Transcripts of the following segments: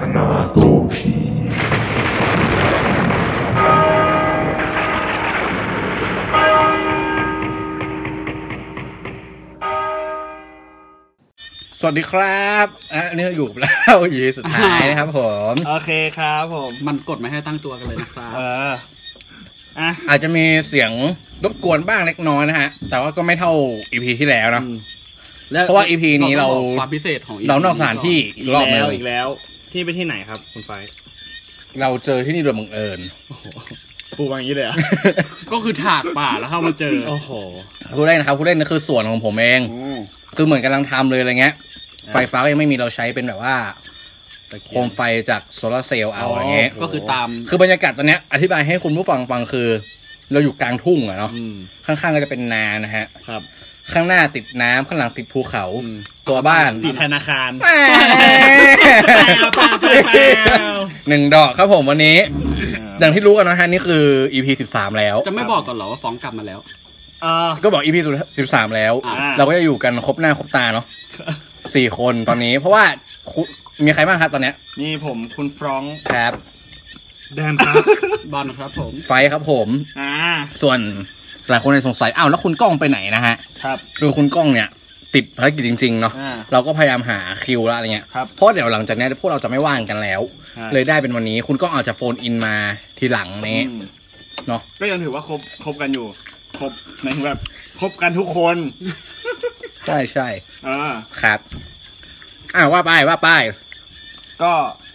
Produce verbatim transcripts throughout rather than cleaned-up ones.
นาตัวผีสวัสดีครับอ่ะนี่อยู่กับเราอยู่สุดท้ายนะครับผมโอเคครับผมมันกดไม่ให้ตั้งตัวกันเลยนะครับเอออ่ะอาจจะมีเสียงรบกวนบ้างเล็กน้อยนะฮะแต่ว่าก็ไม่เท่า อี พี ที่แล้วนะเพราะว่า อี พี นี้เราความพิเศษของเรานอกสถานที่อีกรอบนึงอีกแล้วที่ไปที่ไหนครับคุณไฟเราเจอที่นี่โดยบังเอิญปูวางอย่างนี้เลยอ่ะก็คือถากป่าแล้วเข้ามาเจอโอ้โหพูดได้นะครับพูดได้นั่นคือส่วนของผมเองคือเหมือนกำลังทำเลยอะไรเงี้ยไฟฟ้ายังไม่มีเราใช้เป็นแบบว่าโคมไฟจากโซลาร์เซลล์เอาอะไรเงี้ยก็คือตามคือบรรยากาศตอนเนี้ยอธิบายให้คุณผู้ฟังฟังคือเราอยู่กลางทุ่งอะเนาะข้างๆก็จะเป็นนานะฮะครับข้างหน้าติดน้ำข้างหลังติดภูเขาตัวบ้านติดธนาคารหนึ่งดอกครับผมวันนี้ดังที่รู้กันนะฮะนี่คือ อี พี สิบสามแล้วจะไม่บอกก่อนเหรอว่าฟ้องกลับมาแล้วก็บอก อี พี สิบสามแล้วเราก็จะอยู่กันครบหน้าครบตาเนาะสี่คนตอนนี้เพราะว่ามีใครบ้างครับตอนเนี้ยนี่ผมคุณฟรองก์ครับแดนครับบอลครับผมไฟครับผมอ่าส่วนหลายคนสงสัยอ้าวแล้วคุณก้องไปไหนนะฮะครับคือคุณก้องเนี่ยติดภารกิจจริงๆเนาะเราก็พยายามหาคิวแล้วอะไรเงี้ยเพราะเดี๋ยวหลังจากนี้พวกเราจะไม่ว่างกันแล้วเลยได้เป็นวันนี้คุณก้องอาจจะโฟนอินมาทีหลังนี้เนาะก็ยังถือว่าครบครบกันอยู่ครบหมายถึงแบบครบกันทุกคนใช่ใช่อ่าครับอ้าวว่าไปว่าไปก็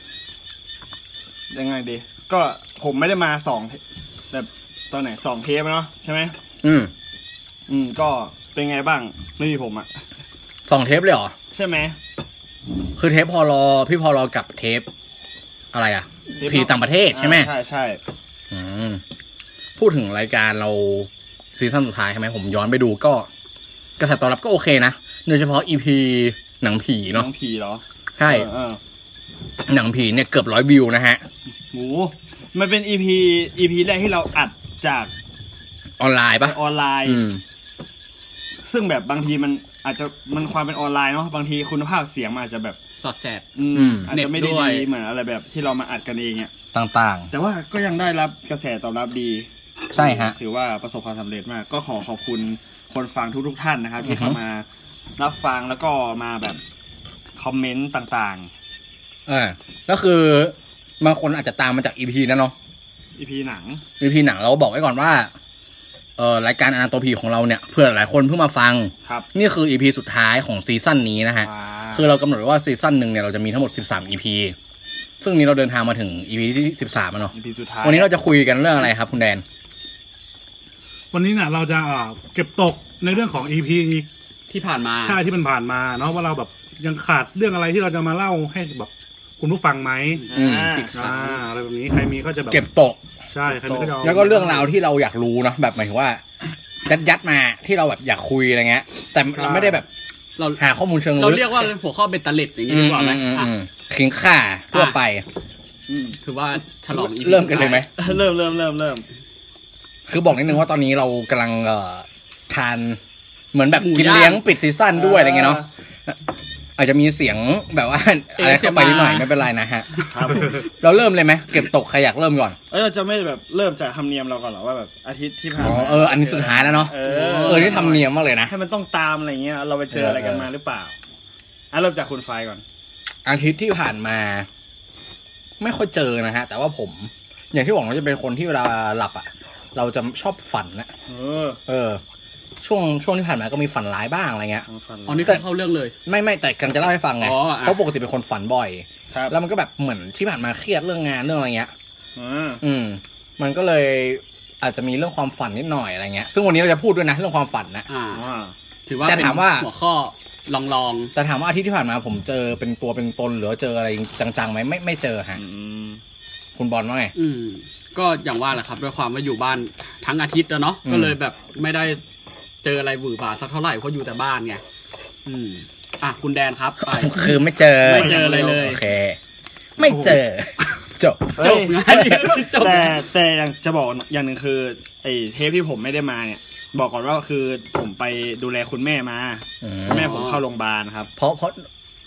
ยังไงดีก็ผมไม่ได้มาสองแบบตอนไหนสองเทปเนาะใช่ไหมอืมอืมก็เป็นไงบ้างไม่มีผมอ่ะสองเทปเลยเหรอใช่ไหมคือเทปพอรอพี่พอรอกับเทปอะไรอ่ะผีต่างประเทศใช่ไหมใช่ใช่อืมพูดถึงรายการเราซีซั่นสุดท้ายใช่ไหมผมย้อนไปดูก็กระแสตอบรับก็โอเคนะโดยเฉพาะ อี พี หนังผีเนาะหนังผีเหรอใช่หนังผีเนี่ยเกือบร้อยวิวนะฮะโหมันเป็น อี พี อี พี แรกที่เราอัดจากออนไลน์ปะออนไลน์ซึ่งแบบบางทีมันอาจจะมันความเป็นออนไลน์เนาะบางทีคุณภาพเสียงมันอาจจะแบบสอดแสบอาจจะไม่ได้ดีเหมือนอะไรแบบที่เรามาอัดกันเองเนี่ยต่างๆแต่ว่าก็ยังได้รับกระแสตอบรับดีใช่ฮะถือว่าประสบความสำเร็จมากก็ขอขอบคุณคนฟังทุกๆท่านนะครับที่เข้ามารับฟังแล้วก็มาแบบคอมเมนต์ต่างๆอ่าก็คือบางคนอาจจะตามมาจาก อี พี นะเนาะอี พี หนังอี พี หนังเราบอกไว้ก่อนว่าเอ่อรายการอนาโตพีของเราเนี่ยเพื่อหลายคนเพิ่งมาฟังครับนี่คือ อี พี สุดท้ายของซีซั่นนี้นะฮะคือเรากำหนดว่าซีซั่นหนึ่งเนี่ยเราจะมีทั้งหมดสิบสาม อี พี ซึ่งนี้เราเดินทางมาถึง อี พี ที่สิบสามแล้วเนาะอี พี สุดท้ายวันนี้เราจะคุยกันเรื่องอะไรครับคุณแดนวันนี้เนี่ยเราจะเก็บตกในเรื่องของ อี พีที่ผ่านมาใช่ที่มันผ่านมาเนาะว่าเราแบบยังขาดเรื่องอะไรที่เราจะมาเล่าให้แบบคุณผู้ฟังไหมอ่าอะไรแบบนี้ใครมีก็จะแบบเก็บตกใช่ใครมีก็จะแล้วก็เรื่องราวที่เราอยากรู้เนาะแบบหมายถึงว่ายัดยัดมาที่เราแบบอยากคุยอะไรเงี้ยแต่เราไม่ได้แบบเราหาข้อมูลเชิงลึกเราเรียกว่าหัวข้อเบตเตอร์เล็ดอย่างงี้ดีกว่าไหมขิงข่าทั่วไปถือว่าฉลองเริ่มกันเลยไหมเริ่มเริ่มเริ่มเริ่มคือบอกนิดนึงว่าตอนนี้เรากำลังเอ่อทานเหมือนแบบกินเลี้ยงปิดซีซั่นด้วยอะไรเงี้ยเนาะอาจจะมีเสียงแบบว่าอะไรเข้าไปนิดหน่อยไม่เป็นไรนะฮะครับเราเริ่มเลยไหมเก็บตกใครอยากเริ่มก่อนเออเราจะไม่แบบเริ่มจากธรรมเนียมเราก่อนหรอว่าแบบอาทิตย์ที่ผ่านมาเอออันนี้สุดท้ายแล้วเนาะเออเออนี่ธรรมเนียมมากเลยนะให้มันต้องตามอะไรเงี้ยเราไปเจออะไรกันมาหรือเปล่าอ่ะเริ่มจากคุณไฟก่อนอาทิตย์ที่ผ่านมาไม่ค่อยเจอนะฮะแต่ว่าผมอย่างที่บอกเราจะเป็นคนที่เวลาหลับอ่ะเราจะชอบฝันนะเออเออช่วงช่วงที่ผ่านมาก็มีฝันร้ายบ้างอะไรเงี้ยอ๋อนี่เข้าเรื่องเลยไม่ไม่แต่กันจะเล่าให้ฟังไงเพราะปกติเป็นคนฝันบ่อยแล้วมันก็แบบเหมือนที่ผ่านมาเครียดเรื่องงานเรื่องอะไรเงี้ยอืมมันก็เลยอาจจะมีเรื่องความฝันนิดหน่อยอะไรเงี้ยซึ่งวันนี้เราจะพูดด้วยนะเรื่องความฝันนะอ่าถือว่าจะถามว่าหัวข้อลองลองแต่ถามว่าอาทิตย์ที่ผ่านมาผมเจอเป็นตัวเป็นตนหรือเจออะไรจังๆไหมไม่ไม่เจอฮะคุณบอลว่าไงอืมก็อย่างว่าแหละครับด้วยความว่าอยู่บ้านทั้งอาทิตย์แล้วเนาะก็เลยแบบไม่ได้เจออะไรหวือหวาสักเท่าไหร่เพราะอยู่แต่บ้านไงอืมอ่ะคุณแดนครับไปคือไม่เจอไม่เจออะไรเลยโอเคไม่เจอจบจบไงแต่แต่อย่างจะบอกอย่างหนึ่งคือไอ้เทปที่ผมไม่ได้มาเนี่ยบอกก่อนว่าคือผมไปดูแลคุณแม่มาแม่ผมเข้าโรงพยาบาลครับเพราะเพราะ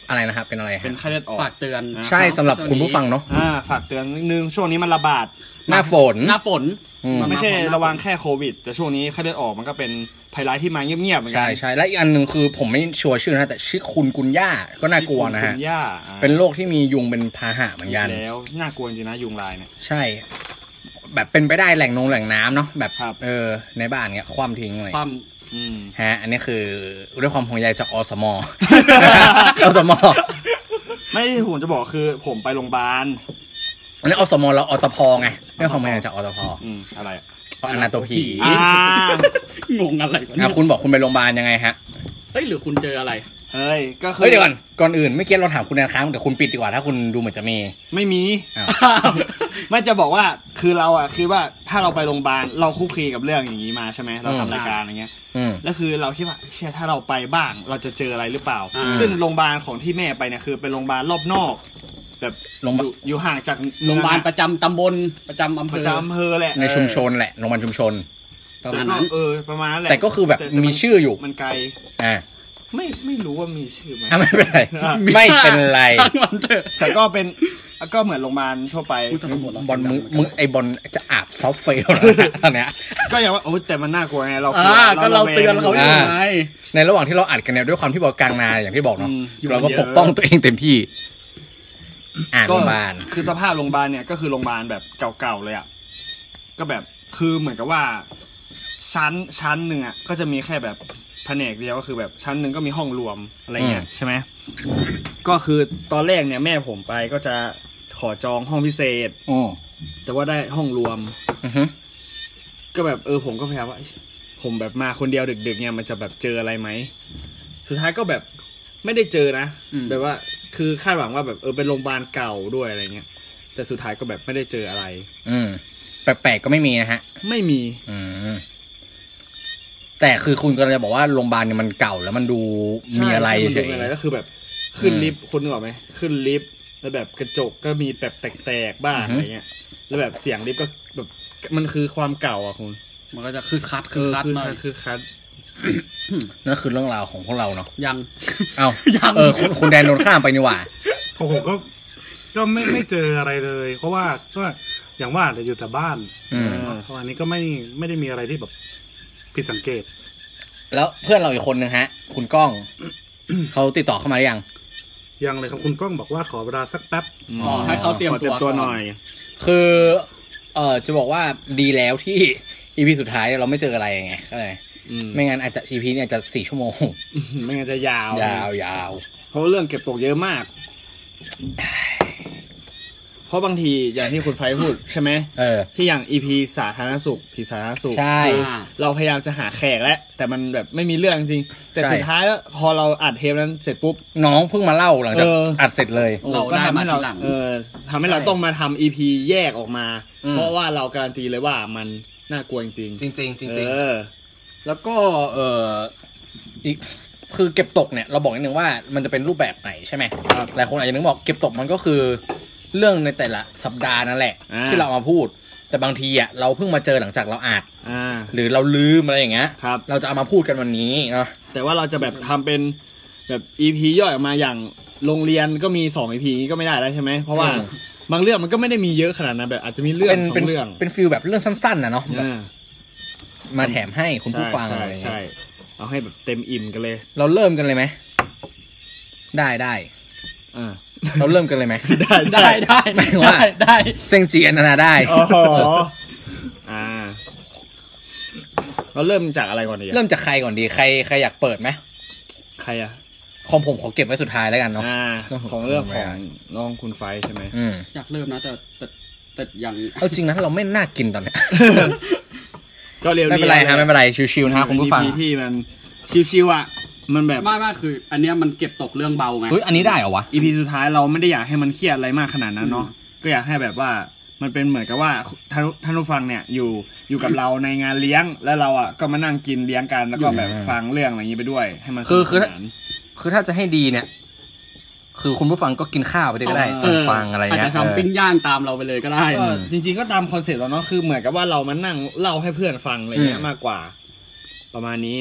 อะไรนะครับเป็นอะไรเป็นไข้เลือดออกฝากเตือนใช่สำหรับคุณผู้ฟังเนาะอ่าฝากเตือนนิดนึงช่วงนี้มันระบาดหน้าฝนหน้าฝนมันไม่ใช่ระวังแค่โควิดแต่ช่วงนี้ไข้เลือดออกมันก็เป็นภัยร้ายที่มาเงียบๆเหมือนกันใช่ใช่และอีกอันหนึ่งคือผมไม่ชัวร์ชื่อนะแต่ชื่อคุณกุญย่าก็น่ากลัวนะฮะเป็นโรคที่มียุงเป็นพาหะเหมือนกันแล้วน่ากลัวจริงนะยุงลายเนี่ยใช่แบบเป็นไปได้แหล่งนงแหล่งน้ำเนาะแบบเออในบ้านเงี้ยคว่ำทิ้งเลยคว่ำฮะอันนี้คือด้วยความห่วงใยจากอสมอสมไม่ผมจะบอกคือผมไปโรงพยาบาลอันนี้อสมเราอตพไงด้วยความห่วงใยจากอตพอืมอะไรอนาโตผีงงอะไรวะคุณบอกคุณไปโรงพยาบาลยังไงฮะเฮ้ยหรือคุณเจออะไรเฮ้ยก็คือเฮ้ยเดี๋ยวก่อนก่อนอื่นไม่เกี่ยวเราถามคุณนะครั้งแต่คุณปิดดีกว่าถ้าคุณดูเหมือนจะมีไม่มีไม่จะบอกว่าคือเราอ่ะคือว่าถ้าเราไปโรงพยาบาลเราคุกคีกับเรื่องอย่างนี้มาใช่ไหมเราทำรายการอย่างเงี้ยแล้วคือเราคิดว่าเชื่อถ้าเราไปบ้างเราจะเจออะไรหรือเปล่าซึ่งโรงพยาบาลของที่แม่ไปเนี่ยคือเป็นโรงพยาบาลรอบนอกแบบอยู่ห่างจากโรงพยาบาลประจำตำบลประจำอำเภอประจำอำเภอแหละในชุมชนแหละโรงพยาบาลชุมชนประมาณนั้นเออประมาณนั้นแหละแต่ก็คือแบบมีชื่ออยู่มันไกลอ่าไม่ไม่รู้ว่ามีชื่อไหมไม่เป็นไรไม่เป็นไรแต่ก็เป็นก็เหมือนโรงพยาบาลทั่วไปบอลมึงมึงไอบอลจะอาบซอฟต์เฟลตอนเนี้ยก็อย่างว่าโอ้แต่มันน่ากลัวไงเราก็เราเตือนเขาอยู่ไงในระหว่างที่เราอัดกันเนี่ยด้วยความที่บอกกลางนาอย่างที่บอกเนาะเราก็ปกป้องตัวเองเต็มที่อ่าโรงพยาบาลคือสภาพโรงพยาบาลเนี่ยก็คือโรงพยาบาลแบบเก่าๆเลยอ่ะก็แบบคือเหมือนกับว่าชั้นชั้นหนึ่งอ่ะก็จะมีแค่แบบแผนกเดียวก็คือแบบชั้นหนึ่งก็มีห้องรวมอะไรเงี้ยใช่ไหมก็คือตอนแรกเนี่ยแม่ผมไปก็จะขอจองห้องพิเศษแต่ว่าได้ห้องรวมก็แบบเออผมก็พยายามว่าผมแบบมาคนเดียวดึกๆเนี่ยมันจะแบบเจออะไรไหมสุดท้ายก็แบบไม่ได้เจอนะแบบว่าคือคาดหวังว่าแบบเออเป็นโรงพยาบาลเก่าด้วยอะไรเงี้ยแต่สุดท้ายก็แบบไม่ได้เจออะไรอืมแปลกๆก็ไม่มีนะฮะไม่มีอืมแต่คือคุณก็เลยบอกว่าโรงพยาบาลเนี่ยมันเก่าแล้วมันดูมีอะไรเฉยๆก็คือแบบขึ้นลิฟต์คุณนึกออกไหมขึ้นลิฟต์แล้วแบบกระจกก็มีแบบแตกๆบ้างอะไรเงี้ยแล้วแบบเสียงลิฟต์ก็แบบมันคือความเก่าอ่ะคุณมันก็จะคือคัดคือคัดหน่อยคือคัดนั่นคือเรื่องราวของพวกเราเนาะยังเอายังเออคุณคุณแดนโดนข้ามไปนี่หว่าผมก็ก็ไม่ไม่เจออะไรเลยเพราะว่าก็อย่างว่าแต่อยู่แต่บ้านเพราะอันนี้ก็ไม่ไม่ได้มีอะไรที่แบบผิดสังเกตแล้วเพื่อนเราอีกคนนึงฮะคุณก้องเขาติดต่อเข้ามาหรือยังยังเลยครับคุณก้องบอกว่าขอเวลาสักแป๊บอ๋อให้เขาเตรียมตัวหน่อยคือเออจะบอกว่าดีแล้วที่อีพีสุดท้ายเราไม่เจออะไรไงก็เลยไม่งั้นอาจจะอีพีเนี่ยจะสี่ชั่วโมงไม่งั้นจะยาวยาวยาวเพราะเรื่องเก็บตกเยอะมากเพราะบางทีอย่างที่คุณไฟพูดใช่ไหมเออที่อย่าง อี พี สาธารณสุขพีสาธารณสุขใช่เราพยายามจะหาแขกแล้วแต่มันแบบไม่มีเรื่องจริงแต่สุดท้ายแล้วพอเราอัดเทปนั้นเสร็จปุ๊บน้องเพิ่งมาเล่าหลังจากอัดเสร็จเลยเราได้มาทีหลังเออทำให้เราต้องมาทำ อี พี แยกออกมาเพราะว่าเราการันตีเลยว่ามันน่ากลัวจริงจริงจริงจริงเออแล้วก็เอออีกคือเก็บตกเนี่ยเราบอกนิดนึงว่ามันจะเป็นรูปแบบไหนใช่ไหมหลายคนอาจจะนึกบอกเก็บตกมันก็คือเรื่องในแต่ละสัปดาห์นั่นแหละที่เรามาพูดแต่บางทีอ่ะเราเพิ่งมาเจอหลังจากเราอ่านหรือเราลืมอะไรอย่างเงี้ยเราจะเอามาพูดกันวันนี้เนาะแต่ว่าเราจะแบบทำเป็นแบบ อี พี ย่อยออกมาอย่างโรงเรียนก็มีสอง อี พี ก็ไม่ได้แล้วใช่ไหมเพราะว่าบางเรื่องมันก็ไม่ได้มีเยอะขนาดนั้นแบบอาจจะมีเรื่องสองเรื่องเป็นฟีลแบบเรื่องสั้นๆนะเนาะมาแถมให้คุณผู้ฟังอะไรใช่เอาให้แบบเต็มอิ่มกันเลยเราเริ่มกันเลยไหมได้ได้เราเริ่มกันเลยไหมได้ได้ได้ไม่ว่าได้เซ็งจีอันนาได้อ๋ออ่าเราเริ่มจากอะไรก่อนดีเริ่มจากใครก่อนดีใครใครอยากเปิดไหมใครอะของผมขอเก็บไว้สุดท้ายแล้วกันเนาะของเรื่องของน้องคุณไฟใช่ไหมอยากเริ่มนะแต่แต่แต่ยังเอาจริงนะเราไม่น่ากินตอนเนี้ยก็เรียวไม่เป็นไรฮะไม่เป็นไรชิวๆนะคุณผู้ฟังที่มันชิวๆอ่ะมันแบบไม่ไม่คืออันเนี้ยมันเก็บตกเรื่องเบาไงเฮ้ยอันนี้ได้เหรอวะอี พี สุดท้ายเราไม่ได้อยากให้มันเครียดอะไรมากขนาดนั้นเนาะก็อยากให้แบบว่ามันเป็นเหมือนกับว่าท่านผู้ฟังเนี่ยอยู่อยู่กับเราในงานเลี้ยงแล้วเราอ่ะก็มานั่งกินเลี้ยงกันแล้วก็แบบฟังเรื่องอะไรอย่างนี้ไปด้วยให้มันคือคือคือถ้าจะให้ดีเนี่ยคือคุณผู้ฟังก็กินข้าวไปด้วยก็ได้ฟังอะไรเงี้ยอาจจะทำปิ้งย่างตามเราไปเลยก็ได้จริงๆก็ตามคอนเซ็ปต์เราเนาะคือเหมือนกับว่าเรามานั่งเล่าให้เพื่อนฟังอะไรเงี้ยมากกว่าประมาณนี้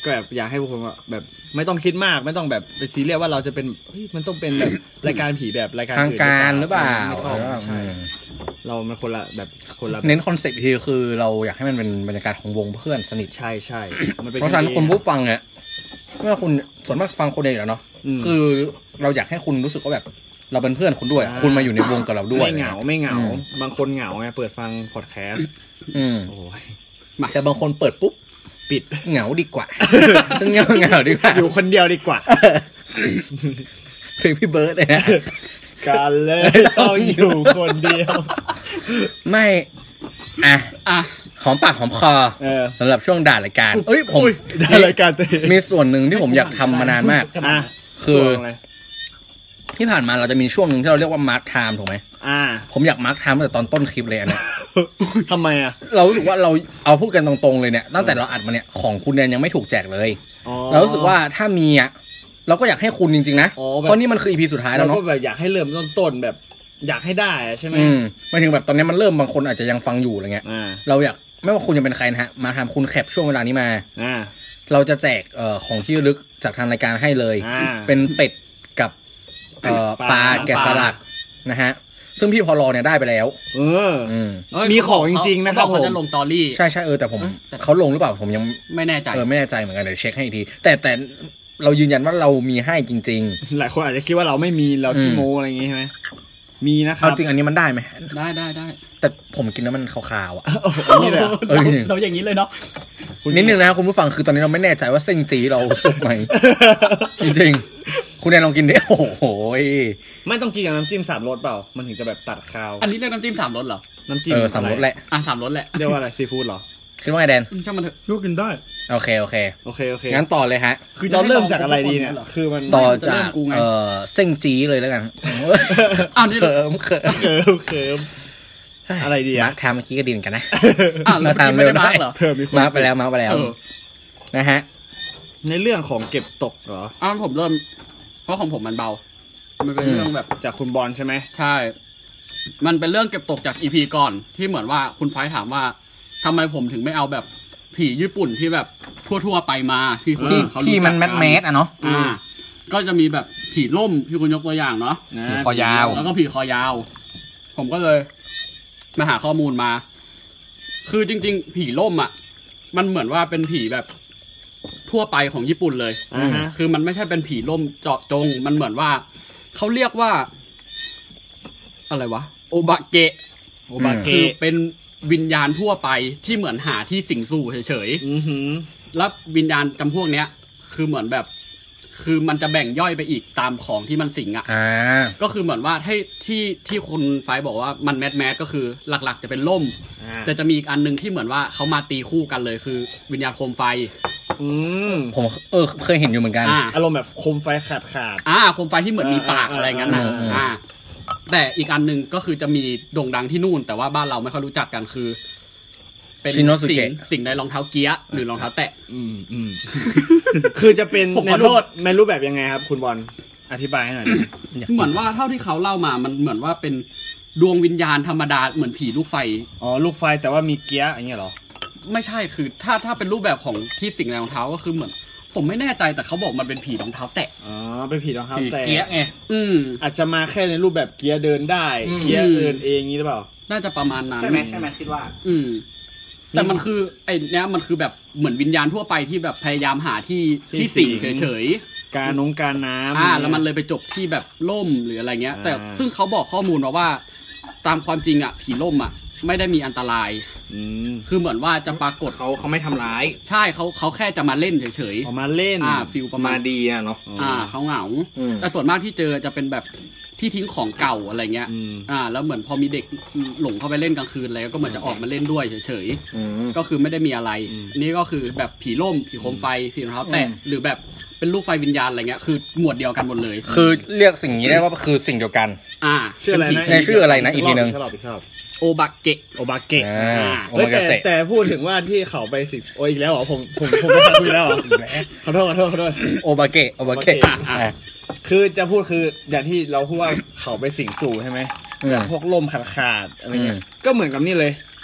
ก็แบบอยากให้พวกคนแบบไม่ต้องคิดมากไม่ต้องแบบไปซีเรียสว่าเราจะเป็นเฮ้ยมันต้องเป็นแบบรายการผีแบบรายการทางการหรือเปล่าใช่เรามันคนละแบบคนละเน้นคอนเซ็ปต์ทีคือเราอยากให้มันเป็นบรรยากาศของวงเพื่อนสนิทใช่ใช่เพราะฉะนั้นคุณผู้ฟังเนี่ยเมื่อคุณส่วนมากฟังคนเดียวเนาะคือเราอยากให้คุณรู้สึกว่าแบบเราเป็นเพื่อนคุณด้วยคุณมาอยู่ในวงกับเราด้วยไม่เหงาไม่เหงาบางคนเหงาไงเปิดฟังพอดแคสต์โอ้ยแต่บางคนเปิดปุ๊บปิดเหงาดีกว่าต้องเหงาเหงาดีกว่าอยู่คนเดียวดีกว่าเพลงพี่เบิร์ดเลยนะการเลยต้องอยู่คนเดียวไม่อ่ะอ่ะหอมปากหอมคอสำหรับช่วงด่ารายการเอ้ยผมด่ารายการมีส่วนหนึ่งที่ผมอยากทำมานานมากคือที่ผ่านมาเราจะมีช่วงหนึ่งที่เราเรียกว่ามาร์คไทม์ถูกไหมอ่าผมอยากมาร์คไทม์ตั้งแต่ตอนต้นคลิปเลยนะทำไมอ่ะเรารู้สึกว่าเราเอาพูดกันตรงๆเลยเนี่ยตั้งแต่เราอัดมาเนี่ยของคุณเนี่ยยังไม่ถูกแจกเลยเรารู้สึกว่าถ้ามีอ่ะเราก็อยากให้คุณจริงๆนะเพราะนี่มันคืออีพีสุดท้ายแล้วเนาะเราก็แบบอยากให้เริ่มต้นๆแบบอยากให้ได้ใช่ไหมอืมหมายถึงแบบตอนนี้มันเริ่มบางคนอาจจะยังฟังอยู่อะไรเงี้ยเราอยากไม่ว่าคุณจะเป็นใครนะฮะมาทำคุณแคปช่วงเวลานี้มาเราจะแจกเอ่อของที่ระลึกจากทางรายการให้เลยเป็นเป็ดกับเอ่อปลาแกะสลักนะฮะซึ่งพี่พอลเนี่ยได้ไปแล้วเออมีของจริงๆนะครับผมเขาจะลงตอรี่ใช่ใช่เออแต่ผมเขาลงหรือเปล่าผมยังไม่แน่ใจเออไม่แน่ใจเหมือนกันเดี๋ยวเช็คให้อีกทีแต่แต่เรายืนยันว่าเรามีให้จริงๆหลายคนอาจจะคิดว่าเราไม่มีเราขี้โม้อะไรอย่างงี้ใช่ไหมมีนะครับเอาจริงอันนี้มันได้ไหมได้ได้ได้แต่ผมกินแล้วมันขาวๆอ่ะนี่เลยเราอย่างนี้เลยเนาะนิดนึงนะคุณผู้ฟังคือตอนนี้เราไม่แน่ใจว่าเส้นจีเราสุกไหมจริงๆคุณแนนลองกินดิโอ้โหไม่ต้องกินกับน้ำจิ้มสามรสเปล่ามันถึงจะแบบตัดคาวอันนี้เรียกน้ำจิ้มสามรสเหรอน้ำจิ้มเออสามรสแหละอ่ะสามรสแหละเรียกว่าอะไรซีฟู้ดเหรอคิดว่าไงแดนช่างมันเถอะยูกินได้โอเคโอเคโอเคโอเคงั้นต่อเลยฮะคือเราเริ่มจากอะไรดีเนี่ยคือมันต่อจากเอ่อเส้นจีเลยแล้วกันอ้าวนี่เคิมเคิมเคิมเคิมอะไรดีอ่ะทำเมื่อกี้ก็ดินกันนะอ้าวแล้วไม่ได้มาเหรอเพิ่มมีคนมาไปแล้วมาไปแล้วนะฮะในเรื่องของเก็บตกเหรออ้าวผมเริ่มเพราะของผมมันเบามันเป็นเรื่องแบบจากคุณบอลใช่ไหมใช่มันเป็นเรื่องเก็บตกจากอีพีก่อนที่เหมือนว่าคุณไฟถามว่าทำไมผมถึงไม่เอาแบบผีญี่ปุ่นที่แบบทั่วๆไปมาที่ที่ที่มันแมสแมสอ่ะเนาะอ่าก็จะมีแบบผีล่มที่คุณยกตัวอย่างเนาะผีคอยาวแล้วก็ผีคอยาวผมก็เลยมาหาข้อมูลมาคือจริงๆผีล่มอ่ะมันเหมือนว่าเป็นผีแบบทั่วไปของญี่ปุ่นเลยคือมันไม่ใช่เป็นผีล่มเจาะจงมันเหมือนว่าเขาเรียกว่าอะไรวะโอบะเกะโอบะเกะคือเป็นวิญญาณทั่วไปที่เหมือนหาที่สิงสู่เฉยๆแล้ววิญญาณจำพวกเนี้ยคือเหมือนแบบคือมันจะแบ่งย่อยไปอีกตามของที่มันสิงอ่ะก็คือเหมือนว่าให้ที่ที่คุณไฟบอกว่ามันแมสแมสก็คือหลักๆจะเป็นล่มแต่จะมีอีกอันนึงที่เหมือนว่าเขามาตีคู่กันเลยคือวิญญาณโคมไฟอืมผมเออเคยเห็นอยู่เหมือนกันอารมณ์แบบโคมไฟขาดขาดอ่าโคมไฟที่เหมือนมีปากอะไรงั้นนะอ่าแต่อีกอันนึงก็คือจะมีโด่งดังที่นู่นแต่ว่าบ้านเราไม่ค่อยรู้จักกันคือเป็นสิ่งสิ่งในรองเท้าเกียร์หรือรองเท้าแตะอืมอืมคือจะเป็นในรูปในรูปแบบยังไงครับคุณบอลอธิบายให้หน่อยเหมือนว่าเท่าที่เขาเล่ามามันเหมือนว่าเป็นดวงวิญญาณธรรมดาเหมือนผีลูกไฟอ๋อลูกไฟแต่ว่ามีเกียร์อย่างเงี้ยหรอไม่ใช่คือถ้าถ้าเป็นรูปแบบของที่สิ่งในรองเท้าก็คือเหมือนผมไม่แน่ใจแต่เขาบอกมันเป็นผีรองเท้าแตะอ๋อเป็นผีรองเท้าแตะเกียร์ไงอืมอาจจะมาแค่ในรูปแบบเกียร์เดินได้เกียร์เดินเองงี้หรือเปล่าน่าจะประมาณนั้นใช่ไหมใช่ไหมคิดว่าอืมแต่มันคือไอ้เนี้ยมันคือแบบเหมือนวิญญาณทั่วไปที่แบบพยายามหาที่ที่สิงเฉยๆการนงการน้ำอ่าแล้วมันเลยไปจบที่แบบล่มหรืออะไรเงี้ยแต่ซึ่งเขาบอกข้อมูลมาว่าตามความจริงอ่ะผีล่มอ่ะไม่ได้มีอันตรายคือเหมือนว่าจะปรากฏเขาเขาไม่ทำร้ายใช่เขาเขาแค่จะมาเล่นเฉยๆออกมาเล่นอ่าฟิลประมาณดีอ่ะเนาะอ่าเขาเหงาแต่ส่วนมากที่เจอจะเป็นแบบที่ทิ้งของเก่าอะไรเงี้ยอ่าแล้วเหมือนพอมีเด็กหลงเข้าไปเล่นกลางคืนอะไรก็เหมือนจะออกมาเล่นด้วยเฉยๆก็คือไม่ได้มีอะไรนี่ก็คือแบบผีล่มผีโคมไฟผีรองเท้าแตะหรือแบบเป็นลูกไฟวิญญาณอะไรเงี้ยคือหมวดเดียวกันหมดเลยคือเรียกสิ่งนี้ได้ว่าคือสิ่งเดียวกันอ่าชื่ออะไรนะในชื่ออะไรนะอีกทีนึงโอบะเกะโอบะเกะแต่แต่พูดถึงว่าที่เขาไปสิโออีกแล้วเหรอผมผมผมไม่ทันคุยแล้วเหรอขอโทษขอโทษขอโทษโอบะเกะโอบะเกะคือจะพูดคืออย่างที่เราพูดว่าเขาไปสิงสู่ใช่ไหมอย่างพวกลมขาดขาดอะไรเงี้ยก็เหมือนกับนี่เลย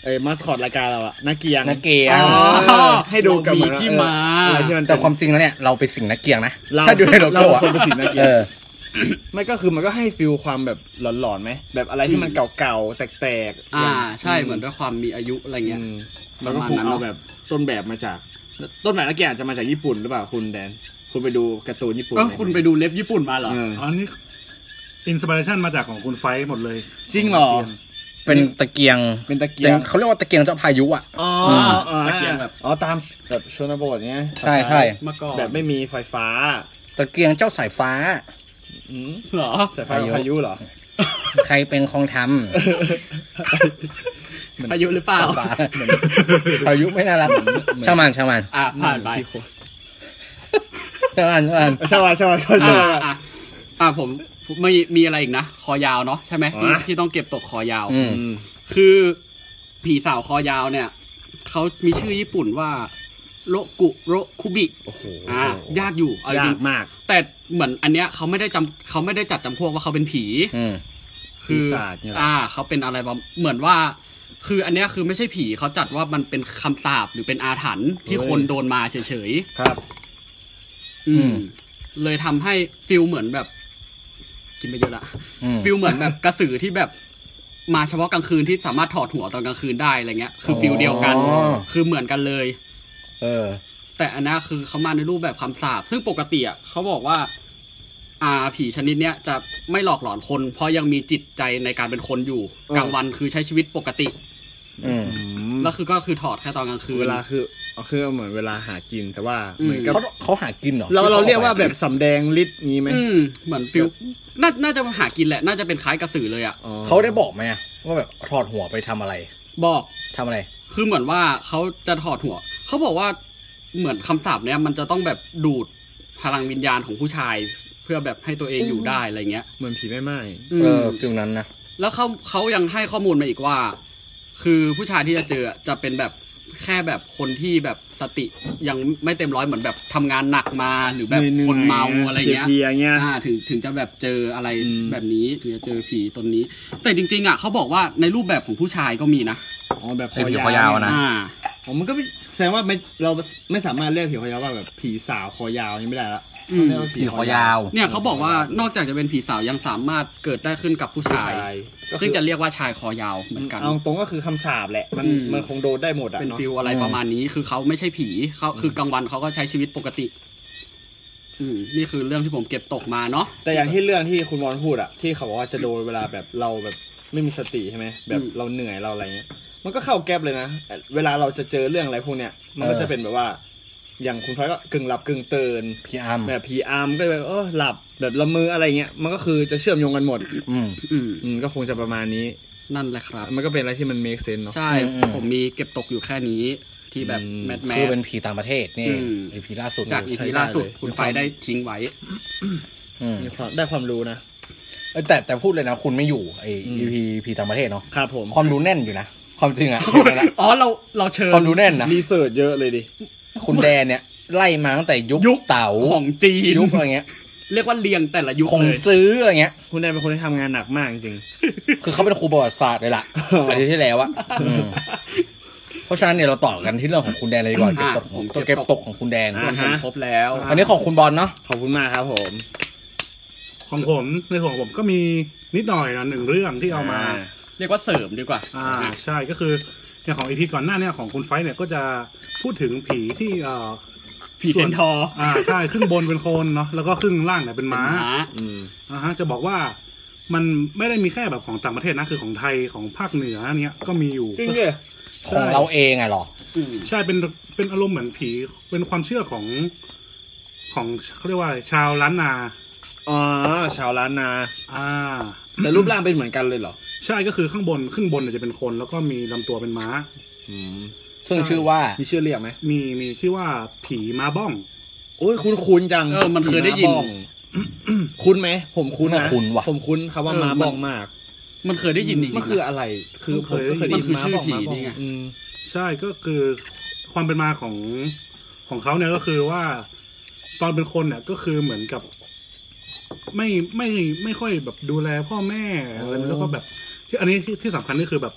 เอ้มาสคอตรายการเราอะนักเกียงนักเกียงให้ดูกับมีที่มาแต่ความจริงแล้วเนี่ยเราไปสิงนักเกียงนะถ้าดูในโลโก้คนไปสิงนักเกียงไม่ก็คือมันก็ให้ฟีลความแบบหลอนๆไหมแบบอะไรที่มันเก่าๆแตกๆอ่าใช่เหมือนด้วยความมีอายุอะไรเงี้ยแล้วก็คงเอาแบบต้นแบบมาจากต้นแบบนักเกียงจะมาจากญี่ปุ่นหรือเปล่าคุณแดนคุณไปดูการ์ตูนญี่ปุ่นก็คุณไปดูเล็บญี่ปุ่นมาเหรออ๋อนี่อินสปิเรชันมาจากของคุณไฟหมดเลยจริงเหรอเป็นตะเกียงเป็นตะเกียงเขาเรียกว่าตะเกียงเจ้าพายุอ่ะอ๋อตะเกียงแบบอ๋อตามแบบชนบทเนี้ยใช่ใช่แบบไม่มีไฟฟ้าตะเกียงเจ้าสายฟ้าเหรอสายฟ้าพายุเหรอใครเป็นคงทำพายุหรือเปล่าพายุไม่น่ารักช่างมันช่างมันอ่ะผ่านไปช่างมันช่างมันช่างมันช่างมันช่างมันอ่ะอ่ะผมมีมีอะไรอีกนะคอยาวเนาะใช่ไหมที่ต้องเก็บตกคอยาวคือผีสาวคอยาวเนี่ยเขามีชื่อญี่ปุ่นว่าโรกุโรคุบิโอ้โหอ่ายากอยู่ยากมากแต่เหมือนอันเนี้ยเขาไม่ได้จำเขาไม่ได้จัดจำพวกว่าเขาเป็นผีคืออ่าเขาเป็นอะไรบ้างเหมือนว่าคืออันเนี้ยคือไม่ใช่ผีเขาจัดว่ามันเป็นคำสาปหรือเป็นอาถรรพ์ที่คนโดนมาเฉยๆครับอืมเลยทำให้ฟิลเหมือนแบบกินไปเยอะละฟิลเหมือนแบบกระสือที่แบบมาเฉพาะกลางคืนที่สามารถถอดหัวตอนกลางคืนได้อะไรเงี้ยคือฟิลเดียวกันคือเหมือนกันเลยเออแต่อันนี้คือเขามาในรูปแบบคำสาปซึ่งปกติอ่ะเขาบอกว่าอ่าผีชนิดเนี้ยจะไม่หลอกหลอนคนเพราะยังมีจิตใจในการเป็นคนอยู่กลางวันคือใช้ชีวิตปกติอืมแล้วคือก็คือถอดแค่ตอนกลางคืนเวลาคือคือเหมือนเวลาหากินแต่ว่าเหมือนกับเขาเขาหากินเหรอเราเราเรียกว่าแบบสำแดงฤทธิ์งี้ไหมเหมือนฟิลน่าน่าจะหากินแหละน่าจะเป็นคล้ายกระสือเลยอ่ะเขาได้บอกไหมว่าแบบถอดหัวไปทำอะไรบอกทำอะไรคือเหมือนว่าเขาจะถอดหัวเขาบอกว่าเหมือนคำสาปเนี้ยมันจะต้องแบบดูดพลังวิญญาณของผู้ชายเพื่อแบบให้ตัวเองอยู่ได้อะไรเงี้ยเหมือนผีแม่ไม้เออฟิลนั้นนะแล้วเขาเขายังให้ข้อมูลมาอีกว่าคือผู้ชายที่จะเจอจะเป็นแบบแค่แบบคนที่แบบสติยังไม่เต็มร้อยเหมือนแบบทำงานหนักมาหรือแบบคนเมาอะไรเงี้ยอ่าถึงถึงจะแบบเจออะไรแบบนี้ถึงจะเจอผีตนนี้แต่จริงๆอ่ะเขาบอกว่าในรูปแบบของผู้ชายก็มีนะอ๋อแบบคอยาวนะอ๋อมันก็แสดงว่าไม่เราไม่สามารถเรียกผีคอยาวว่าแบบผีสาวคอยาวนี่ไม่ได้ละผีคอยาวเนี่ยเขาบอกว่านอกจากจะเป็นผีสาวยังสามารถเกิดได้ขึ้นกับผู้ชายซึ่งจะเรียกว่าชายคอยาวเหมือนกันเอาตรงก็คือคำสาปแหละมันมันคงโดนได้หมดอ่ะเป็นฟิลอะไรประมาณนี้คือเขาไม่ใช่ผีเขาคือกลางวันเขาก็ใช้ชีวิตปกติอืมนี่คือเรื่องที่ผมเก็บตกมาเนาะแต่อย่างที่เรื่องที่คุณบอลพูดอ่ะที่เขาบอกว่าจะโดนเวลาแบบเราแบบไม่มีสติใช่ไหมแบบเราเหนื่อยเราอะไรเงี้ยมันก็เข้าแก๊ปเลยนะเวลาเราจะเจอเรื่องอะไรพวกเนี้ยมันก็จะเป็นแบบว่าอย่างคุณไฟก็กึ่งหลับกึ่งตื่นพีอาร์มแบบพีอาร์มก็แบบเออหลับแบบละมืออะไรเงี้ยมันก็คือจะเชื่อมโยงกันหมดอืมอืมอืมก็คงจะประมาณนี้นั่นแหละครับมันก็เป็นอะไรที่มัน make sense เนาะใช่ผมมีเก็บตกอยู่แค่นี้ที่แบบแมทแมทคือเป็นผีต่างประเทศนี่อีพีล่าสุดจากอีพีล่าสุดคุณไฟได้ทิ้งไว้มีความได้ความรู้นะแต่แต่พูดเลยนะคุณไม่อยู่ไออีพีผีต่างประเทศเนาะครับผมความรู้แน่นอยู่นะความจริงอะอ๋อเราเราเชิญความรู้แน่นนะรีเสิร์ชเยอะเลยดิคุณแดนเนี่ยไล่มาตั้งแต่ยุคเต๋าของจีนยุคอะไรเงี้ยเรียกว่าเรียงแต่ละยุคเลยซื้ออะไรเงี้ยคุณแดนเป็นคนที่ทำงานหนักมากจริงคือเขาเป็นครูประวัติศาสตร์เลยล่ะอาทิตย์ที่แล้วอะเพราะฉะนั้นเนี่ยเราต่อกันที่เรื่องของคุณแดนเลยดีกว่าเก็บตกของตัวเก็บตกของคุณแดนครบแล้วอันนี้ของคุณบอลเนาะขอบคุณมากครับผมของผมในของผมก็มีนิดหน่อยนะหนึ่งเรื่องที่เอามาเรียกว่าเสริมดีกว่าอ่าใช่ก็คืออย่างของอีพีก่อนหน้าเนี่ยของคุณไฟเนี่ยก็จะพูดถึงผีที่เอ่อผีเซนทอร์อ่าใช่ครึ่งบนเป็นคนเนาะแล้วก็ครึ่งล่างเนี่ยเป็นม้าอืมอ่าฮะจะบอกว่ามันไม่ได้มีแค่แบบของต่างประเทศนะคือของไทยของภาคเหนือเนี่ยก็มีอยู่จริงดิของเราเองไงหรอใช่เป็นเป็นอารมณ์เหมือนผีเป็นความเชื่อของของเขาเรียกว่าชาวล้านนาอ๋อชาวล้านนาอ่าแต่รูปร่างเป็นเหมือนกันเลยเหรอใช่ก็คือข้างบนครึ่งบนจะเป็นคนแล้วก็มีลำตัวเป็นม้าอืมซึ่งชื่อว่ามีชื่อเรียกไหมมีมีชื่อว่าผีม้าบ้องโอ้ยคุ้นคุ้นจังเออมันเคยได้ยินคุ้นไหมผมคุ้นนะคุ้นว่ะผมคุ้นคำว่าม้าบ้องมากมันเคยได้ยินจริงๆมันคืออะไรคือผมก็เคยได้ยินม้าบ้องม้าบ้องใช่ก็คือความเป็นมาของของเขาเนี่ยก็คือว่าตอนเป็นคนเนี่ยก็คือเหมือนกับไม่ไม่ไม่ค่อยแบบดูแลพ่อแม่อะไรแล้วก็แบบที่อันนี้ที่ที่สำคัญนี่คือแบบ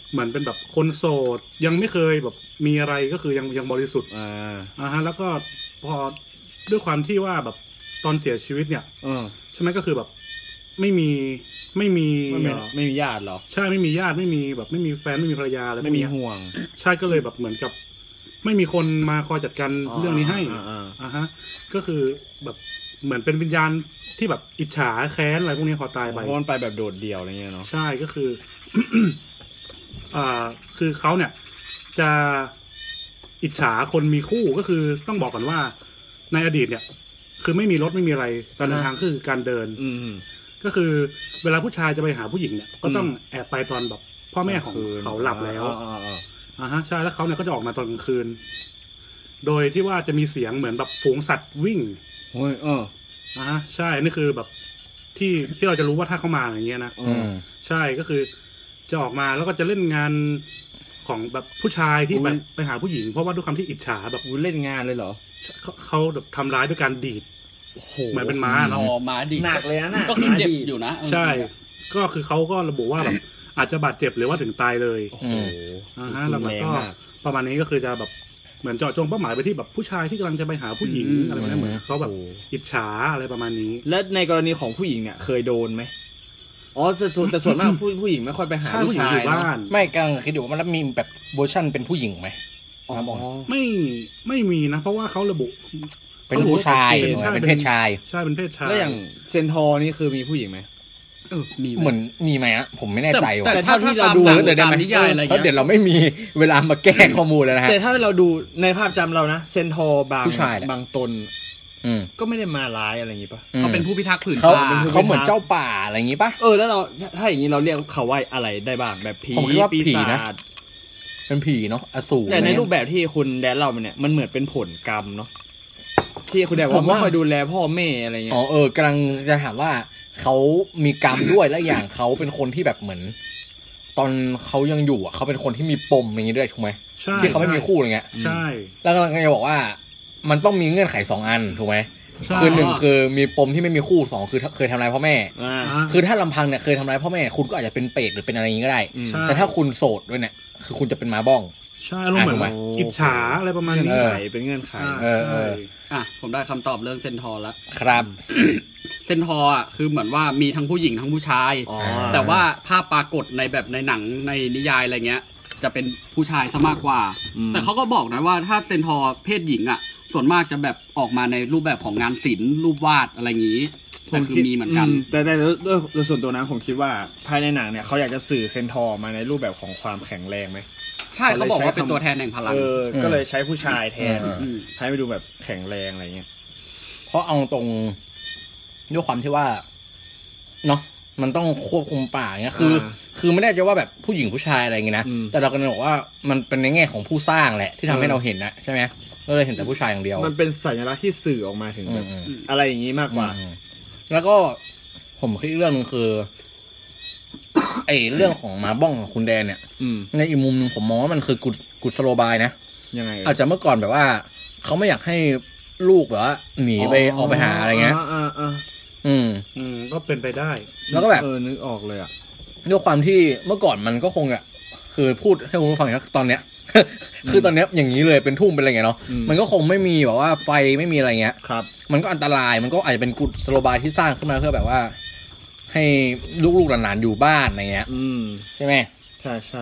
เหมือนเป็นแบบคนโสดยังไม่เคยแบบมีอะไรก็คือยังยังบริสุทธิ์อ่าอ่าฮะแล้วก็พอด้วยความที่ว่าแบบตอนเสียชีวิตเนี่ยใช่ไหมก็คือแบบไม่มีไม่มีไม่มีญาติหรอใช่ไม่มีญาติไม่มีแบบไม่มีแฟนไม่มีภรรยาอะไรไม่มีห่วงใช่ก็เลยแบบเหมือนกับไม่มีคนมาคอยจัดการเรื่องนี้ให้อ่าฮะก็คือแบบเหมือนเป็นวิญญาณที่แบบอิจฉาแค้นอะไรพวกนี้พอตายไปเพราะมันไปแบบโดดเดี่ยวอะไรเงี้ยเนาะใช่ก็คือ อ่าคือเขาเนี่ยจะอิจฉาคนมีคู่ก็คือต้องบอกก่อนว่าในอดีตเนี่ยคือไม่มีรถไม่มีอะไรการเดินทางคือการเดินอืก็คือเวลาผู้ชายจะไปหาผู้หญิงเนี่ยก็ต้องแอบไปตอนแบบพ่อแม่ของเขาหลับแล้วอ่าฮะใช่แล้วเขาเนี่ยก็จะออกมาตอนกลางคืนโดยที่ว่าจะมีเสียงเหมือนแบบฝูงสัตว์วิ่งโอ้ยเอออ่าใช่นี่คือแบบที่ที่เราจะรู้ว่าถ้าเขามาอย่างเงี้ยนะใช่ก็คือจะออกมาแล้วก็จะเล่นงานของแบบผู้ชายที่แบบไปหาผู้หญิงเพราะว่าด้วยความที่อิจฉาแบบเล่นงานเลยเหรอเขาเขาแบบทำร้ายด้วยการดีดเหมือนเป็นม้าเนาะม้าดีดหนักเลยนะก็คือเจ็บอยู่นะใช่ก็คือเขาก็ระบุว่าแบบอาจจะบาดเจ็บหรือว่าถึงตายเลยโอ้โหอ่าฮะแล้วก็ประมาณนี้ก็คือจะแบบเหมือนเจาะจงเป้าหมายไปที่แบบผู้ชายที่กำลังจะไปหาผู้หญิงอะไรแบบนี้เหมือนเขาแบบอิจฉาอะไรประมาณนี้และในกรณีของผู้หญิงเนี่ยเคยโดนไหมอ๋อแต่ส่วนแต่ส่วนมากผู้ผู้หญิงไม่ค่อยไปหาผู้ชายบ้านไม่กำลังคิดอยู่ว่ามันมีแบบเวอร์ชั่นเป็นผู้หญิงไหมอ๋อไม่ไม่มีนะเพราะว่าเขาระบุเป็นผู้ชายเป็นเพศชายใช่เป็นเพศชายแล้วอย่างเซนทอร์นี่คือมีผู้หญิงไหมเออมีเหมือนมีไหมอ่ะผมไม่แน่ใจว่ะแต่ถ้าที่เราดูเลยได้ไหมเพราะเดี๋ยวเราไม่มีเวลามาแก้ข้อมูลแล้วนะฮะแต่ถ้าเราดูในภาพจำเรานะเซนทอร์บางบางตนก็ไม่ได้มาร้ายอะไรอย่างงี้ป่ะเขาเป็นผู้พิทักษ์ผืนป่าเขาเหมือนเจ้าป่าอะไรอย่างงี้ป่ะเออแล้วเราถ้าอย่างงี้เราเรียกเขาว่าอะไรได้บ้างแบบผีปีศาจเป็นผีเนาะอสูรแต่ในรูปแบบที่คุณแดนเล่ามันเนี่ยมันเหมือนเป็นผลกรรมเนาะที่คุณแดนว่าไม่คอยดูแลพ่อแม่อะไรเงี้ยอ๋อเออกำลังจะถามว่าเขามีกรรมด้วยและอย่างเขาเป็นคนที่แบบเหมือนตอนเขายังอยู่อ่ะเขาเป็นคนที่มีปมอย่างนี้ด้วยถูกไหมที่เขาไม่มีคู่อะไรเงี้ยใช่แล้วกำลังจะบอกว่ามันต้องมีเงื่อนไขสองอันถูกไหมคือหนึ่งคือมีปมที่ไม่มีคู่สองคือเคยทำร้ายพ่อแม่คือถ้าลำพังเนี่ยเคยทำร้ายพ่อแม่คุณก็อาจจะเป็นเปรตหรือเป็นอะไรอย่างนี้ก็ได้แต่ถ้าคุณโสดด้วยเนี่ยคือคุณจะเป็นม้าบ้องใช่รู้เหมือนอิจฉาอะไรประมาณนี้เป็นเงื่อนไขเออเอออ่ะผมได้คำตอบเรื่องเซนทอร์แล้วครับเซนทอร์อ่ะคือเหมือนว่ามีทั้งผู้หญิงทั้งผู้ชายแต่ว่าภาพปรากฏในแบบในหนังในนิยายอะไรเงี้ยจะเป็นผู้ชายซะมากกว่าแต่เขาก็บอกนะว่าถ้าเซนทอร์เพศหญิงอ่ะส่วนมากจะแบบออกมาในรูปแบบของงานศิลป์รูปวาดอะไรอย่างนี้แต่คือมีเหมือนกันแต่แต่โดยส่วนตัวนะผมคิดว่าภายในหนังเนี่ยเขาอยากจะสื่อเซนทอร์มาในรูปแบบของความแข็งแรงไหมใช่เขาบอกว่าเป็นตัวแทนแห่งพลังเออก็เลยใช้ผู้ชายแทนให้ไปดูแบบแข็งแรงอะไรเงี้ยเพราะเอาตรงด้วยความที่ว่าเนาะมันต้องควบคุมป่าเงี้ยคือคือไม่ได้จะว่าแบบผู้หญิงผู้ชายอะไรเงี้ยนะแต่เราก็จะบอกว่ามันเป็นในแง่ของผู้สร้างแหละที่ทำให้เราเห็นนะใช่ไหมก็เลยเห็นแต่ผู้ชายอย่างเดียวมันเป็นสัญลักษณ์ที่สื่อออกมาถึงแบบอะไรอย่างนี้มากกว่าแล้วก็ผมคิดเรื่องนึงคือไอเรื่องของมาบ้องของคุณแดนเนี่ยในอีกมุมนึงผมมองว่ามันคือกุศกุศโลบายนะยังไงอาจจะเมื่อก่อนแบบว่าเขาไม่อยากให้ลูกแบบว่าหนีไปออกไปหาอะไรเงี้ยอืมอืมก็เป็นไปได้แล้วก็แบบเออนึกออกเลยอ่ะด้วยความที่เมื่อก่อนมันก็คงอ่ะคือพูดให้คุณผู้ฟังนะตอนเนี้ยคือตอนเนี้ยอย่างนี้เลยเป็นทุ่งเป็นอะไรเงี้ยเนาะมันก็คงไม่มีแบบว่าไฟไม่มีอะไรเงี้ยครับมันก็อันตรายมันก็อาจจะเป็นกุศโลบายที่สร้างขึ้นมาเพื่อแบบว่าให้ลูกๆหลานๆอยู่บ้านอะไรเงี้ยใช่ไหมใช่ใช่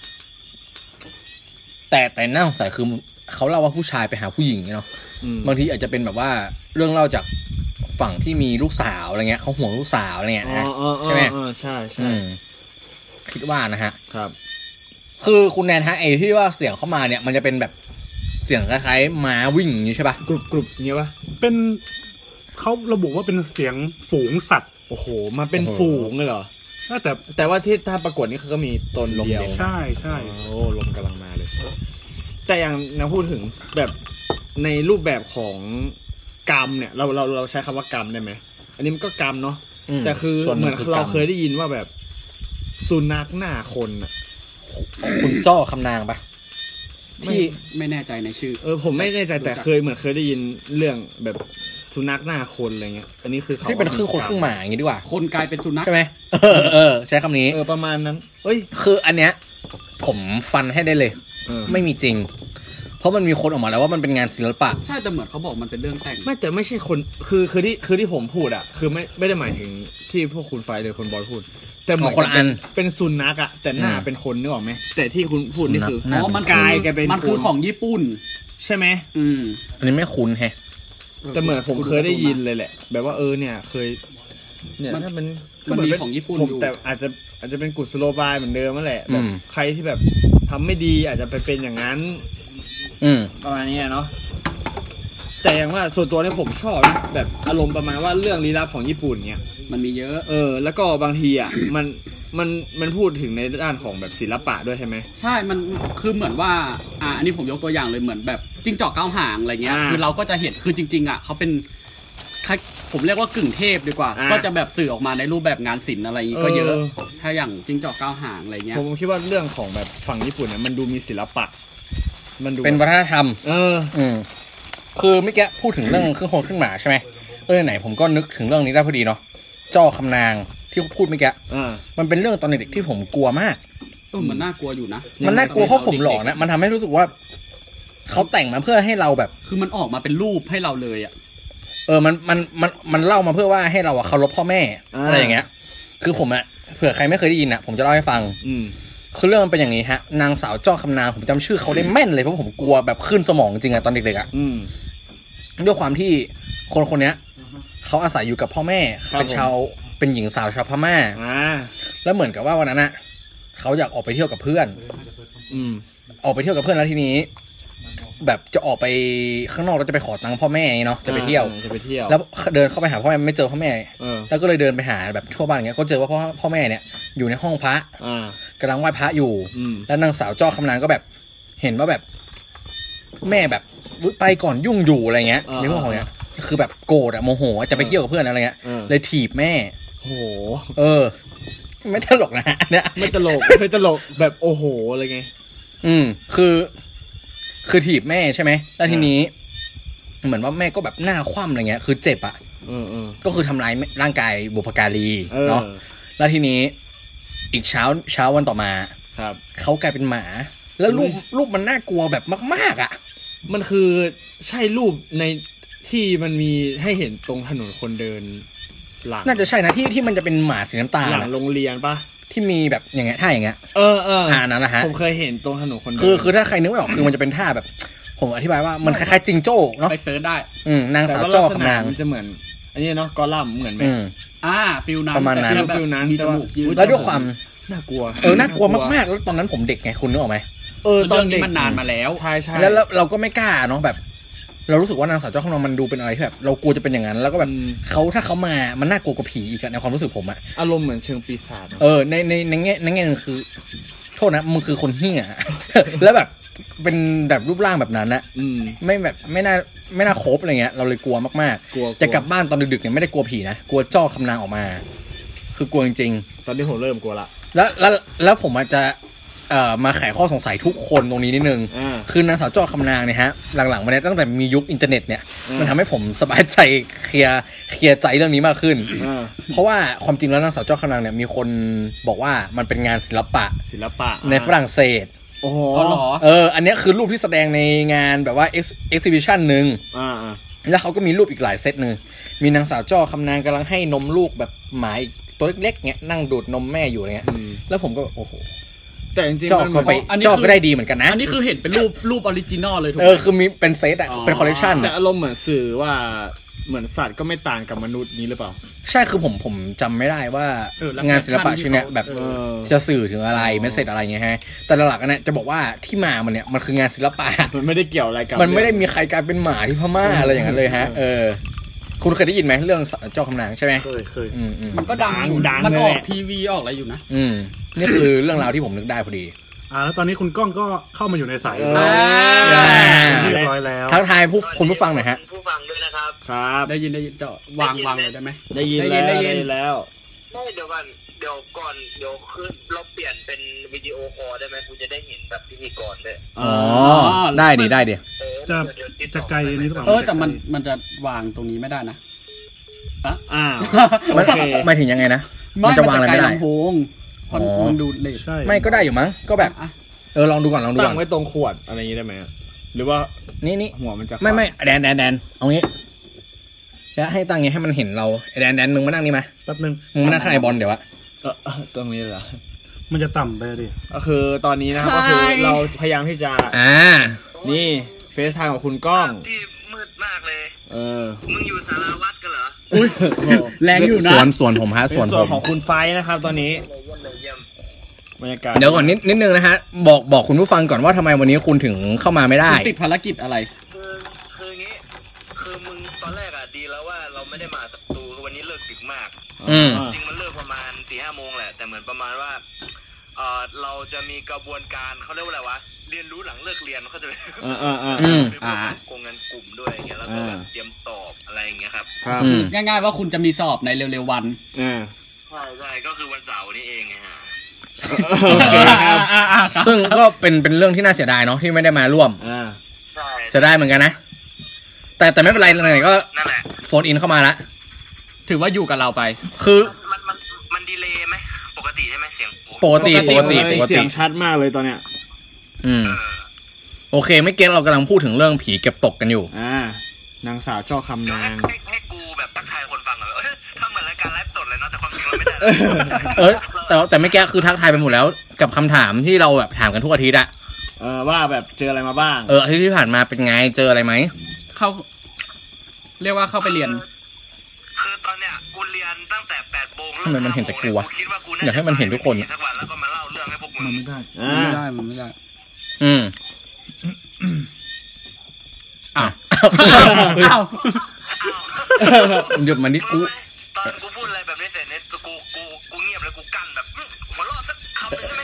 แต่แต่น่าสงสัยคือเขาเล่าว่าผู้ชายไปหาผู้หญิงเนาะบางทีอาจจะเป็นแบบว่าเรื่องเล่าจากฝั่งที่มีลูกสาวอะไรเงี้ยเขาห่วงลูกสาวอะไรเงี้ยนะใช่ไหมใช่ใช่คิดว่านะฮะครับคือคุณแนนฮะไอ้ที่ว่าเสียงเข้ามาเนี่ยมันจะเป็นแบบเสียงคล้ายๆม้าวิ่งอย่างนี้ใช่ป่ะกรุบกรุบอย่างเงี้ยป่ะเป็นเขาระบุว่าเป็นเสียงฝูงสัตว์โอ้โหมาเป็นฝูงเลยเหรอแต่แต่ว่าที่ถ้าปรากฏนี่เขาก็มีตนลมเย็นใช่ใช่โอ้ลมกำลังมาเลยแต่อย่างนะพูดถึงแบบในรูปแบบของกรรมเนี่ยเราเราเราใช้คำว่ากรรมได้ไหมอันนี้มันก็กรรมเนาะแต่คือเหมือนเราเคยได้ยินว่าแบบสุนัขหน้าคนอ่ะคุณจ้อคำนางปะที่ไม่แน่ใจในชื่อเออผมไม่แน่ใจแต่เคยเหมือนเคยได้ยินเรื่องแบบสุนัขหน้าคนอะไรเงี้ยอันนี้คือเขาที่เป็นครึ่งคนครึ่งหมาอย่างงี้ดีกว่าคนกลายเป็นสุนัขใช่ไหมเออเออใช้คำนี้เออประมาณนั้นเอ้ยคืออันเนี้ยผมฟันให้ได้เลยไม่มีจริงเพราะมันมีคนออกมาแล้วว่ามันเป็นงานศิลปะใช่แต่เหมือนเขาบอกมันเป็นเรื่องแต่งไม่แต่ไม่ใช่คนคือคือที่คือที่ผมพูดอ่ะคือไม่ไม่ได้หมายถึงที่พวกคุณไฟหรือคนบอลพูดแต่เหมือนคนอันเป็นสุนัขอ่ะแต่หน้าเป็นคนนึกออกไหมแต่ที่คุณพูดนี่คืออ๋อมันกายแกเป็นมันคือของญี่ปุ่นใช่ไหมอืมอันนี้ไม่คุ้นแฮะแต่เหมือนผมเคยได้ยินเลยแหละแบบว่าเออเนี่ยเคยเนี่ยถ้ามันมันมีของญี่ปุ่นอยู่แต่อาจจะอาจจะเป็นกุศโลบายเหมือนเดิมนั่นแหละแบบใครที่แบบทำไม่ดีอาจจะไปเป็นอย่างนั้นประมาณนี้เนาะแต่อย่างว่าส่วนตัวเนี่ยผมชอบแบบอารมณ์ประมาณว่าเรื่องลี้ลับของญี่ปุ่นเนี่ยมันมีเยอะเออแล้วก็บางทีอ่ะมันมันมันพูดถึงในด้านของแบบศิลปะด้วยใช่ไหมใช่มันคือเหมือนว่าอ่าอันนี้ผมยกตัวอย่างเลยเหมือนแบบจิ้งจอกเก้าหางอะไรเงี้ยคือเราก็จะเห็นคือจริงๆอ่ะเขาเป็นผมเรียกว่ากึ่งเทพดีกว่าก็จะแบบสื่อออกมาในรูปแบบงานศิลป์อะไรอย่างงี้ก็เยอะถ้าอย่างจิ้งจอกเก้าหางอะไรเงี้ยผมคิดว่าเรื่องของแบบฝั่งญี่ปุ่นเนี่ยมันดูมีศิลปะมันดูเป็นวัฒนธรรมเอออืมคือเมื่อกี้พูดถึงเรื่องเครื่องโครงเครื่องหมาใช่ไหมเออไหนผมก็นึกถึงเรื่องนี้ได้พอดีเนาะจ้อคำนางที่พูดเมื่อกี้มันเป็นเรื่องตอนเด็กที่ผมกลัวมากเออมันน่ากลัวอยู่นะมันน่ากลัวเพราะผมหลอกนะมันทำให้รู้สึกว่าเขาแต่งมาเพื่อให้เราแบบคือมันออกมาเป็นรูปให้เราเลยอ่ะเออมันมันมันมันเล่ามาเพื่อว่าให้เราอะเคารพพ่อแม่อะไรอย่างเงี้ยคือผมอะเผื่อใครไม่เคยได้ยินอะผมจะเล่าให้ฟังอืมคือเรื่องมันเป็นอย่างนี้ฮะนางสาวจ้อคำนางผมจำชื่อเขาได้แม่นเลยเพราะผมกลัวแบบขึ้นสมองจริงอะตอนเด็กๆอะด้วยความที่คนคนนี้เขาอาศัยอยู่กับพ่อแม่เป็นชาวเป็นหญิงสาวชาวพม่าแล้วเหมือนกับว่าวันนั้นอะเขาอยากออกไปเที่ยวกับเพื่อนอืมออกไปเที่ยวกับเพื่อนแล้วทีนี้แบบจะออกไปข้างนอกแล้วจะไปขอตังค์พ่อแม่เนาะจะไปเที่ยวจะไปเที่ยวแล้วเดินเข้าไปหาพ่อแม่ไม่เจอพ่อแม่แล้วก็เลยเดินไปหาแบบทั่วบ้านอย่างเงี้ยก็เจอว่าพ่อพ่อแม่เนี่ยอยู่ในห้องพระกำลังไหว้พระอยู่แล้วนางสาวจ้อคำนางก็แบบเห็นว่าแบบแม่แบบไปก่อนยุ่งอยู่อะไรเงี้ยในเรื่องของเนี้ยคือแบบโกรธอะโมโหจะไปเที่ยวกับเพื่อนอะไรเงี้ยเลยถีบแม่โอ้โหเออไม่ตลกนะเนี่ยไม่ตลกไม่ตลกแบบโอ้โหอะไรไงอืมคือคือถีบแม่ใช่ไหมแล้วทีนี้เหมือนว่าแม่ก็แบบหน้าคว่ำอะไรเงี้ยคือเจ็บอ่ะก็คือทำร้ายร่างกายบุพการีเนาะแล้วทีนี้อีกเช้าเช้าวันต่อมาครับเขากลายเป็นหมาแล้วรูปรูปมันน่ากลัวแบบมากๆอ่ะมันคือใช่รูปในที่มันมีให้เห็นตรงถนนคนเดินหลังน่าจะใช่นะที่ที่มันจะเป็นหมาสีน้ำตาลหลังโรงเรียนปะที่มีแบบอย่างเงี้ยท่าอย่างเงี้ยเออเอออ่านั่นแหละฮะผมเคยเห็นตรงถนนคนเดินคือคือถ้าใครนึกไม่ออกคือมันจะเป็นท่าแบบผมอธิบายว่ามันคล้ายๆจิงโจ้เนาะไปเซิร์ชได้อืมนางสาวจ้อคำนางมันจะเหมือนอันนี้เนาะกอลัมน์เหมือนไหมอ่าฟิลนั้นประมาณนั้นฟิลนั้นมีจมูกยืดแล้วด้วยความน่ากลัวเออน่ากลัวมากๆแล้วตอนนั้นผมเด็กไงคุณนึกออกไหมเออตอนนี้มันนานมาแล้วใช่ใช่แล้วเราก็ไม่กล้าเนาะแบบเรารู้สึกว่านางสาวจ้อคำนางมันดูเป็นอะไรที่แบบเรากลัวจะเป็นอย่างนั้นแล้วก็แบบเขาถ้าเขามามันน่ากลัวกว่าผีอีกในความรู้สึกผมอะอารมณ์เหมือนเชิงปีศาจเออในในในแง่ในแง่นึงคือโทษนะมึงคือคนเหี้ยแล้วแบบเป็นแบบรูปร่างแบบนั้นนะไม่แบบไม่น่าไม่น่าคบอะไรเงี้ยเราเลยกลัวมากๆจะกลับบ้านตอนดึกๆเนี่ยไม่ได้กลัวผีนะกลัวจ้อคำนางออกมาคือกลัวจริงๆตอนนี้ผมเริ่มกลัวละแล้วแล้วแล้วผมอาจจะเอ่อมาไขข้อสงสัยทุกคนตรงนี้นิดนึงคือนางสาวจ้อคำนางเนี่ยฮะหลังๆมาเนี่ยตั้งแต่มียุคอินเทอร์เน็ตเนี่ยมันทำให้ผมสบายใจเคลียร์เคลียร์ใจเรื่องนี้มากขึ้นเพราะว่าความจริงแล้วนางสาวจ้อคำนางเนี่ยมีคนบอกว่ามันเป็นงานศิลปะศิลปะในฝรั่งเศสโอ้โหเอออันนี้คือรูปที่แสดงในงานแบบว่าเอ็กซิบิชันนึงแล้วเขาก็มีรูปอีกหลายเซตนึงมีนางสาวจ้อคำนางกำลังให้นมลูกแบบหมาตัวเล็กๆเงี้ยนั่งดูดนมแม่อยู่เงี้ยแล้วผมก็โอ้โหแต่จริงๆมันไปจอก็ได้ดีเหมือนกันนะอันนี้คือเห็นเป็นรูปรูปออริจินอลเลยถูกเออคือมีเป็นเซตอ่ะเป็นคอลเลกชันแต่อารมณ์เหมือนสื่อว่าเหมือนสัตว์ก็ไม่ต่างกับมนุษย์นี้หรือเปล่าใช่คือผมผมจำไม่ได้ว่างานศิลปะชิ้นเนี้ยแบบจะสื่อถึงอะไรเมสเสจอะไรเงี้ยฮะแต่หลักๆเนี่ยจะบอกว่าที่มามันเนี่ยมันคืองานศิลปะมันไม่ได้เกี่ยวอะไรกับมันไม่ได้มีใครกลายเป็นหมาที่พม่าอะไรอย่างนั้นเลยฮะเออคุณเคยได้ยินไหมเรื่องจ้อคำนางใช่ไหมเคยเคยมันก็ดังอยู่มันออกทีวีออกอะไรอยู่นะอืมนี่คือเรื่องราวที่ผมนึกได้พอดีอ่าแล้วตอนนี้คุณก้องก็เข้ามาอยู่ในสายเรียบร้อยแล้วทักทายผู้คุณผู้ฟังหน่อยฮะผู้ฟังด้วยนะครับครับได้ยินได้ยินจะวางวางเลยได้ไหมได้ยินแล้วได้ยินแล้วไม่เดี๋ยวก่อนเดี๋ยวก่อนเดี๋ยวคือเราเปลี่ยนเป็นวิดีโอคอลได้ไหมคุณจะได้เห็นแบบพิธีกรด้วยอ๋อได้ดิได้ดิจะจะไกลนี้หรือเปล่าเออแต่มันมันจะวางตรงนี้ไม่ได้นะอ้าวโอเคไม่ถึงยังไงนะมันจะวางอะไรไม่ได้ลำโพงพอนดูเลยไม่ก็ได้อยู่มั้งก็แบบเออลองดูก่อนลองดูก่อนตั้งไว้ตรงขวดอะไรอย่างนี้ได้ไหมหรือว่านี่นี่หัวมันจะไม่ไม่แดนแดนแดนเอางี้แล้วให้ตั้งงี้ให้มันเห็นเราแดนแดนมึงมานั่งนี่ไหมแป๊บนึงมึงมานั่งข้างไอบอลเดี๋ยวอะเออตรงนี้เหรอมันจะต่ำไปดิก็คือตอนนี้นะครับก็คือเราพยายามที่จะอ่านี่เฟซไทม์ของคุณก้องที่มืดมากเลยเออมึงอยู่สารวัตรกันเหรออุ้ยแรงอยู่นะส่วนส่วนผมฮะส่วนผมของคุณไฟนะครับตอนนี้บรรยากาศเดี๋ยวก่อนนิดนิดนึงนะฮะบอกบอกคุณผู้ฟังก่อนว่าทำไมวันนี้คุณถึงเข้ามาไม่ได้ติดภารกิจอะไรคือคืองี้คือมึงตอนแรกอะดีแล้วว่าเราไม่ได้มาสักตูวันนี้เลิกดึกมากจริงมันเลิกประมาณสี่ห้าโมงแหละแต่เหมือนประมาณว่าเออเราจะมีกระบวนการเขาเรียกว่าอะไรวะเรียนรู้หลังเลิกเรียนเขาจะเป็นอ่าอ่าอ่าอ่าโครงงานกลุ่มด้วยอย่างเงี้ยแล้วก็เตรียมสอบอะไรอย่างเงี้ยครับง่ายๆว่าคุณจะมีสอบในเร็วๆวันอ่าใช่ใช่ก็คือวันเสาร์นี่เองไงฮะซึ่งก็เป็นเป็นเรื่องที่น่าเสียดายเนาะที่ไม่ได้มาร่วมเสียดายเหมือนกันนะแต่แต่ไม่เป็นไรเลยก็โฟนอินเข้ามาละถือว่าอยู่กับเราไปคือมันมันมันดีเลย์ไหมปกติใช่ไหมเสียงปกติปกติปกติเสียงชัดมากเลยตอนเนี้ยอืมโอเคไม่เก็ตเรากำลังพูดถึงเรื่องผีเก็บตกกันอยู่อ่านางสาวเจ้าคำนางให้ให้กูแบบทักทายคนฟังเหรอทำเหมือนรายการไลฟ์สดเลยเนาะแต่ความจริงเราไม่ได้เออแต่แต่ไม่แก้คือทักทายไปหมดแล้วกับคำถามที่เราแบบถามกันทุกอาทิตย์อะเออว่าแบบเจออะไรมาบ้างเอออาทิตย์ที่ผ่านมาเป็นไงเจออะไรไหมเข้าเรียกว่าเข้าไปเรียนคือตอนเนี้ยกูเรียนตั้งแต่แปดโมงทำไมมันเห็นแต่กูวะอยากให้มันเห็นทุกคนสักวันแล้วก็มาเล่าเรื่องให้พวกมึงมันไม่ได้มันไม่ได้มันไม่ได้อืมอ้าวอ้าวหยุดมานิดกูตอนกูพูดอะไรแบบนี้เสร็จเนี่ยกูกูกูเงียบเลยกูกั้นแบบหัวเราะสักคำใช่ไหม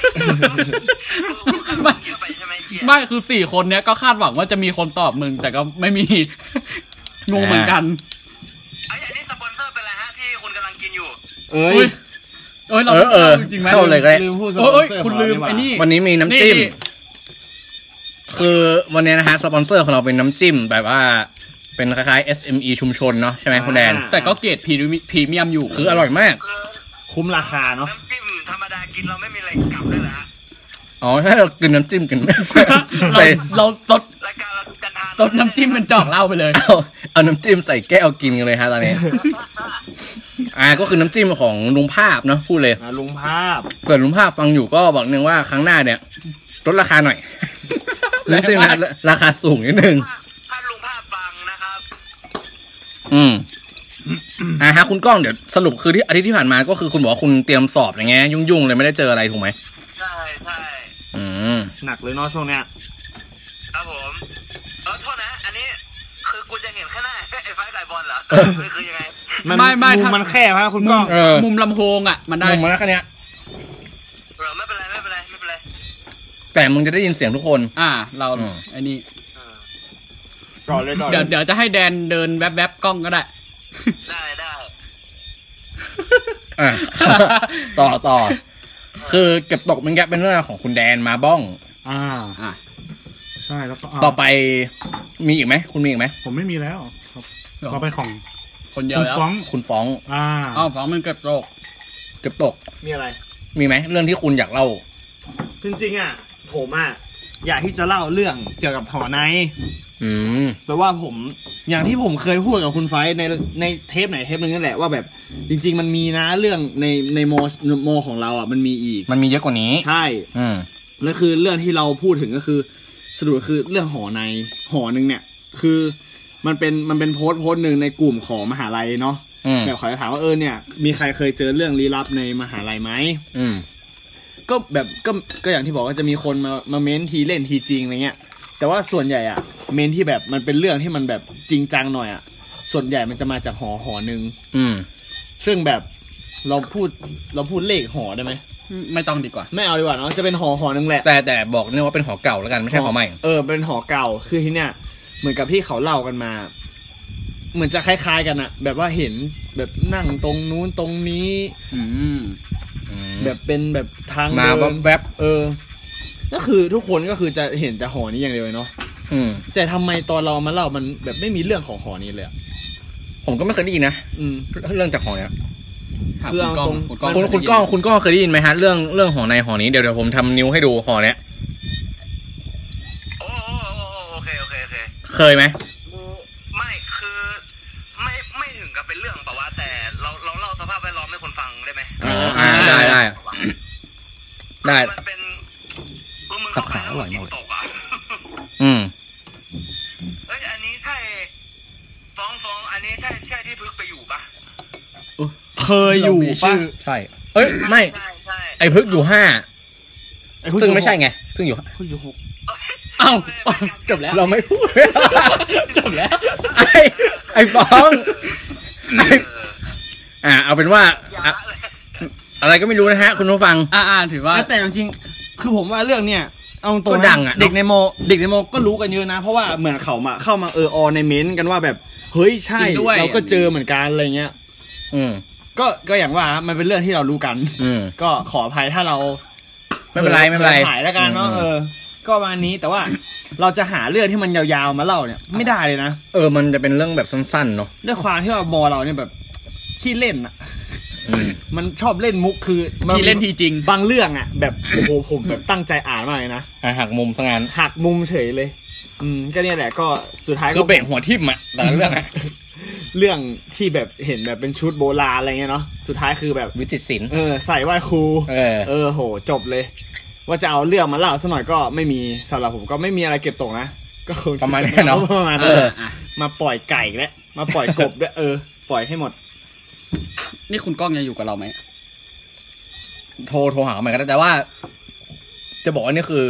ไม่ไม่คือสี่คนเนี้ยก็คาดหวังว่าจะมีคนตอบมึงแต่ก็ไม่มีงงเหมือนกันไอ้นี่สปอนเซอร์เป็นอะไรฮะที่คุณกำลังกินอยู่เอ้ยเอ้ยเราเออจริงไหมเข้าเลยก็ได้ลืมพูดสปอนเซอร์คุณลืมไอ้นี่วันนี้มีน้ำจิ้มคือวันนี้นะฮะสปอนเซอร์ของเราเป็นน้ำจิ้มแบบว่าเป็นคล้ายๆ เอส เอ็ม อี ชุมชนเนาะใช่ไหมคุณแดนแต่ก็เกรดพรีเมียมอยู่คืออร่อยมากคุ้มราคาเนาะน้ำจิ้มธรรมดากินเราไม่มีอะไรกลับเลยเหรออ๋อถ้าเรากินน้ำจิ้มกันใส่เราสดรายการเราจันทานสดน้ำจิ้มเป็นจอกเหล้าไปเลยเอาเอาน้ำจิ้มใส่แก้วกินกันเลยฮะตอนนี้อ่าก็คือน้ำจิ้มของลุงภาพเนาะพูดเลยลุงภาพเผื่อลุงภาพฟังอยู่ก็บอกนึงว่าครั้งหน้าเนี่ยลดราคาหน่อยน้ำจิ้มนะราคาสูงนิดนึงถ้าลุงภาพฟังนะครับอืมอ่าฮะคุณก้องเดี๋ยวสรุปคือที่อาทิตย์ที่ผ่านมาก็คือคุณบอกว่าคุณเตรียมสอบอย่างเงี้ยยุ่งๆเลยไม่ได้เจออะไรถูกไหมใช่ใช่อืมหนักเลยเนาะช่วงเนี้ยครับผมเออโทษนะอันนี้คือกูจะเห็นแค่หน้าไอ้ไฟไก่บอลเหรอคือยังไงไม่ไม่มุมมันแคบครับคุณก้องมุมลำโพงอ่ะมันได้มุมมันแค่เนี้ยเออไม่เป็นไรไม่เป็นไรไม่เป็นไรแต่มึงจะได้ยินเสียงทุกคนอ่าเราไอ้นี่ก่อนเลยก่อนเดี๋ยวเดี๋ยวจะให้แดนเดินแวบๆกล้องก็ได้ได้ได้อ่าต่อต่อคือเก็บตกมันแกเป็นเรื่องของคุณแดนมาบ้องอ่าอ่าใช่แล้วก็ต่อไปมีอีกไหมคุณมีอีกไหมผมไม่มีแล้วครับต่อไปของคนเดียวแล้วคุณฟ้องอ่าอ๋อฟ้องมันเก็บตกเก็บตกมีอะไรมีไหมเรื่องที่คุณอยากเล่าจริงๆอ่ะผมอ่ะอยากที่จะเล่าเรื่องเกี่ยวกับหอในอืมแปลว่าผมอย่างที่ผมเคยพูดกับคุณไฟในในเทปไหนเทปนึงนั่นแหละว่าแบบจริงๆมันมีนะเรื่องในในโมโมของเราอ่ะมันมีอีกมันมีเยอะกว่านี้ใช่อืมแล้วคือเรื่องที่เราพูดถึงก็คือสรุปคือเรื่องหอในหอนึงเนี่ยคือมันเป็นมันเป็นโพสต์โพสต์นึงในกลุ่มของมหาลัยเนาะแบบเขาจะถามว่าเออเนี่ยมีใครเคยเจอเรื่องลี้ลับในมหาลัยไหมอืมก็แบบก็ก็อย่างที่บอกก็จะมีคนมามาเม้นทีเล่นทีจริงอะไรเงี้ยแต่ว่าส่วนใหญ่อ่ะเมนที่แบบมันเป็นเรื่องที่มันแบบจริงจังหน่อยอ่ะส่วนใหญ่มันจะมาจากหอหอนึงอืมซึ่งแบบเราพูดเราพูดเลขหอได้ไหมไม่ต้องดีกว่าไม่เอาดีกว่าเนาะจะเป็นหอหอนึงแหละแต่แต่บอกเนี่ยว่าเป็นหอเก่าแล้วกันไม่ใช่หอใหม่เออเป็นหอเก่าคือที่เนี้ยเหมือนกับที่เขาเล่ากันมาเหมือนจะคล้ายๆกันอะแบบว่าเห็นแบบนั่งตรงนู้นตรงนี้อืมแบบเป็นแบบทางมาแวบเออก็คือทุกคนก็คือจะเห็นแต่หอนี้อย่างเดียวเนาะแต่ทำไมตอนเรามาเล่ามันแบบไม่มีเรื่องของหอนี้เลยผมก็ไม่เคยได้ยินนะเรื่องจากหอเนี้ยคือเอาตรงคุณคุณก้องคุณก้องเคยได้ยินไหมฮะเรื่องเรื่องหอในหอนี้เดี๋ยวเดี๋ยวผมทำนิ้วให้ดูหอเนี้ยเคยไหมไม่คือไม่ไม่ถึงกับเป็นเรื่องแต่ว่าแต่เราเราเล่าสภาพแวดล้อมให้คนฟังได้ไหมอ๋ออ่าได้ได้ได้มันเป็นมึงเข้าไปแล้วมันตกอ่ะอืมเอ้ยอันนี้ใช่ฟ้องฟ้องอันนี้ใช่ใช่ที่พึกไปอยู่ปะเคยอยู่ปะใช่เอ้ยไม่ไอ้พึกอยู่ห้าซึ่งไม่ใช่ไงซึ่งอยู่พึกอยู่หกเอ้าจบแล้วเราไม่พูดจบแล้วไอ้ไอ้ฟ้องอ่าเอาเป็นว่าอะไรก็ไม่รู้นะฮะคุณผู้ฟังอ่าถือว่าแต่จริงคือผมว่าเรื่องเนี้ยเอาตรงนะเด็กในโมเด็กในโมก็รู้กันเยอะนะเพราะว่าเหมือนเขามาเข้ามาเอออในเม้นกันว่าแบบเฮ้ยใช่เราก็เจอเหมือนกันอะไรเงี้ยอืมก็ก็อย่างว่ามันเป็นเรื่องที่เรารู้กันก็ขออภัยถ้าเราไม่เป็นไรไม่เป็นไรถ่ายแล้วกันเนาะเออก็วันนี้แต่ว่าเราจะหาเรื่องที่มันยาวๆมาเล่าเนี่ยไม่ได้เลยนะเออมันจะเป็นเรื่องแบบสั้นๆเนาะด้วยความที่ว่าบอเราเนี่ยแบบขี้เล่นอ่ะมันชอบเล่นมุกคือขี้เล่นทีจริงบางเรื่องอ่ะแบบโอ้โหผมแบบตั้งใจอ่านมากเลยนะหักมุมซะงั้นหักมุมเฉยเลยอืมก็เนี่ยแหละก็สุดท้ายคือเบะหัวทิ่มอ่ะแต่เรื่องอ่ะเรื่องที่แบบเห็นแบบเป็นชุดโบราณอะไรเงี้ยเนาะสุดท้ายคือแบบวิจิตรศิลป์เออใส่ไหว้ครูเออเออโหจบเลยว่าจะเอาเรื่องมาเล่าสักหน่อยก็ไม่มีสำหรับผมก็ไม่มีอะไรเก็บตกนะก็คงประมาณนี้เนาะประมาณนั้นมาปล่อยไก่แล้วมาปล่อยกบด้วยเออปล่อยให้หมดนี่คุณก้องยังอยู่กับเราไหมโทรโทรหาเขาใหม่ก็ได้แต่ว่าจะบอกว่านี่คือ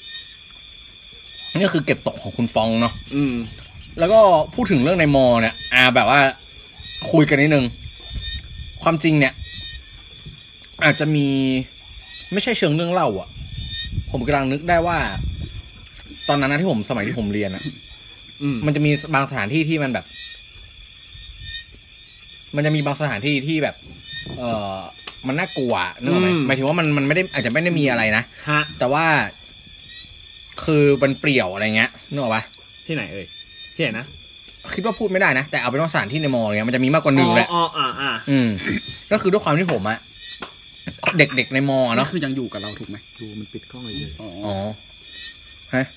นี่คือเก็บตกของคุณฟองเนาะอืมแล้วก็พูดถึงเรื่องในมอเนี่ยอ่าแบบว่าคุยกันนิดนึงความจริงเนี่ยอาจจะมีไม่ใช่เชิงเรื่องเล่าอ่ะผมกำลังนึกได้ว่าตอนนั้นนะที่ผมสมัยที่ผมเรียนอ่ะมันจะมีบางสถานที่ที่มันแบบมันจะมีบางสถานที่ที่แบบเออมันน่ากลัวนึกออกไหมหมายถึงว่ามันมันไม่ได้อาจจะไม่ได้มีอะไรนะแต่ว่าคือมันเปรี่ยวอะไรเงี้ยนึกออกปะที่ไหนเอ่ยที่ไหนนะคิดว่าพูดไม่ได้นะแต่เอาเป็นว่าสถานที่ในมอเงี้ยมันจะมีมากกว่าหนึ่งแหละอ๋ออ่าอ่าอืมก็คือด้วยความที่ผมอะเด็กๆในมอเนาะคือยังอยู่กับเราถูกไหมดูมันปิดกล้องเลยอ๋อฮะ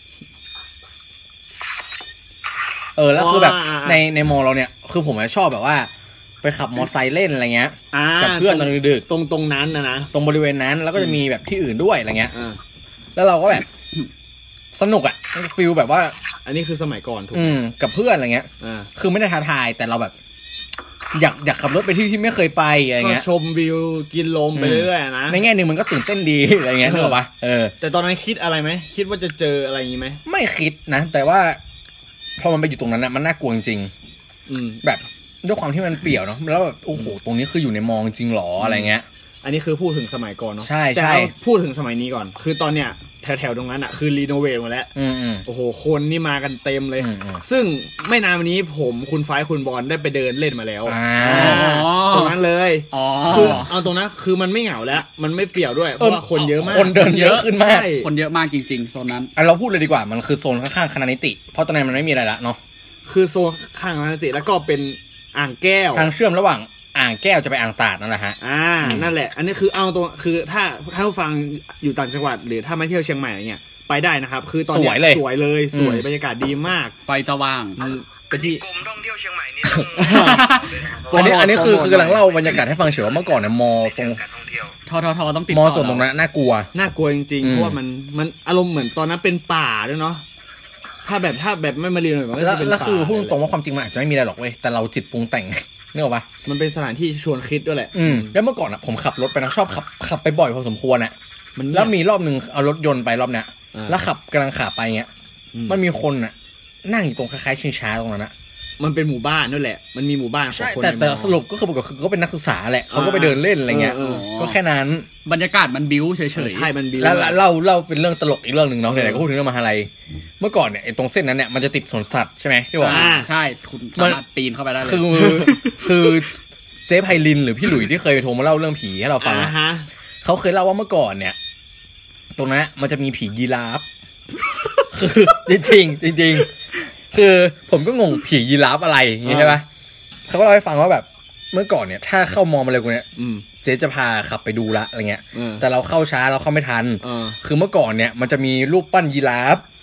เออแล้วคือแบบในในมอเราเนี่ยคือผมชอบแบบว่าไปขับมอไซค์เล่นอะไรเงี้ยกับเพื่อนตอนดึกๆตรงตรงนั้นนะนะตรงบริเวณนั้นแล้วก็จะมีแบบที่อื่นด้วยอะไรเงี้ยแล้วเราก็แบบสนุกอ่ะฟิลแบบว่าอันนี้คือสมัยก่อนถูกอืมกับเพื่อนอะไรเงี้ยคือไม่ได้ท้าทายแต่เราแบบอยากอยากขับรถไปที่ที่ไม่เคยไปอะไรเงี้ยชมวิวกินลมไปเรื่อยๆนะในแง่นึงมันก็ตื่นเต้นดีอะไรเงี้ยถูกป่ะเออแต่ตอนนั้นคิดอะไรไหมคิดว่าจะเจออะไรอย่างงี้ไหมไม่คิดนะแต่ว่าพอมันไปอยู่ตรงนั้นนะมันน่ากลัวจริงๆแบบด้วยความที่มันเปี่ยวเนาะแล้วแบบโอ้โหตรงนี้คืออยู่ในมองจริงหรออะไรเงี้ยอันนี้คือพูดถึงสมัยก่อนเนาะใช่ใช่พูดถึงสมัยนี้ก่อนคือตอนเนี้ยแถวๆตรงนั้นอ่ะคือรีโนเวทหมดแล้วโอ้โหคนนี่มากันเต็มเลยซึ่งไม่นานวันนี้ผมคุณไฟคุณบอลได้ไปเดินเล่นมาแล้วตรงนั้นเลยคือเอาตรงนั้นคือมันไม่เหงาแล้วมันไม่เปี่ยวด้วยเพราะว่าคนเยอะมากคนเดินเยอะขึ้นมากคนเยอะมากจริงๆโซนนั้นเราพูดเลยดีกว่ามันคือโซนข้างๆคณะนิติเพราะตอนนั้นมันไม่มีอะไรละเนาะคือโซนข้างคณะนิติแล้วก็เป็นอ่างแก้วทางเชื่อมระหว่างอ่างแก้วจะไปอ่างตาดนั่นแหละฮะอ่านั่นแหละอันนี้คือเอาตัวคือถ้าถ้าผู้ฟังอยู่ต่างจังหวัดหรือถ้ามาเที่ยวเชียงใหม่อะไรเงี้ยไปได้นะครับคือตอนนี้สวยเลยสวยเลยสวยบรรยากาศดีมากไฟสว่างเป็นที่กรมท่องเที่ยวเชียงใหม่นี่อันนี้อันนี้คือคือกำลังเล่าบรรยากาศให้ฟังเฉยว่าเมื่อก่อนเนี่ยมอตรงทอทอทอต้องติดมอส่วนตรงนั้นน่ากลัวน่ากลัวจริงๆเพราะว่ามันมันอารมณ์เหมือนตอนนั้นเป็นป่าด้วยเนาะถ้าแบบถ้าแบบไม่มาเรียนเลยมันก็จะเป็นป่าแล้วคือพูดตรงว่าความจริงมันอาจจะไม่มีอะไรหรอกเว้ยแต่เราจิตปรุงแต่งนึกออกปะมันเป็นสถานที่ชวนคิดด้วยแหละอืมแล้วเมื่อก่อนอ่ะผมขับรถไปนะชอบขับขับไปบ่อยพอสมควรอ่ะแล้วมีรอบนึงเอารถยนต์ไปรอบเนี้ยแล้วขับกำลังขับไปเงี้ยมันมีคนอ่ะนั่งอยู่ตรงคล้ายๆชิงช้าตรงนั้นนะมันเป็นหมู่บ้านนั่นแหละมันมีหมู่บ้านของคนแต่แต่สรุปก็คือปกติคือก็เป็นนักศึกษาแหละเขาก็ไปเดินเล่นอะไรเงี้ยก็แค่นั้นบรรยากาศมันบิ้วเฉยๆใช่มันบิ้วแล้วเล่าเล่าเป็นเรื่องตลกอีกเรื่องนึงเนาะไหนๆก็พูดถึงเรื่องมหาลัยเมื่อก่อนเนี่ยตรงเส้นนั้นเนี่ยมันจะติดสวนสัตว์ใช่ไหมที่บอกใช่คุณสามารถปีนเข้าไปได้เลยคือคือเจ๊ไพลินหรือพี่หลุยที่เคยโทรมาเล่าเรื่องผีให้เราฟังเขาเคยเล่าว่าเมื่อก่อนเนี่ยตรงนั้นมันจะมีผียีราฟคือจริงจริงจริงคือผมก็งงผียีราฟอะไรอย่างงี้ใช่ปะเขาก็เล่าให้ฟังว่าแบบเมื่อก่อนเนี่ยถ้าเข้ามอมาเลยกูเนี่ยเจ๊จะพาขับไปดูละอะไรเงี้ยแต่เราเข้าช้าเราเข้าไม่ทันคือเมื่อก่อนเนี่ยมันจะมีรูปปั้นยีราฟ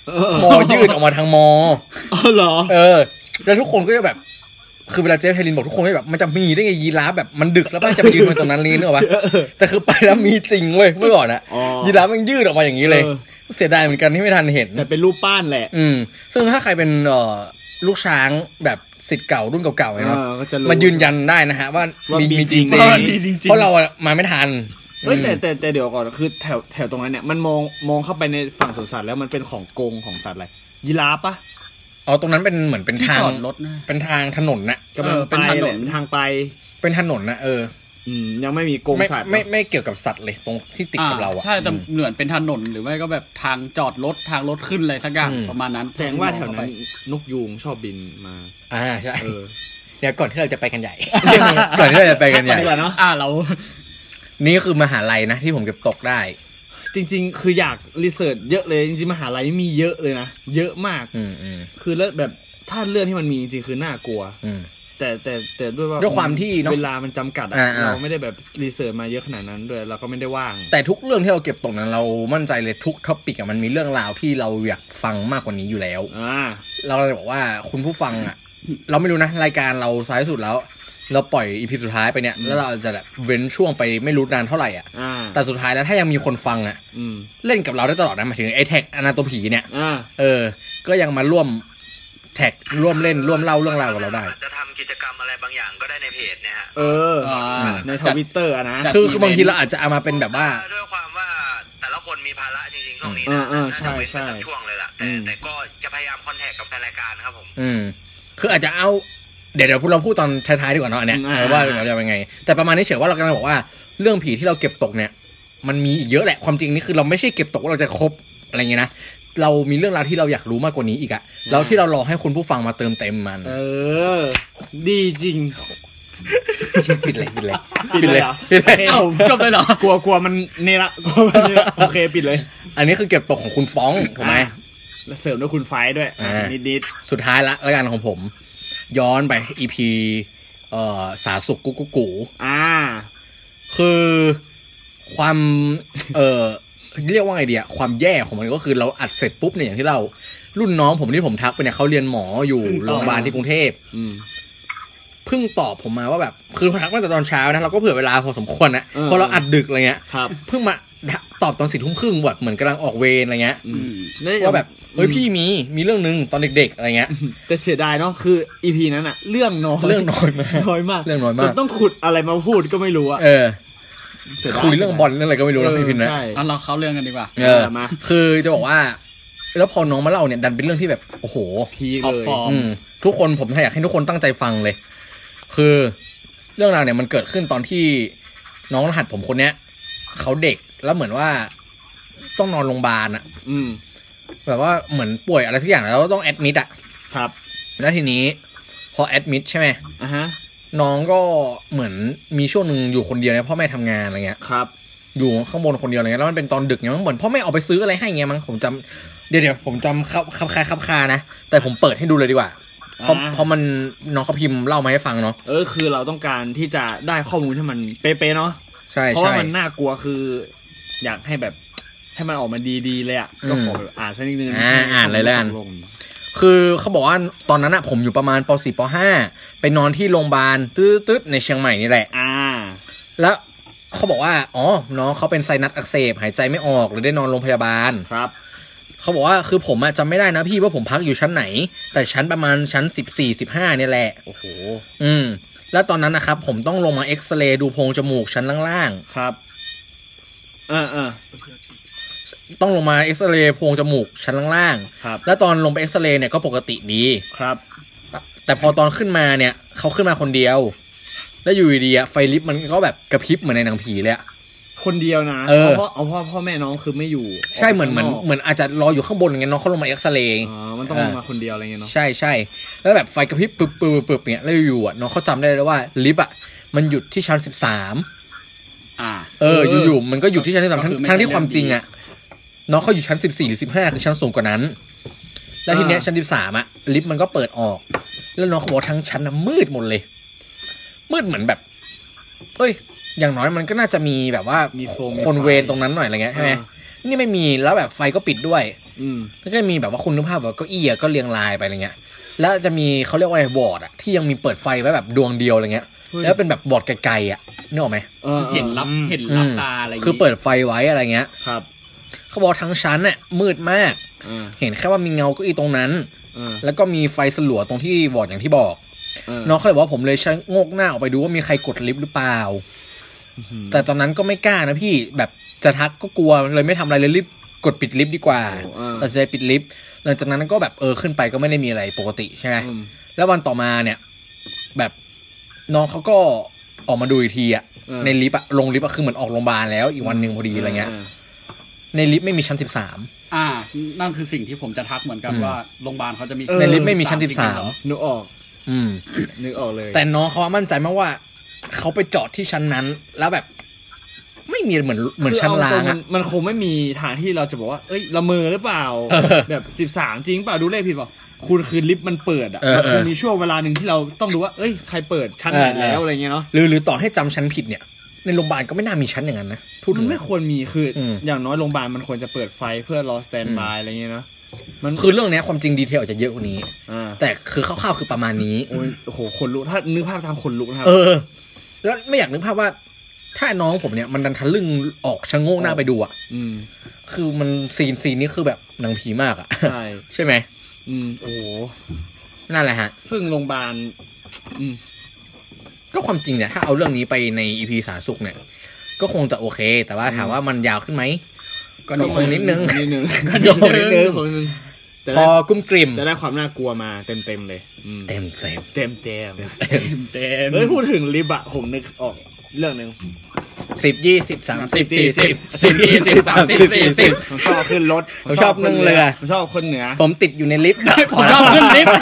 มอยืดออกมาทางมออ๋อเหรอเออแล้วทุกคนก็จะแบบคือเวลาเจฟไพลินบอกทุกคนก็แบบมันจะมีได้ไงยีราฟแบบมันดึกแล้วมันจะไปยืนมันตรงนั้นนี่นึกออกปะแต่คือไปแล้วมีจริงเว้ยเมื่อก่อนอะยีราฟมันยืดออกมาอย่างนี้เลยเสียดายเหมือนกันที่ไม่ทันเห็นแต่เป็นรูปปั้นแหละอืมซึ่งถ้าใครเป็นเอ่อลูกช้างแบบศิษย์เก่ารุ่นเก่าๆเนาะมันยืนยันได้นะฮะว่ามีมีจริงเพราะเรามาไม่ทันเฮ้ยแต่แต่แต่เดี๋ยวก่อนคือแถวแถวตรงนั้นเนี่ยมันมองมองเข้าไปในฝั่งสวนสัตว์แล้วมันเป็นของกรงของสัตว์อะไรยีราฟปะอ๋อตรงนั้นเป็นเหมือนเป็นทางรถนะเป็นทางถนนนะก็เป็นถนนทางไปเป็นถนนนะเอออืมยังไม่มีกรงสัตว์ไม่ไม่เกี่ยวกับสัตว์เลยตรงที่ติดกับเราอ่ะใช่แต่เหมือนเป็นถนนหรือไม่ก็แบบทางจอดรถทางรถขึ้นอะไรสักอย่างประมาณนั้นแสดงว่าแถวนั้นนกยูงชอบบินมาอ่าใช่เดี๋ยวก่อนที่เราจะไปกันใหญ่ก่อนที่เราจะไปกันใหญ่เนาะอ่าเรานี่คือมหาลัยนะที่ผมเก็บตกได้จริงๆคืออยากรีเสิร์ชเยอะเลยจริงๆมหาลัยมีเยอะเลยนะเยอะมากคือแล้วแบบถ้าเรื่องที่มันมีจริงๆคือน่ากลัวแต่แต่แต่ด้วยว่าด้วยความที่เวลามันจำกัดเราไม่ได้แบบรีเสิร์ชมาเยอะขนาดนั้นด้วยเราก็ไม่ได้ว่างแต่ทุกเรื่องที่เราเก็บตกนั้นเรามั่นใจเลยทุกท็อปิกมันมีเรื่องราวที่เราอยากฟังมากกว่านี้อยู่แล้วเราเลยบอกว่าคุณผู้ฟังอ่ะเราไม่รู้นะรายการเราซ้ายสุดแล้วเราปล่อยอีพีสุดท้ายไปเนี่ยแล้วเราจะแบบเว้นช่วงไปไม่รู้นานเท่าไหร่อ่ะแต่สุดท้ายแล้วถ้ายังมีคนฟังอ่ะเล่นกับเราได้ตลอดนะหมายถึงไอ้แท็กอนาโตผีเนี่ยเออก็ยังมาร่วมแท็กร่วมเล่นร่วมเล่าเรื่องราวกับเราได้จะทำกิจกรรมอะไรบางอย่างก็ได้ในเพจเนี่ยฮะเออในทวิตเตอร์นะคือคือบางทีเราอาจจะเอามาเป็นแบบว่าด้วยความว่าแต่ละคนมีภาระจริงๆช่วงนี้นะใช่ใช่ช่วงเลยล่ะแต่แต่ก็จะพยายามคอนแทคกับแฟนรายการครับผมอืมคืออาจจะเอาเดี๋ยวเดี๋ยวเราพูดตอนท้ายๆดีกว่าเนาะอันเนี้ยว่าเราจะเป็นไงแต่ประมาณนี้เฉยว่าเรากำลังบอกว่าเรื่องผีที่เราเก็บตกเนี่ยมันมีอีกเยอะแหละความจริงนี่คือเราไม่ใช่เก็บตกว่าเราจะครบอะไรเงี้ยนะเรามีเรื่องราวที่เราอยากรู้มากกว่านี้อีกอะแล้วที่เรารอให้คุณผู้ฟังมาเติมเต็มมันเออดีจริงปิดเลยปิดเลยปิดเลยปิดเลยจบเลยเหรอกลัวกลัวมันนี่ละกลัวมันนี่ละโอเคปิดเลยอันนี้คือเก็บตกของคุณฟ้องถูกไหมแล้วเสริมด้วยคุณไฟด้วยนิดๆสุดท้ายละรายการของผมย้อนไป อี พี เอ่อสาสุกกุ๊กกุ๊กกูอ่าคือความเอ่อเรียกว่าไงดีอะความแย่ของมันก็คือเราอัดเสร็จปุ๊บเนี่ยอย่างที่เรารุ่นน้องผมที่ผมทักไปเนี่ยเขาเรียนหมออยู่โรงพยาบาลที่กรุงเทพเพิ่งตอบผมมาว่าแบบคือทักมาแต่ตอนเช้านะเราก็เผื่อเวลาพอสมควรนะเพราะเราอัดดึกอะไรเงี้ยเพิ่งมาตอบตอนสี่ทุ่มครึ่งแบบเหมือนกำลังออกเวรอะไรเงี้ยว่าแบบเฮ้ยพี่มีมีเรื่องนึงตอนเด็กๆอะไรเงี้ยแต่เสียดายเนาะคืออีพีนั้นอะเรื่องน้อยเรื่องน้อยมากน้อยมากเรื่องน้อยมากจนต้องขุดอะไรมาพูดก็ไม่รู้อะเออคุยเรื่องบอลเรื่องอะไรก็ไม่รู้แล้วพี่พินนะเอาเราเข้าเรื่องกันดีกว่าเออมาคือจะบอกว่าแล้วพอน้องมาเล่าเนี่ยดันเป็นเรื่องที่แบบโอ้โหพีเลยทุกคนผมอยากให้ทุกคนตั้งใจฟังเลยคือเรื่องราวเนี่ยมันเกิดขึ้นตอนที่น้องรหัสผมคนเนี้ยเขาเด็กแล้วเหมือนว่าต้องนอนโรงพยาบาลอ่ะอืมแบบว่าเหมือนป่วยอะไรทุกอย่างแล้วต้องแอดมิดอ่ะครับแล้วทีนี้พอแอดมิดใช่ไหมอ่าฮะน้องก็เหมือนมีช่วงนึงอยู่คนเดียวเนี่ยพ่อแม่ทำงานอะไรเงี้ยครับอยู่ข้างบนคนเดียวอะไรเงี้ยแล้วมันเป็นตอนดึกเนี่ยมันเหมือนพ่อแม่ออกไปซื้ออะไรให้เงี้ยมั้งผมจำเดี๋ยวเดี๋ยวผมจำคับคับคาคับคานะแต่ผมเปิดให้ดูเลยดีกว่าเพราะเพราะมันน้องเขาพิมพ์เล่ามาให้ฟังเนาะเออคือเราต้องการที่จะได้ข้อมูลที่มันเป๊ะๆเนาะใช่เพราะว่ามันน่ากลัวคืออยากให้แบบให้มันออกมาดีๆเลยอ่ะก็ขออ่านสักนิดนึงอ่าอ่านเลยแล้วกันคือเขาบอกว่าตอนนั้นอะผมอยู่ประมาณป.สี่ ป.ห้า ไปนอนที่โรงพยาบาลตื๊ดๆในเชียงใหม่นี่แหละอ่าแล้วเขาบอกว่าอ๋อน้องเขาเป็นไซนัสอักเสบหายใจไม่ออกเลยได้นอนโรงพยาบาลครับเขาบอกว่าคือผมอะจำไม่ได้นะพี่ว่าผมพักอยู่ชั้นไหนแต่ชั้นประมาณชั้นสิบสี่ สิบห้าเนี่ยแหละโอ้โหอืมแล้วตอนนั้นนะครับผมต้องลงมาเอ็กซเรย์ดูโพรงจมูกชั้นล่างๆครับเออๆต้องลงมาเอ็กซเรย์โพรงจมูกชั้นล่างๆแล้วตอนลงไปเอ็กซเรย์เนี่ยก็ปกติดีครับแต่พอตอนขึ้นมาเนี่ยเขาขึ้นมาคนเดียวแล้วอยู่ดีๆไฟลิฟต์มันก็แบบกระพริบเหมือนในหนังผีเลยคนเดียวนะเพราะเอาพ่อพ่อแม่น้องคือไม่อยู่ใช่เหมือนเหมือนเหมือนอาจจะรออยู่ข้างบนอย่างเงี้ยน้องเขาลงมาเอ็กซเรย์อ๋อมันต้องลงมาคนเดียวอะไรเงี้ยเนาะใช่ใช่แล้วแบบไฟกระพริบปึ๊บปึ๊บปึ๊บเนี่ยแล้วอยู่อ่ะน้องเขาจำได้เลยว่าลิฟต์อ่ะมันหยุดที่ชั้นสิบสามอ่าเอออยู่ๆมันก็หยุดที่ชั้นสิบสามทั้งที่ความจริงอ่ะน้องเขาอยู่ชั้นสิบสี่หรือสิบห้าคือชั้นสูงกว่านั้นแล้วทีเนี้ยชั้นสิบสามอ่ะลิฟต์มันก็เปิดออกแล้วน้องเขาบอกทั้งชั้นน่ะมืดหมดเลยมืดเหมือนแบบเอ้ยอย่างน้อยมันก็น่าจะมีแบบว่าคนเวรตรงนั้นหน่อยอะไรเงี้ยใช่ไหมนี่ไม่มีแล้วแบบไฟก็ปิดด้วยแล้วก็มีแบบว่าคุณนึกภาพแบบเก้าอี้ก็เรียงรายไปอะไรเงี้ยแล้วจะมีเขาเรียกว่าไอ้บอร์ดอะที่ยังมีเปิดไฟไว้แบบดวงเดียวอะไรเงี้ยแล้วเป็นแบบบอร์ดไกลๆอะนึกออกไหมเห็นรับเห็นรับตาอะไรคือเปิดไฟไว้อะไรเงี้ยครับเขาบอกทั้งชั้นน่ะมืดมากเห็นแค่ว่ามีเงาเก้าอี้ตรงนั้นแล้วก็มีไฟสลัวตรงที่บอร์ดอย่างที่บอกน้องเขาเลยบอกว่าผมเลยชะโงกหน้าออกไปดูว่ามีใครกดลิฟต์หรือเปล่าแต่ตอนนั้นก็ไม่กล้านะพี่แบบจะทักก็กลัวเลยไม่ทำอะไรเลยรีบกดปิดลิฟต์ดีกว่าตัดสินใจปิดลิฟต์หลังจากนั้นก็แบบเออขึ้นไปก็ไม่ได้มีอะไรปกติใช่ไหมแล้ววันต่อมาเนี่ยแบบน้องเขาก็ออกมาดูอีกทีอะในลิฟต์อะลงลิฟต์อะคือเหมือนออกโรงพยาบาลแล้วอีกวันหนึ่งพอดีอะไรเงี้ยในลิฟต์ไม่มีชั้นสิบสามอ่านั่นคือสิ่งที่ผมจะทักเหมือนกันว่าโรงพยาบาลเขาจะมีในลิฟต์ไม่มีชั้นสิบสามนึกออกอืมนึกออกเลยแต่น้องเขามั่นใจมากว่าเขาไปจอดที่ชั้นนั้นแล้วแบบไม่มีเหมือนเหมือนชั้นล่างอ่ะมันคงไม่มีทางที่เราจะบอกว่าเอ้ยละเมอหรือเปล่าแบบสิบสามจริงเปล่าดูเลขผิดเปล่าคุณคือลิฟต์มันเปิดอ่ะคือมีช่วงเวลาหนึ่งที่เราต้องดูว่าเอ้ยใครเปิดชั้นไหนแล้วอะไรเงี้ยเนาะหรือหรือต่อให้จำชั้นผิดเนี่ยในโรงพยาบาลก็ไม่น่ามีชั้นอย่างนั้นนะมันไม่ควรมีคืออย่างน้อยโรงพยาบาลมันควรจะเปิดไฟเพื่อรอสแตนบายอะไรเงี้ยเนาะมันคือเรื่องนี้ความจริงดีเทลอาจจะเยอะกว่านี้แต่คือคร่าวๆคือประมาณนี้โอ้โหคนลุกถ้านึกภาพทำคนลุกนะครับเออแล้วไม่อยากนึกภาพว่าถ้าน้องผมเนี่ยมันดันทะลึ่งออกชะโงกหน้าไปดูอ่ะคือมันซีนซีนนี้คือแบบหนังผีมากอ่ะใช่ใช่ไหมอืมโอ้นั่นแหละฮะซึ่งโรงพยาบาลก็ความจริงเนี่ยถ้าเอาเรื่องนี้ไปใน อี พี สาธารณสุขเนี่ยก็คงจะโอเคแต่ว่าถามว่ามันยาวขึ้นไหมก็คงนิดนึงนิดนึงก็นิดนึงพอกุ้มกลิ่มจะได้ความน่ากลัวมาเต็มเต็มเลยเต็มเต็มเต็มเต็มเต็มเต็มเฮ้ยพูดถึงลิฟต์อะผมนึกออกเรื่องนึงสิบยี่สิบสามสิบสี่สิบสิบยี่สิบสามสิบสี่สิบผมชอบขึ้นรถผมชอบนั่งเรือผมชอบคนเหนือผมติดอยู่ในลิฟต์ผมชอบขึ้นลิฟต์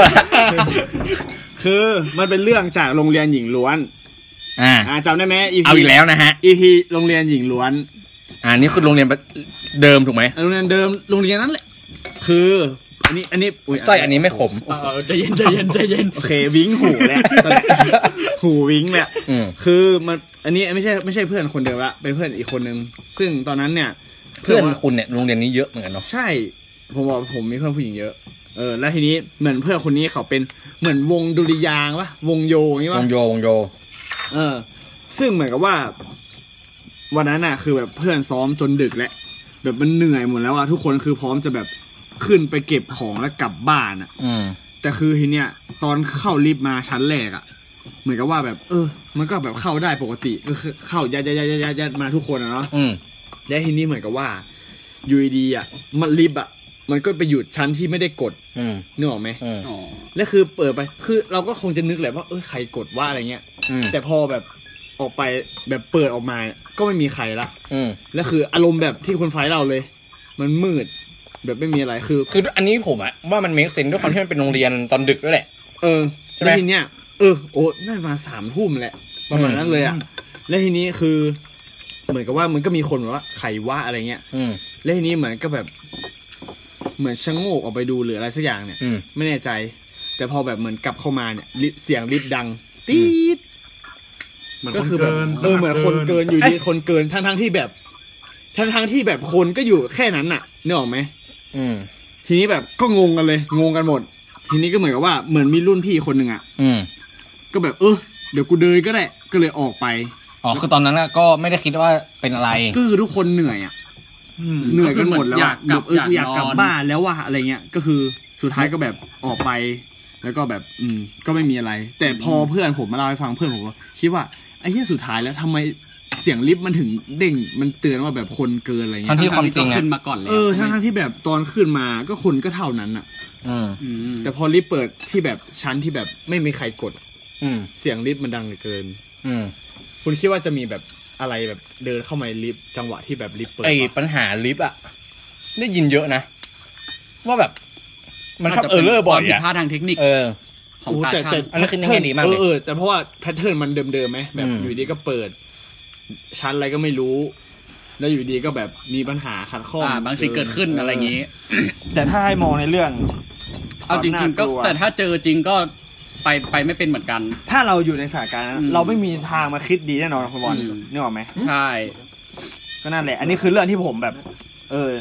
คือมันเป็นเรื่องจากโรงเรียนหญิงล้วนอ่าจำได้ไหมเอาอีกแล้วนะฮะอี พี โรงเรียนหญิงล้วนอ่านี่คือโรงเรียนเดิมถูกไหมโรงเรียนเดิมโรงเรียนนั้นแหละคืออันนี้อันนี้อุ้ยต้อยอันนี้ไม่ขมเออใจเย็นใจเย็นใจเย็นโอเควิ้งหูแหละหูวิ้งแหละคือมันอันนี้ไม่ใช่ไม่ใช่เพื่อนคนเดิมละเป็นเพื่อนอีกคนนึงซึ่งตอนนั้นเนี่ยเพื่อนคุณเนี่ยโรงเรียนนี้เยอะเหมือนกันเนาะใช่ผมบอกผมมีเพื่อนผู้หญิงเยอะเออแล้วทีนี้เหมือนเพื่อนคนนี้เขาเป็นเหมือนวงดุริยางค์ป่ะวงโยอย่างงี้ป่ะวงโยวงโยเออซึ่งเหมือนกับว่าวันนั้นน่ะคือแบบเพื่อนซ้อมจนดึกแล้วแบบมันเหนื่อยหมดแล้วอ่ะทุกคนคือพร้อมจะแบบขึ้นไปเก็บของแล้วกลับบ้านอ่ะแต่คือทีเนี้ยตอนเข้าลิฟต์มาชั้นแรกอ่ะเหมือนกับว่าแบบเออมันก็แบบเข้าได้ปกติก็คือเข้ายัดยัดยัดยัดยัดมาทุกคนอ่ะเนาะแล้วทีนี้เหมือนกับว่ายูดีอ่ะมันลิฟต์อ่ะมันก็ไปหยุดชั้นที่ไม่ได้กดนึกออกไหมอ๋อแล้วคือเปิดไปคือเราก็คงจะนึกแหละว่าเออใครกดว่าอะไรเงี้ยแต่พอแบบออกไปแบบเปิดออกมาก็ไม่มีใครละแล้วคืออารมณ์แบบที่คนไฟเราเลยมันมืดแบบไม่มีอะไรคือคืออันนี้ผมอะว่ามันเมคเซนส์ด้วยความที่มันเป็นโรงเรียนตอนดึกด้วยแหละเออแล้วทีเนี้ยเออโอ้น่ามาสามทุ่มแหละประมาณนั้นเลยอะแล้วทีนี้คือเหมือนกับว่ามันก็มีคนบอกว่าใครว่าอะไรเงี้ยแล้วทีนี้เหมือนก็แบบเหมือนชะโงกออกไปดูหรืออะไรสักอย่างเนี่ยไม่แน่ใจแต่พอแบบเหมือนกลับเข้ามาเนี่ยเสียงลิฟต์ดังตี๊ดก็คือแบบเออเหมือนคนเกินอยู่ดีคนเกินทั้งทั้งที่แบบทั้งทั้งที่แบบคนก็อยู่แค่นั้นน่ะนึกออกไหมทีนี้แบบก็งงกันเลยงงกันหมดทีนี้ก็เหมือนกับว่าเหมือนมีรุ่นพี่คนหนึ่งอ่ะก็แบบเออเดี๋ยวกูเดินก็ได้ก็เลยออกไปอ๋อคือตอนนั้นก็ไม่ได้คิดว่าเป็นอะไรก็คือทุกคนเหนื่อยอ่ะเหนื่อยกันหมดแล้วแบบเอออยากกลับบ้านแล้วว่าอะไรเงี้ยก็คือสุดท้ายก็แบบออกไปแล้วก็แบบอืมก็ไม่มีอะไรแต่พอเพื่อนผมมาเล่าให้ฟังเพื่อนผมก็คิดว่าไอ้เหี้ยสุดท้ายแล้วทำไมเสียงลิฟต์มันถึงเด้งมันเตือนว่าแบบคนเกินอะไรเงี้ยทั้งที่ความจริงขึ้นมาก่อนเลยเออทั้งที่แบบตอนขึ้นมาก็คนก็เท่านั้นอ่ะแต่พอลิฟต์เปิดที่แบบชั้นที่แบบไม่มีใครกดเสียงลิฟต์มันดังเกินคุณคิดว่าจะมีแบบอะไรแบบเดินเข้ามาในลิฟต์จังหวะที่แบบลิฟต์เปิดไอ้ปัญหาลิฟต์อ่ะได้ยินเยอะนะว่าแบบมันชอบเออร์เลอร์บ่อยอ่ะผิดพลาดทางเทคนิคเออของตาช่างอันนี้คือแง่ดีมากเลยเออแต่เพราะว่าแพทเทิร์นมันเดิมๆไหมแบบอยู่ดีก็เปิดชั้นอะไรก็ไม่รู้แล้วอยู่ดีก็แบบมีปัญหาขัดข้องบางสิ่งเกิดขึ้นอะไรอย่างนี้แต่ถ้าให้มองในเรื่องเอาจริงๆก็แต่ถ้าเจอจริงก็ไปไปไม่เป็นเหมือนกันถ้าเราอยู่ในสถานการณ์นั้นเราไม่มีทางมาคิดดีแน่นอนคุณบอลนึกออกไหมใช่ก็นั่นแหละอันนี้คือเรื่องที่ผมแบบเออ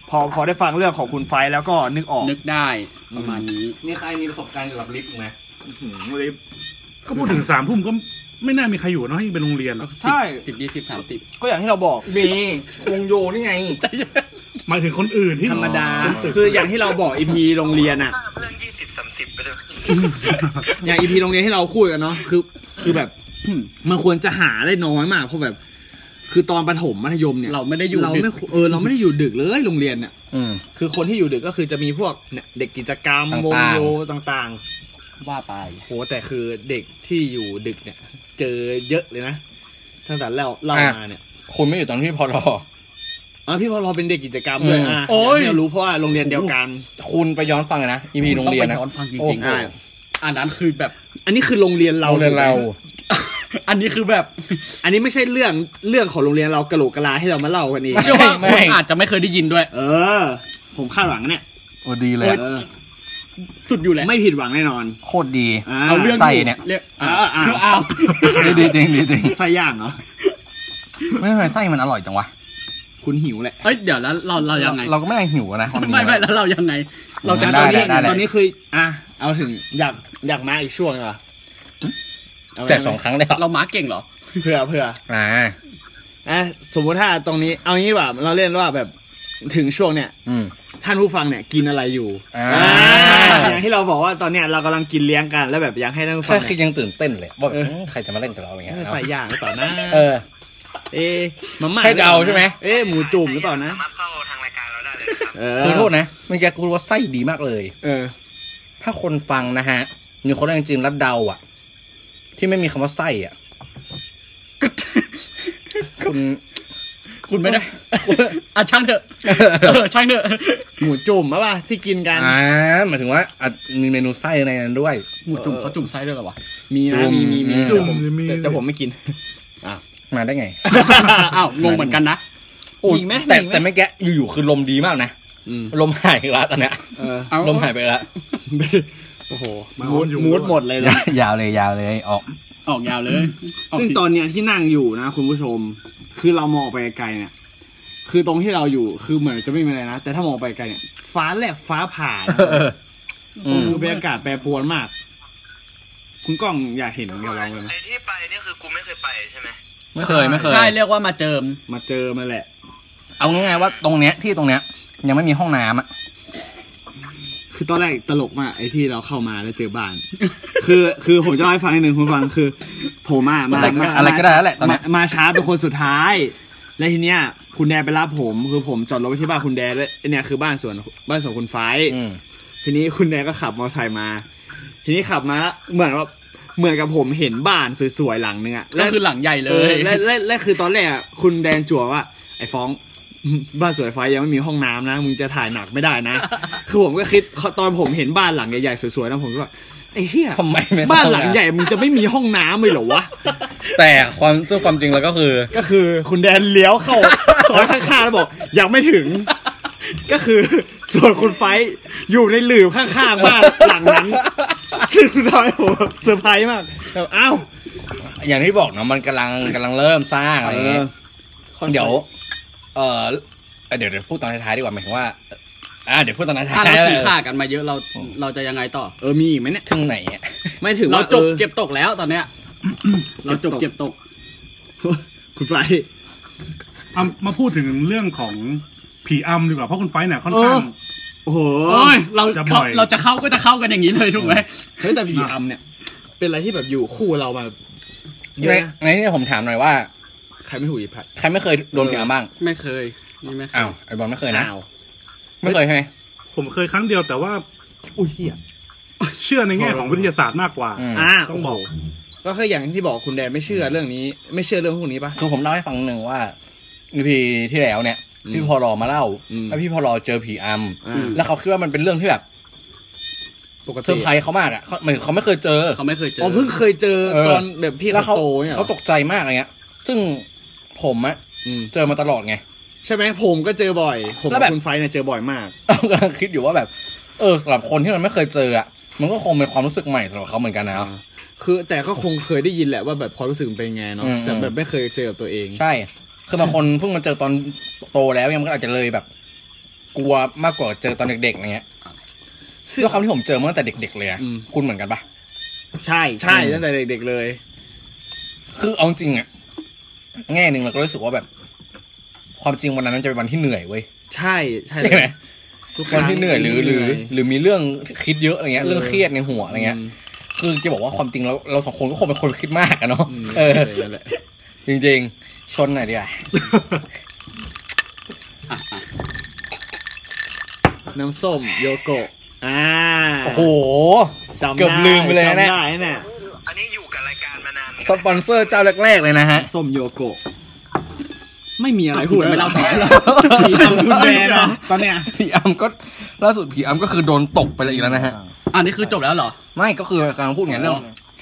พอพอได้ฟังเรื่องของคุณไฟแล้วก็นึกออกนึกได้ประมาณนี้นี่ใครมีประสบการณ์เกี่ยวกับลิฟต์ไหมลิฟต์ก็พูดถึงสามทุ่มก็ไม่น่ามีใครอยู่เนาะที่เป็นโรงเรียนใช่สิบยี่สิบสามสิบก็อย่างที่เราบอกมีวงโยนี่ไงหมายถึงคนอื่นที่ธรรมดาคืออย่างที่เราบอกอีพีโรงเรียนอ่ะเรื่องยี่สิบสามสิบไปเลยอย่างอีพีโรงเรียนที่เราคุยกันเนาะคือคือแบบมันควรจะหาได้น้อยมากเพราะแบบคือตอนประถมมัธยมเนี่ยเราไม่ได้อยู่เราไม่เออเราไม่ได้อยู่ดึกเลยโรงเรียนเนี่ยคือคนที่อยู่ดึกก็คือจะมีพวกเนี่ยเด็กกิจกรรมวงโยต่างๆว่าไปโหแต่คือเด็กที่อยู่ดึกเนี่ยเจอเยอะเลยนะตั้งแต่เล่าเล่ามาเนี่ยคุณไม่อยู่ตอนที่พอรออ๋อพี่พอรอเป็นเด็กกิจกรรมด้วยอ่ะเนี่ยรู้เพราะว่าโรงเรียนเดียวกันคุณไปย้อนฟังนะอีพีโรงเรียนนะย้อนฟังจริงๆอันนั้นคือแบบอันนี้คือโรงเรียนเราโรงเรียนเราอันนี้คือแบบอันนี้ไม่ใช่เรื่องเรื่องของโรงเรียนเรากะโหลกกะลาให้เรามาเล่ากันเองเชื่อว่าคนอาจจะไม่เคยได้ยินด้วยเออผมคาดหวังเนี่ยโอ้ดีเลยสุดอยู่แหละไม่ผิดหวังแน่นอนโคตรดีเอาเรื่องใส่เนี่ยเรียกคือเอาดีจริงดีจริงไส้ย่างเหรอไม่ไม่ไส้มันอร่อยจังวะคุณหิวแหละเอ้ยเดี๋ยวแล้วเราเรายังไงเราก็ไม่ได้หิวนะไม่ไม่แล้วเรายังไงเราจะตอนนี้ตอนนี้คืออ่ะเอาถึงอยากอยากมาอีกช่วงเหรอแจกสองครั้งเลยเรามาเก่งเหรอเพื่อเพื่ออ่าอ่ะสมมติถ้าตรงนี้เอางี้ว่าเราเล่นว่าแบบถึงช่วงเนี้ยท่านผู้ฟังเนี่ยกินอะไรอยู่อย่างที่เราบอกว่าตอนเนี้ยเรากำลังกินเลี้ยงกันแล้วแบบอยากให้ท่านผู้ฟังคือยังตื่นเต้นเลยว่าใครจะมาเล่นกับเราอย่างเงี้ยใส่ย่างหรือเปล่านะเออเอ๊ะมาม่าให้เดาใช่ไหมเอ๊ะหมูจุ่มหรือเปล่านะสามารถเข้าทางรายการเราได้เลยครับคือโทษนะเมื่อกี้กูรู้ว่าไส้ดีมากเลยเออถ้าคนฟังนะฮะมีคนจริงๆแล้วเดาอ่ะที่ไม่มีคำว่าไส้อ่ะคุณคุณไม่ได้อ่ะช่างเถอะเออช่างเถอะหมูจุ่มป่ะป่ะที่กินกันอ่าหมายถึงว่ามีเมนูไส้ในนั้นด้วยหมูจุ่มเขาจุ่มไส้ด้วยเหรอวะมีนะมีมีมีจุ่มแต่ผมไม่กินอ้าวมาได้ไงอ้าวงงเหมือนกันนะมีไหมแต่แต่ไม่แกะอยู่ๆคือลมดีมากนะลมหายไปแล้วตอนเนี้ยลมหายไปแล้วโอ้โหมูดมูดหมดเลยยาวเลยยาวเลยออกออกยาวเลยซึ่งตอนเนี้ยที่นั่งอยู่นะคุณผู้ชมคือเรามองไปไกลเนี่ยคือตรงที่เราอยู่คือเหมือนจะไม่มีอะไรนะแต่ถ้ามองไปไกลเนี่ยฟ้าแลบฟ้าผ่าคือบรรยากาศแปรปรวนมากคุณก้องอยากเห็นกับเราเลยนะไอ้ที่ไปนี่คือกูไม่เคยไปใช่ไหมไม่เคยไม่เคยใช่เรียกว่ามาเจิมมาเจอมาแหละเอาง่ายๆว่าตรงเนี้ยที่ตรงเนี้ยยังไม่มีห้องน้ำอ่ะคือตอนแรกตลกมากไอ้ที่เราเข้ามาแล้วเจอบ้านคือคือผมจะเล่าให้ฟังนิดนึงคุณฟังคือผมมามาอะไรก็ได้แล้วแหละตอนนี้มาช้าเป็นคนสุดท้ายและทีเนี้ยคุณแดไปรับผมคือผมจอดรถไว้ที่บ้านคุณแดแล้วเนี่ยคือบ้านสวนบ้านสวนคุณไฟทีนี้คุณแดก็ขับมอเตอร์ไซค์มาทีนี้ขับมาเหมือนว่าเหมือนกับผมเห็นบ้านสวยๆหลังนึงอ่ะก็คือหลังใหญ่เลยและและและคือตอนแรกคุณแดงจั่วว่าไอ้ฟ้องบ้านสวยไฟยังไม่มีห้องน้ำนะมึงจะถ่ายหนักไม่ได้นะคือผมก็คิดตอนผมเห็นบ้านหลังใหญ่ๆสวยๆนะผมก็ว่าไอ้เหี้ยทำไมบ้านหลังใหญ่มึงจะไม่มีห้องน้ำเลยเหรอวะแต่ความซึ่งความจริงแล้วก็คือก็คือคุณแดนเลี้ยวเข้าซอยข้างๆแล้วบอกยังไม่ถึงก็คือส่วนคุณไฟอยู่ในหลืบข้างๆบ้านหลังนั้นซึ่งทำให้ผมเซอร์ไพรส์มากแบบอ้าวอย่างที่บอกเนาะมันกำลังกำลังเริ่มสร้างอะไรเงี้ยเดี๋ยวเออเดี๋ยวเดี๋ยวพูดตอนท้ายๆดีกว่าหมายถึงว่าอ่าเดี๋ยวพูดตอนท้ายถ้าเราถือค่ากันมาเยอะเราเราจะยังไงต่อเออมีอีกไหมเนี่ยถึงไหนอ่ะไม่ถึงเราจบเก็บตกแล้วตอนเนี้ยเราจบเก็บตกคุณไฟเอามาพูดถึงเรื่องของผีอำดีกว่าเพราะคุณไฟเนี่ยค่อนข้างโอ้โหเราเราจะเข้าก็จะเข้ากันอย่างนี้เลยถูกไหมเฮ้ยแต่ผีอำเนี่ยเป็นอะไรที่แบบอยู่คู่เรามาเยอะในนี้ผมถามหน่อยว่าใครไม่ถูกอีพัดใครไม่เคยโดนผีอำบ้างไม่เคยนี่ไม่เคยอ้าวไอ้บอลไม่เคยนะไม่เคยใช่ไหมผมเคยครั้งเดียวแต่ว่าอุ้ยเหี้ยเชื่อในแง่ของวิทยาศาสตร์มากกว่าอ่าต้องบอกก็คืออย่างที่บอกคุณแดนไม่เชื่อเรื่องนี้ไม่เชื่อเรื่องพวกนี้ป่ะคือผมเล่าให้ฟังหนึ่งว่าอีพีที่แล้วเนี่ยพี่พอรอมาเล่าแล้วพี่พอรอเจอผีอำแล้วเขาคิดว่ามันเป็นเรื่องที่แบบเซอร์ไพรส์เขามากอ่ะเขาเหมือนเขาไม่เคยเจอเขาไม่เคยเจออ๋อเพิ่งเคยเจอตอนแบบพี่เขาโตเนี่ยเขาตกใจมากอะไรเงี้ยซึ่งผมอะเจอมาตลอดไงใช่ไหมผมก็เจอบ่อยผมกับคุณไฟเนี่ยเจอบ่อยมากกำลังคิดอยู่ว่าแบบเออสำหรับคนที่มันไม่เคยเจออ่ะมันก็คงเป็นความรู้สึกใหม่สำหรับเขาเหมือนกันนะคือแต่ก็คงเคยได้ยินแหละว่าแบบความรู้สึกเป็นไงเนาะแต่แบบไม่เคยเจอกับตัวเองใช่คือบางคนเพิ่งมาเจอตอนโตแล้วยังก็อาจจะเลยแบบกลัวมากกว่าเจอตอนเด็กๆอย่างเงี้ยด้วยความที่ผมเจอมาตั้งแต่เด็กๆเลยอะคุณเหมือนกันปะใช่ใช่ตั้งแต่เด็กๆเลยคือเอาจริงอะแง่หนึ่งเราก็รู้สึกว่าแบบความจริงวันนั้นจะเป็นวันที่เหนื่อยเว้ยใช่ใช่ใช่ไหมวันที่เหนื่อยหรือหรือหรือมีเรื่องคิดเยอะอะไรเงี้ยเรื่องเครียดในหัวอะไรเงี้ยคือจะบอกว่าความจริงเราเราสองคนก็คงเป็นคนคิดมากอะเนาะเออจริงๆชนหน่อยดีกว่าน้ำส้มโยโกะอ่าโอ้โหเกือบลืมไปเลยนะเนี่ยอันนี้อยู่กับรายการมานานสปอนเซอร์เจ้าแรกๆเลยนะฮะส้มโยโกะไม่มีอะไรพูดไม่เล่าต่อแล้วผีอัมคุณแบนนะตอนเนี้ยผีอัมก็ล่าสุดผีอัมก็คือโดนตกไปเลยอีกแล้วนะฮะอันนี้คือจบแล้วเหรอไม่ก็คือกำลังพูดอย่างเรื่อง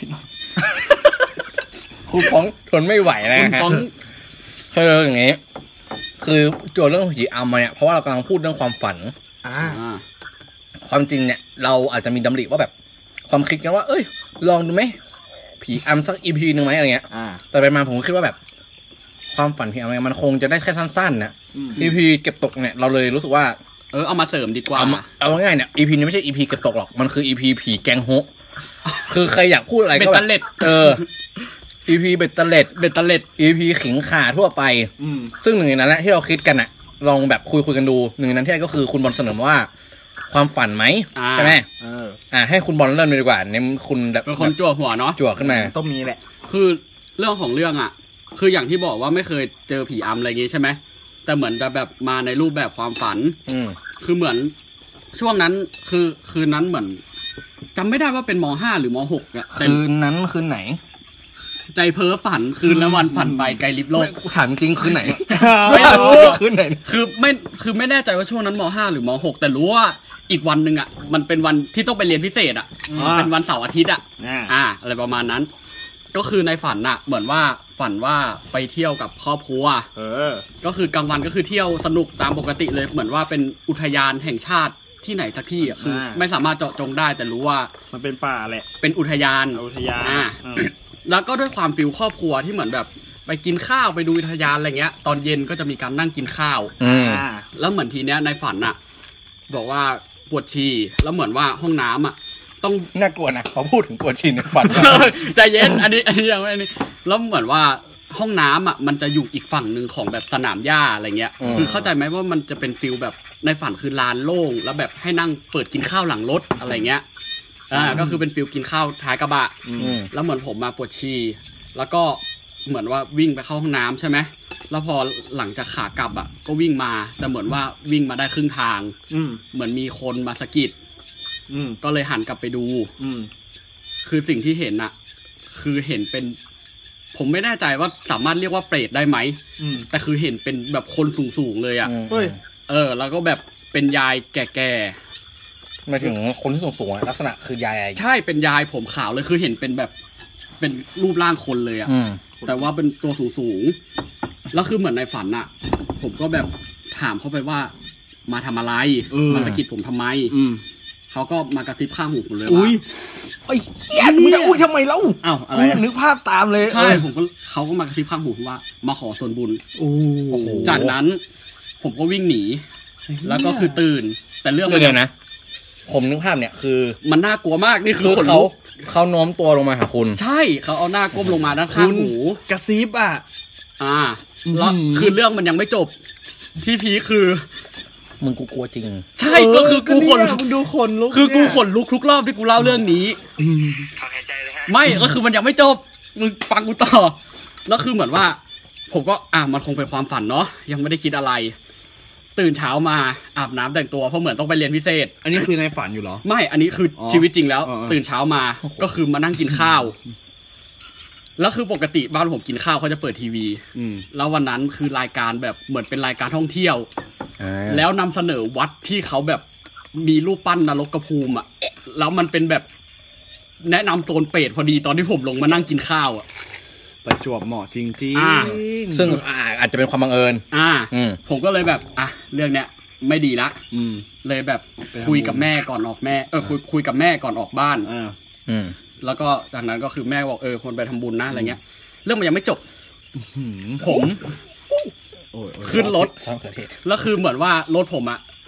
คุณฟ้องทนไม่ไหวนะฮะคืออย่างงี้คือโจทย์เรื่องผีอัมมาเนี่ยเพราะว่าเรากำลังพูดเรื่องความฝันความจริงเนี่ยเราอาจจะมีดำริว่าแบบความคิดกันว่าเอ้ยลองดูไหมผีอัมสักอีพีหนึ่งไหมอะไรเงี้ยแต่ไปมาผมคิดว่าแบบความฝันผีอัมมันคงจะได้แค่สั้นๆนะอีพีเก็บตกเนี่ยเราเลยรู้สึกว่าเออเอามาเสริมดีกว่าเอาง่ายๆเนี่ยอีพีนี้ไม่ใช่อีพีเก็บตกหรอกมันคืออีพีผีแกงโฮคือใครอยากพูดอะไรก็แบบเอออีพีเบ็ดเตล็ดเบ็ดเตล็ดอีพีขิงข่าทั่วไปซึ่งหนึ่งในนั้นแหละที่เราคิดกันอ่ะลองแบบคุยคุยกันดูหนึ่งในนั้นที่ก็คือคุณบอลเสนอว่าความฝันไหมใช่ไหมเอออ่าให้คุณบอลเริ่มเลยดีกว่าเนี่ยคุณแบบเป็นคนจั่วหัวเนาะจั่วขึ้นมาต้องมีแหละคือเรื่องของเรื่องอ่ะคืออย่างที่บอกว่าไม่เคยเจอผีอำอะไรอย่างงี้ใช่ไหมแต่เหมือนจะแบบมาในรูปแบบความฝันอืมคือเหมือนช่วงนั้นคือคืนนั้นเหมือนจำไม่ได้ว่าเป็นม.ห้า หรือม.หก อ่ะคืนนั้นคืนไหนใจเพ้อฝันคืนละวันฝันไปไกลลิบโลกถามจริงคืนไหนไม่รู้คืนไหนคือไม่คือไม่แน่ใจว่าช่วงนั้นม.ห้า หรือม.หก แต่รู้ว่าอีกวันนึงอ่ะมันเป็นวันที่ต้องไปเรียนพิเศษอ่ะเป็นวันเสาร์อาทิตย์อ่ะอ่าอะไรประมาณนั้นก็คือในฝันน่ะเหมือนว่าฝันว่าไปเที่ยวกับครอบครัวเออก็คือกลางวันก็คือเที่ยวสนุกตามปกติเลยเหมือนว่าเป็นอุทยานแห่งชาติที่ไหนสักที่อ่ะคือไม่สามารถเจาะจงได้แต่รู้ว่ามันเป็นป่าแหละเป็นอุทยานอุทยานอ่าแล้วก็ด้วยความฟิลครอบครัวที่เหมือนแบบไปกินข้าวไปดูอุทยานอะไรเงี้ยตอนเย็นก็จะมีการนั่งกินข้าวอ่าแล้วเหมือนทีเนี้ยในฝันน่ะบอกว่าปวดฉี่แล้วเหมือนว่าห้องน้ำอ่ะต้องน่ากลัวนะพอพูดถึงปวดฉี่ในฝันใจเย็นอันนี้อันนี้ยังไม่อันนี้แล้วเหมือนว่าห้องน้ำอ่ะมันจะอยู่อีกฝั่งนึงของแบบสนามหญ้าอะไรเงี้ยคือเข้าใจไหมว่ามันจะเป็นฟิลแบบในฝันคือลานโล่งแล้วแบบให้นั่งเปิดกินข้าวหลังรถอะไรเงี้ยอ่าก็คือเป็นฟิลกินข้าวท้ายกระบะแล้วเหมือนผมมาปวดฉี่แล้วก็เหมือนว่าวิ่งไปเข้าห้องน้ำใช่ไหมแล้วพอหลังจากขากลับอ่ะก็วิ่งมาแต่เหมือนว่าวิ่งมาได้ครึ่งทางเหมือนมีคนมาสะกิดก็เลยหันกลับไปดูคือสิ่งที่เห็นน่ะคือเห็นเป็นผมไม่แน่ใจว่าสามารถเรียกว่าเปรตได้ไหมแต่คือเห็นเป็นแบบคนสูงๆเลยอ่ะเออแล้วก็แบบเป็นยายแก่ๆหมายถึงคนที่สูงๆลักษณะคือยายใช่เป็นยายผมขาวเลยคือเห็นเป็นแบบเป็นรูปร่างคนเลยอ่ะแต่ว่าเป็นตัวสูงๆแล้วคือเหมือนในฝันอ่ะผมก็แบบถามเขาไปว่ามาทำอะไรมาสะกิดผมทำไมเขาก็มากระซิบข้างหูผมเลยว่าอุ้ยไอ้เหี้ยมึงจะอุ้ยทำไมเล่าอ้าวอะไรนึกภาพตามเลยใช่ผมก็เขาก็มากระซิบข้างหูว่ามาขอส่วนบุญโอ้จากนั้นผมก็วิ่งหนีแล้วก็คือตื่นแต่เรื่องเดียวนะผมนึกภาพเนี่ยคือมันน่ากลัวมากนี่คือเขาเขาโน้มตัวลงมาหาคุณใช่เขาเอาหน้าก้มลงมาด้านข้างหูกระซิบอ่ะอ่าแล้วคือเรื่องมันยังไม่จบที่พีคือมึงกูกลัวจริงใช่ก็คือกูขนมึงดูขนลุกคือกูขนลุกทุกรอบที่กูเล่าเรื่องนี้ถอนหายใจเลยฮะไม่ก็คือมันยังไม่จบมึงฟังกูต่อแล้วคือเหมือนว่าผมก็อ่ะมันคงเป็นความฝันเนาะยังไม่ได้คิดอะไรตื่นเช้ามาอาบน้ำแต่งตัวเพราะเหมือนต้องไปเรียนพิเศษอันนี้คือในฝันอยู่เหรอไม่อันนี้คือชีวิตจริงแล้วตื่นเช้ามาก็คือมานั่งกินข้าวแล้วคือปกติบ้านผมกินข้าวเขาจะเปิดทีวีแล้ววันนั้นคือรายการแบบเหมือนเป็นรายการท่องเที่ยวแล้วนำเสนอวัดที่เขาแบบมีรูปปั้นนรกภูมิอ่ะแล้วมันเป็นแบบแนะนำโซนเปรตพอดีตอนที่ผมลงมานั่งกินข้าวอ่ะประจวบเหมาะจริงๆซึ่งอาจจะเป็นความบังเอิญอ่าผมก็เลยแบบอ่ะเรื่องเนี้ยไม่ดีละเลยแบบคุยกับแม่ก่อนออกแม่เออคุยคุยกับแม่ก่อนออกบ้านอ่าแล้วก็จากนั้นก็คือแม่บอกเออคนไปทำบุญนะอะไรเงี้ยเรื่องมันยังไม่จบผมขึ้นรถแล้วคือเหมือนว่ารถผมอ่ะ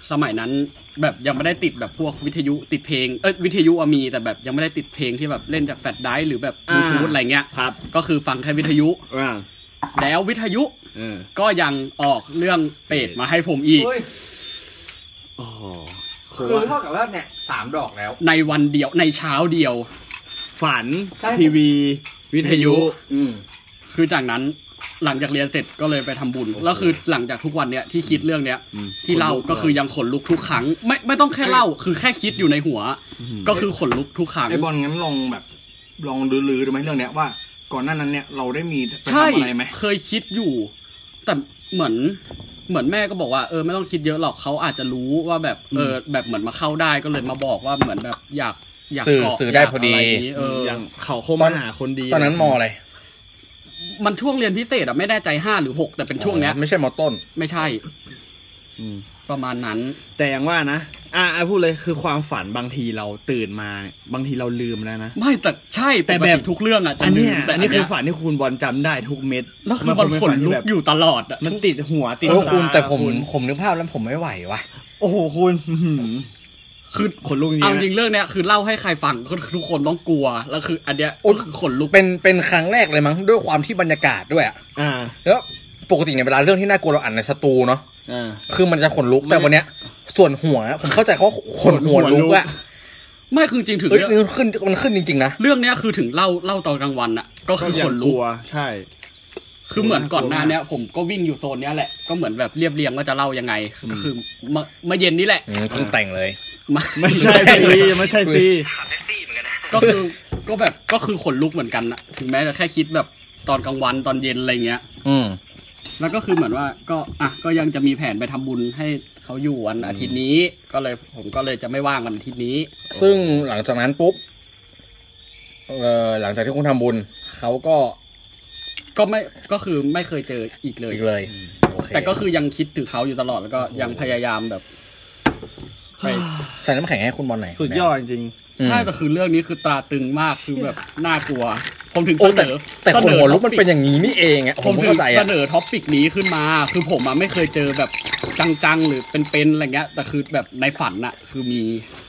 สมัยนั้นแบบยังไม่ได้ติดแบบพวกวิทยุติดเพลงเอ้ยวิทยุมีแต่แบบยังไม่ได้ติดเพลงที่แบบเล่นจากแฟลชไดรฟ์หรือแบบบลูทูธอะไรเงี้ยครับก็คือฟังแค่วิทยุแล้ววิทยุก็ยังออกเรื่องเป็ดมาให้ผมอีกโอ้โหคือเท่ากับว่าเนี่ยสามดอกแล้วในวันเดียวในเช้าเดียวฝันทีวีวิทยุอืมคือจากนั้นหลังจากเรียนเสร็จก็เลยไปทำบุญแล้วคือหลังจากทุกวันเนี้ยที่คิดเรื่องเนี้ยที่เล่าก็คือยังขนลุกทุกครั้งไม่ไม่ต้องแค่เล่าคือแค่คิดอยู่ในหัวก็คือขนลุกทุกครั้งไอ้บอลงั้นลองแบบลองลื้อๆดูไหมเรื่องเนี้ยว่าก่อนหน้านั้นเนี่ยเราได้มีไปทำอะไรไหมเคยคิดอยู่แต่เหมือนเหมือนแม่ก็บอกว่าเออไม่ต้องคิดเยอะหรอกเขาอาจจะรู้ว่าแบบเออแบบเหมือนมาเข้าได้ก็เลยมาบอกว่าเหมือนแบบอยากอยากสื่อสื่อได้พอดีเอออย่างเขาคงมาหาคนดีตอนนั้นมออะไรมันช่วงเรียนพิเศษอะไม่แน่ใจห้าหรือหกแต่เป็นช่วงเนี้ยไม่ใช่มอต้นไม่ใช่ประมาณนั้นแต่อย่างว่านะอ่าพูดเลยคือความฝันบางทีเราตื่นมาบางทีเราลืมแล้วนะไม่แต่ใช่แต่แบบทุกเรื่องอะจะลืมแต่อันนี้คือฝันที่คุณบอลจำได้ทุกเม็ดแล้วคือมันขนลุกอยู่ตลอดอะมันติดหัวติดตาแต่ผมผมนึกภาพแล้วผมไม่ไหวว่ะโอ้โหคุณคือขนลุกจริงเอาจริงเรื่องเนี้ยคือเล่าให้ใครฟังทุกคนต้องกลัวแล้วคืออันเนี้ยคือขนลุกเป็นเป็นครั้งแรกเลยมั้งด้วยความที่บรรยากาศด้วยอ่ะอ่าแล้วปกติเนี่ยเวลาเรื่องที่น่ากลัวเราอ่านในสตูเนาะอ่าคือมันจะขนลุกแต่วันเนี้ยส่วนหัวผมเข้าใจเขาขนหัวลุกอ่ะไม่คือจริงถึงเรื่องขึ้นมันขึ้นจริงๆนะเรื่องเนี้ยคือถึงเล่าเล่าตอนกลางวันอ่ะก็คือขนลุกใช่คือเหมือนก่อนหน้าเนี้ยผมก็วิ่งอยู่โซนเนี้ยแหละก็เหมือนแบบเรียบเรียงว่าจะเล่ายังไงก็คือเมื่อเย็นนี้แหละเพิ่งแต่งเลยไม่ใช่ซีไม่ใช่ซีก็คือก็แบบก็คือขนลุกเหมือนกันนะถึงแม้จะแค่คิดแบบตอนกลางวันตอนเย็นอะไรเงี้ยอืมแล้วก็คือเหมือนว่าก็อ่ะก็ยังจะมีแผนไปทำบุญให้เขาอยู่วันอาทิตย์นี้ก็เลยผมก็เลยจะไม่ว่างวันอาทิตย์นี้ซึ่งหลังจากนั้นปุ๊บเอ่อหลังจากที่คุณทำบุญเขาก็ก็ไม่ก็คือไม่เคยเจออีกเลยอีกเลยแต่ก็คือยังคิดถึงเขาอยู่ตลอดแล้วก็ยังพยายามแบบใส่น้ำแข็งให้คุณบอลไหนสุดยอดจริงใช่แต่คือเรื่องนี้คือตราตึงมากคือแบบน่ากลัวผมถึงเสนอแต่คนหัวลุกมันเป็นอย่างนี้นี่เองอ่ะผมถึงเสนอท็อปปิกนี้ขึ้นมาคือผมอ่ะไม่เคยเจอแบบจังๆหรือเป็นๆอะไรเงี้ยแต่คือแบบในฝันอ่ะคือมี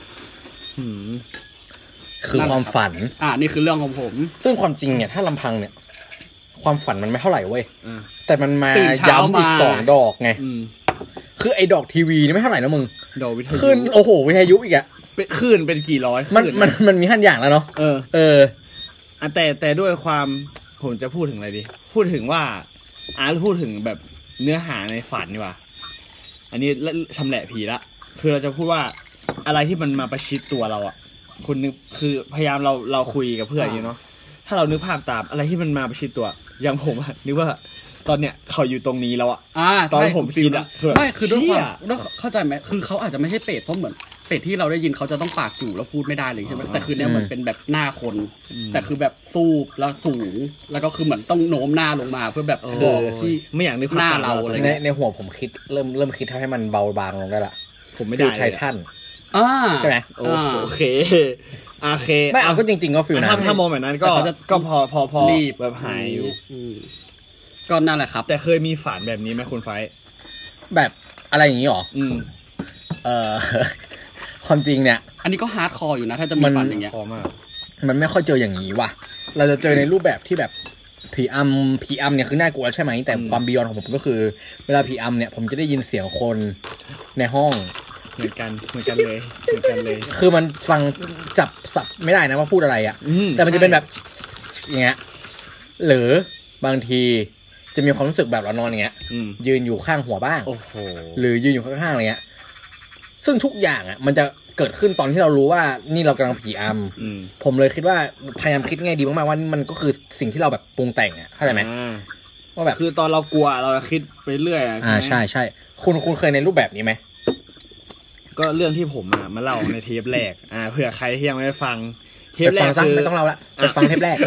คือความฝันอ่านี่คือเรื่องของผมซึ่งความจริงเนี่ยถ้าลำพังเนี่ยความฝันมันไม่เท่าไหร่เว้ยแต่มันมาย้ำอีกสองดอกไงคือไอ้ดอกทีวีนี่ไม่เท่าไหร่นะมึงดอกวิทยุขึ้นโอ้โหวิทยุอีกอะขึ้นเป็นกี่ร้อยมันมันมันมีขั้นอย่างแล้วเนาะเออเอออ่ะแต่แต่ด้วยความผมจะพูดถึงอะไรดีพูดถึงว่าอ่ะพูดถึงแบบเนื้อหาในฝันดีกว่าอันนี้ชำแหละผีละคือเราจะพูดว่าอะไรที่มันมาประชิดตัวเราอ่ะคุณนึกคือพยายามเราเราคุยกับเพื่อนอยู่เนาะถ้าเรานึกภาพตามอะไรที่มันมาประชิดตัวอย่างผมอะนึกว่าตอนเนี้ยเขาอยู่ตรงนี้แล้วอ่ะตอนผมคิดอ่ะไม่คือด้วยความด้วยเข้าใจไหมคือเขาอาจจะไม่ใช่เป็ดเพราะเหมือนเป็ดที่เราได้ยินเขาจะต้องปากจู่แล้วพูดไม่ได้เลยใช่ไหมแต่คือเนี้ยมันเป็นแบบหน้าคนแต่คือแบบสู้แล้วสูงแล้วก็คือเหมือนต้องโน้มหน้าลงมาเพื่อแบบบอกที่ไม่อยากนึกหน้าเราอะไรในในหัวผมคิดเริ่มเริ่มคิดให้มันเบาบางลงได้ละผมไม่ได้ไททันใช่ไหมโอเคโอเคไม่เอาก็จริงๆก็ฟิลนั้นถ้ามองแบบนั้นก็ก็พอพอพอแบบหายอยู่ก็นั่นแหละครับแต่เคยมีฝันแบบนี้ไหมคุณไฟแบบอะไรอย่างนี้หรออืมเอ่อความจริงเนี่ยอันนี้ก็ฮาร์ดคอร์อยู่นะถ้าจะมีฝันอย่างเงี้ยมันไม่ค่อยเจออย่างนี้ว่ะเราจะเจอในรูปแบบที่แบบผีอำผีอำเนี่ยคือน่ากลัวใช่ไหมแต่ความบียอนของผมก็คือเวลาผีอำเนี่ยผมจะได้ยินเสียงคนในห้องเหมือนกันเหมือนกันเลยเหมือนกันเลยคือมันฟังจับสับไม่ได้นะว่าพูดอะไรอ่ะแต่มันจะเป็นแบบอย่างเงี้ยหรือบางทีจะมีความรู้สึกแบบเรานอนอย่างเงี้ยยืนอยู่ข้างหัวบ้างหรือยืนอยู่ข้างๆอะไรเงี้ยซึ่งทุกอย่างอ่ะมันจะเกิดขึ้นตอนที่เรารู้ว่านี่เรากำลังผีอำผมเลยคิดว่าพยายามคิดง่ายดีมากๆว่ามันก็คือสิ่งที่เราแบบปรุงแต่งอ่ะเข้าใจไหมว่าแบบคือตอนเรากลัวเราคิดไปเรื่อยอ่าใช่ใช่คุณคุณเคยในรูปแบบนี้ไหมก็เรื่องที่ผมอ่ะมาเล่าในเทปแรกอ่าเผื่อใครที่ยังไม่ได้ฟังเทปแรกคือไม่ต้องเล่าละไปฟังเทปแรก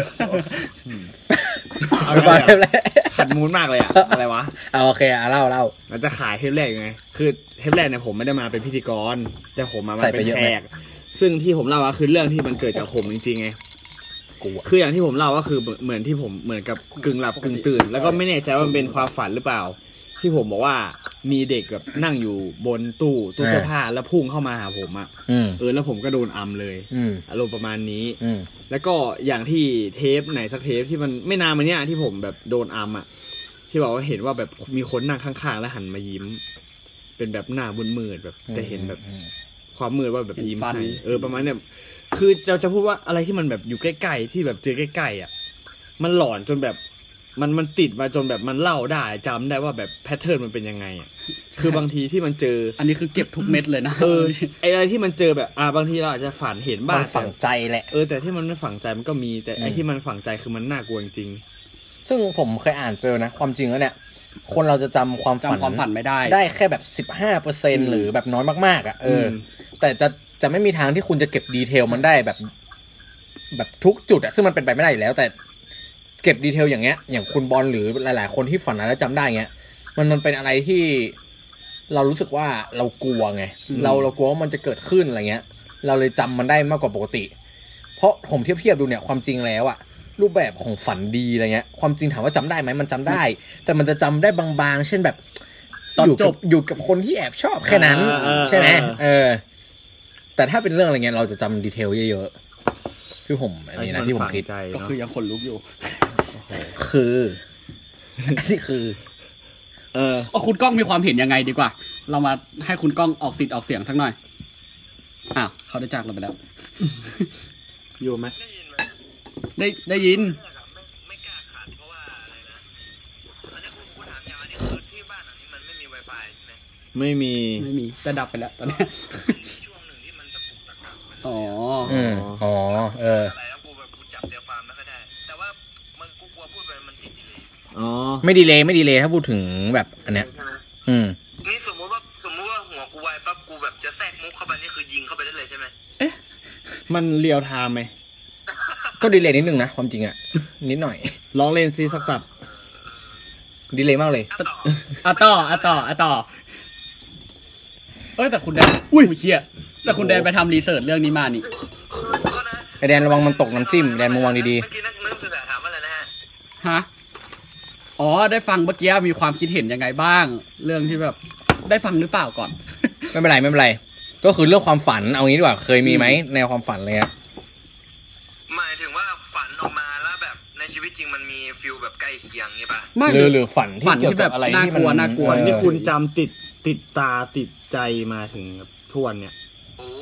เอาไปเทปแรกขัดมูนมากเลยอะอะไรวะโอเคอ่ะเล่าเล่ามันจะขายเทปแรกยังไงคือเทปแรกเนี่ยผมไม่ได้มาเป็นพิธีกรแต่ผมมาเป็นแขกซึ่งที่ผมเล่าว่าคือเรื่องที่มันเกิดจากผมจริงๆไงคืออย่างที่ผมเล่าว่าคือเหมือนที่ผมเหมือนกับกึ่งหลับกึ่งตื่นแล้วก็ไม่แน่ใจว่ามันเป็นความฝันหรือเปล่าที่ผมบอกว่ามีเด็กแบบนั่งอยู่บนตู้ตู้เสื้อผ้าแล้วพุ่งเข้ามาหาผมอ่ะเออแล้วผมก็โดนอัมเลยอารมณ์ประมาณนี้แล้วก็อย่างที่เทปไหนสักเทปที่มันไม่นานมาเนี้ยที่ผมแบบโดนอัมอ่ะที่บอกว่าเห็นว่าแบบมีคนนั่งข้างๆแล้วหันมายิ้มเป็นแบบหน้ามืดๆแบบแต่เห็นแบบความมืดว่าแบบยิ้มให้เออประมาณเนี้ยคือจะจะพูดว่าอะไรที่มันแบบอยู่ใกล้ๆที่แบบเจอใกล้ๆอ่ะมันหลอนจนแบบมันมันติดมาจนแบบมันเล่าได้จำได้ว่าแบบแพทเทิร์นมันเป็นยังไงอ่ะคือบางทีที่มันเจออันนี้คือเก็บทุกเม็ดเลยนะเออไออะไรที่มันเจอแบบอ่าบางทีเราอาจจะฝันเห็นบ้างมันฝังใจแหละเออแต่ที่มันไม่ฝังใจมันก็มีแต่ไอที่มันฝังใจคือมันน่ากลัวจริงซึ่งผมเคยอ่านเจอนะความจริงแล้วเนี่ยคนเราจะจำความฝันความฝันไม่ได้ได้แค่แบบ สิบห้าเปอร์เซ็นต์ หรือแบบน้อยมากๆอ่ะเออแต่จะจะไม่มีทางที่คุณจะเก็บดีเทลมันได้แบบแบบทุกจุดอ่ะซึ่งมันเป็นไปไม่ได้อยู่แล้วแต่เก็บดีเทลอย่างเงี้ยอย่างคุณบอลหรือหลายๆคนที่ฝันแล้วจำได้เงี้ยมันมันเป็นอะไรที่เรารู้สึกว่าเรากลัวไงเราเรากลัวว่ามันจะเกิดขึ้นอะไรเงี้ยเราเลยจำมันได้มากกว่าปกติเพราะผมเทียบเทียบดูเนี่ยความจริงแล้วอ่ะรูปแบบของฝันดีอะไรเงี้ยความจริงถามว่าจำได้ไหมมันจำได้แต่มันจะจำได้บางๆเช่นแบบตอนจบอยู่กับคนที่แอบชอบแค่นั้นใช่ไหมเออแต่ถ้าเป็นเรื่องอะไรเงี้ยเราจะจำดีเทลเยอะๆคือผมอันนี้นะที่ผมคิดก็คือยังขนลุกอยู่คืออันนี้คือเออเอาคุณก้องมีความเห็นยังไงดีกว่าเรามาให้คุณก้องออกสิทธิ์ออกเสียงสักหน่อยอ้าวเขาได้จากเราไปแล้วอยู่ไหมได้ได้ยินไม่กล้าขาดเพราะว่าอะไรนะอันนี้กูถามอย่างอันนี้คือที่บ้านหลังนี้มันไม่มี Wi-Fi ใช่ไหมไม่มีไม่มีแต่ดับไปแล้วตอนนี้ช่วงหนึ่งที่มันจะปุกตะกักอ๋ออืมอ๋อเอออะไรแล้วกูแบบกูจับใจความไม่ค่อยได้แต่ว่ามันกูกลัวพูดไปมันติดดีเลยอ๋อไม่ดีเลยไม่ดีเลยถ้าพูดถึงแบบอันเนี้ยอืมนี่สมมติว่าสมมติว่าหัวกูไวปั๊บกูแบบจะแทรกมุกเข้าไปนี่คือยิงเข้าไปได้เลยใช่ไหมเอ๊ะมันเรียวไทม์ไหมก็ดีเลยนิดนึงนะความจริงอ่ะนิดหน่อยลองเล่นซีสักตับดีเลยมากเลยอ่ะต่ออ่ะต่ออ่ะต่อเอ้ยแต่คุณแดนอุ้ยเชี่ยแต่คุณแดนไปทำรีเสิร์ชเรื่องนี้มานี่ไอแดนระวังมันตกน้ำจิ้มแดนมึงวางดีๆเมื่อกี้นักเริ่มศึกษาถามว่าอะไรนะฮะฮะอ๋อได้ฟังเมื่อกี้มีความคิดเห็นยังไงบ้างเรื่องที่แบบได้ฟังหรือเปล่าก่อนไม่เป็นไรไม่เป็นไรก็คือเรื่องความฝันเอางี้ดีกว่าเคยมีไหมแนวความฝันอะไรเงี้ยหมายถึงว่าฝันออกมาแล้วแบบในชีวิตจริงมันมีฟิลแบบใกล้เคียงงี้ป่ะหรือหรือฝันที่เกี่ยวกับอะไรที่มันน่ากลัวที่คุณจำติดติดตาติดใจมาถึงทุกวันเนี่ยโอ้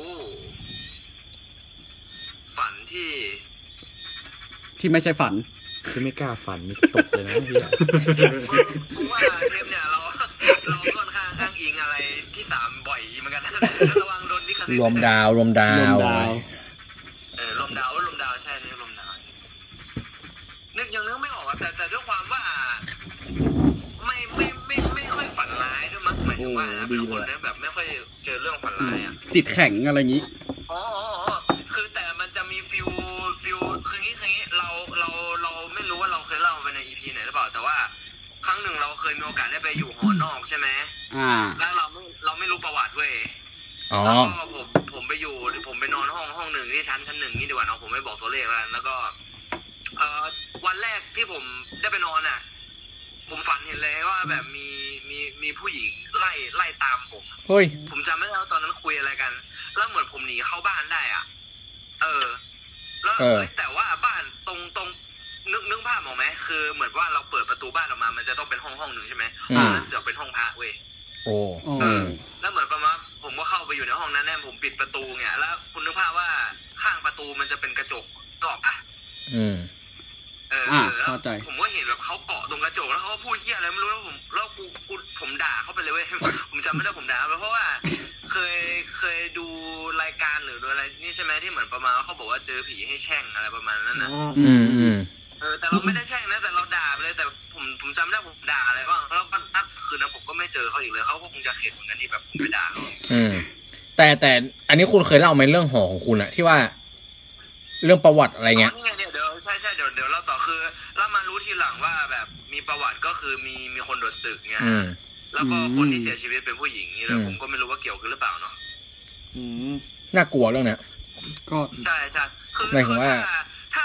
ฝันที่ที่ไม่ใช่ฝันที่ไม่กล้าฝันนี่ตกเลยนะพี่กูว่าเทปเนี่ยเราเราค่อนข้างข้างอิงอะไรที่สามบ่อยเหมือนกันนะระวังโดนลิขสิทธิ์รวมดาวรวมดาวเออรวมดาวรวมดาวใช่นี่รวมดาวนึกยังนึกไม่ออกแต่แต่ด้วยความว่าไม่ไม่ไม่ไม่ค่อยฝันร้ายด้วยมั้งหมายถึงว่าเป็นคนที่แบบไม่ค่อยเจอเรื่องฝันร้ายอ่ะจิตแข็งอะไรอย่างนี้อ๋อคือแต่มันจะมีฟิลฟิลคืองี้คืองี้เราเราเราไม่รู้ว่าเราเคยเล่าไปใน อี พี ไหนหรือเปล่าแต่ว่าครั้งหนึ่งเราเคยมีโอกาสได้ไปอยู่หอนอกใช่ไหมอ่าแล้วเราไม่เราไม่รู้ประวัติเว้ยอ๋อแล้วผมผมไปอยู่ผมไปนอนห้องห้องหนึ่งที่ชั้นชั้นหนึ่งนี่ดีกว่าเนาะผมไม่บอกตัวเลขแล้วแล้วก็เอ่อวันแรกที่ผมได้ไปนอนอ่ะผมฝันเห็นเลยว่าแบบมีมีมีผู้หญิงไล่ไล่ตามผมเฮ้ยผมจำไม่ได้ว่าตอนนั้นคุยอะไรกันแล้วเหมือนผมหนีเข้าบ้านได้อ่ะเออแล้วแต่ว่าบ้านตรงตรงนึกนึกภาพออกไหมคือเหมือนว่าเราเปิดประตูบ้านออกมามันจะต้องเป็นห้องห้องหนึ่งใช่ไหมห้องนั้นเสือกเป็นห้องพระเว้ยโอ้เออแล้วเหมือนประมาณผมก็เข้าไปอยู่ในห้องนั้นแน่ผมปิดประตูเนี่ยแล้วคุณนึกภาพว่าข้างประตูมันจะเป็นกระจกตอกอ่ะอืมเออเข้าใจผมก็เห็นแบบเขาเกาะตรงกระจกแล้วเขาก็พูดเหี้ยอะไรไม่รู้แล้วผมแล้วกูกูผมด่าเขาไปเลยเว้ยผมจำไม่ได้ผมด่าไปเพราะว่าเคยเคยดูรายการหรือดูอะไรนี่ใช่ไหมที่เหมือนประมาณว่าเขาบอกว่าเจอผีให้แช่งอะไรประมาณนั้นนะอืมอืมเออแต่เราไม่ได้แช่งนะแต่เราด่าไปเลยแต่ผมผมจำได้ผมด่าอะไรบ้างแล้วก็นัดคืนนั้นผมก็ไม่เจอเขาอีกเลยเขาก็คงจะเข็ดเหมือนกันที่แบบผมไปด่าเขาอืมแต่แต่อันนี้คุณเคยเล่าไหมเรื่องหอของคุณอะที่ว่าเรื่องประวัติอะไรเงี้ยเดี๋ยวเดี๋ยวใช่ใช่เดี๋ยวเดี๋ยวเราต่อคือเรามารู้ทีหลังว่าแบบมีประวัติก็คือมีมีคนโดดตึกเงี้ยแล้วก็คนที่เสียชีวิตเป็นผู้หญิงนี่แหละผมก็ไม่รู้ว่าเกี่ยวกันหรือเปล่าเนาะน่ากลัวเรื่องเนี้ยก็ใช่ใช่คือหมายถึงว่าถ้า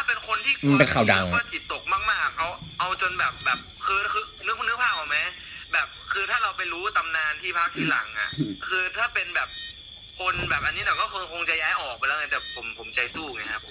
เป็นคนที่มันเป็นข่าวดังก็จิตตกมากๆเขาเอาจนแบบแบบคือคือนึกนึกภาพออกไหมแบบคือถ้าเราไปรู้ตำนานที่พักที่หลังอ่ะคือถ้าเป็นแบบคนแบบอันนี้เราก็คงคงจะย้ายออกไปแล้วไงแต่ผมผมใจสู้ไงครับผม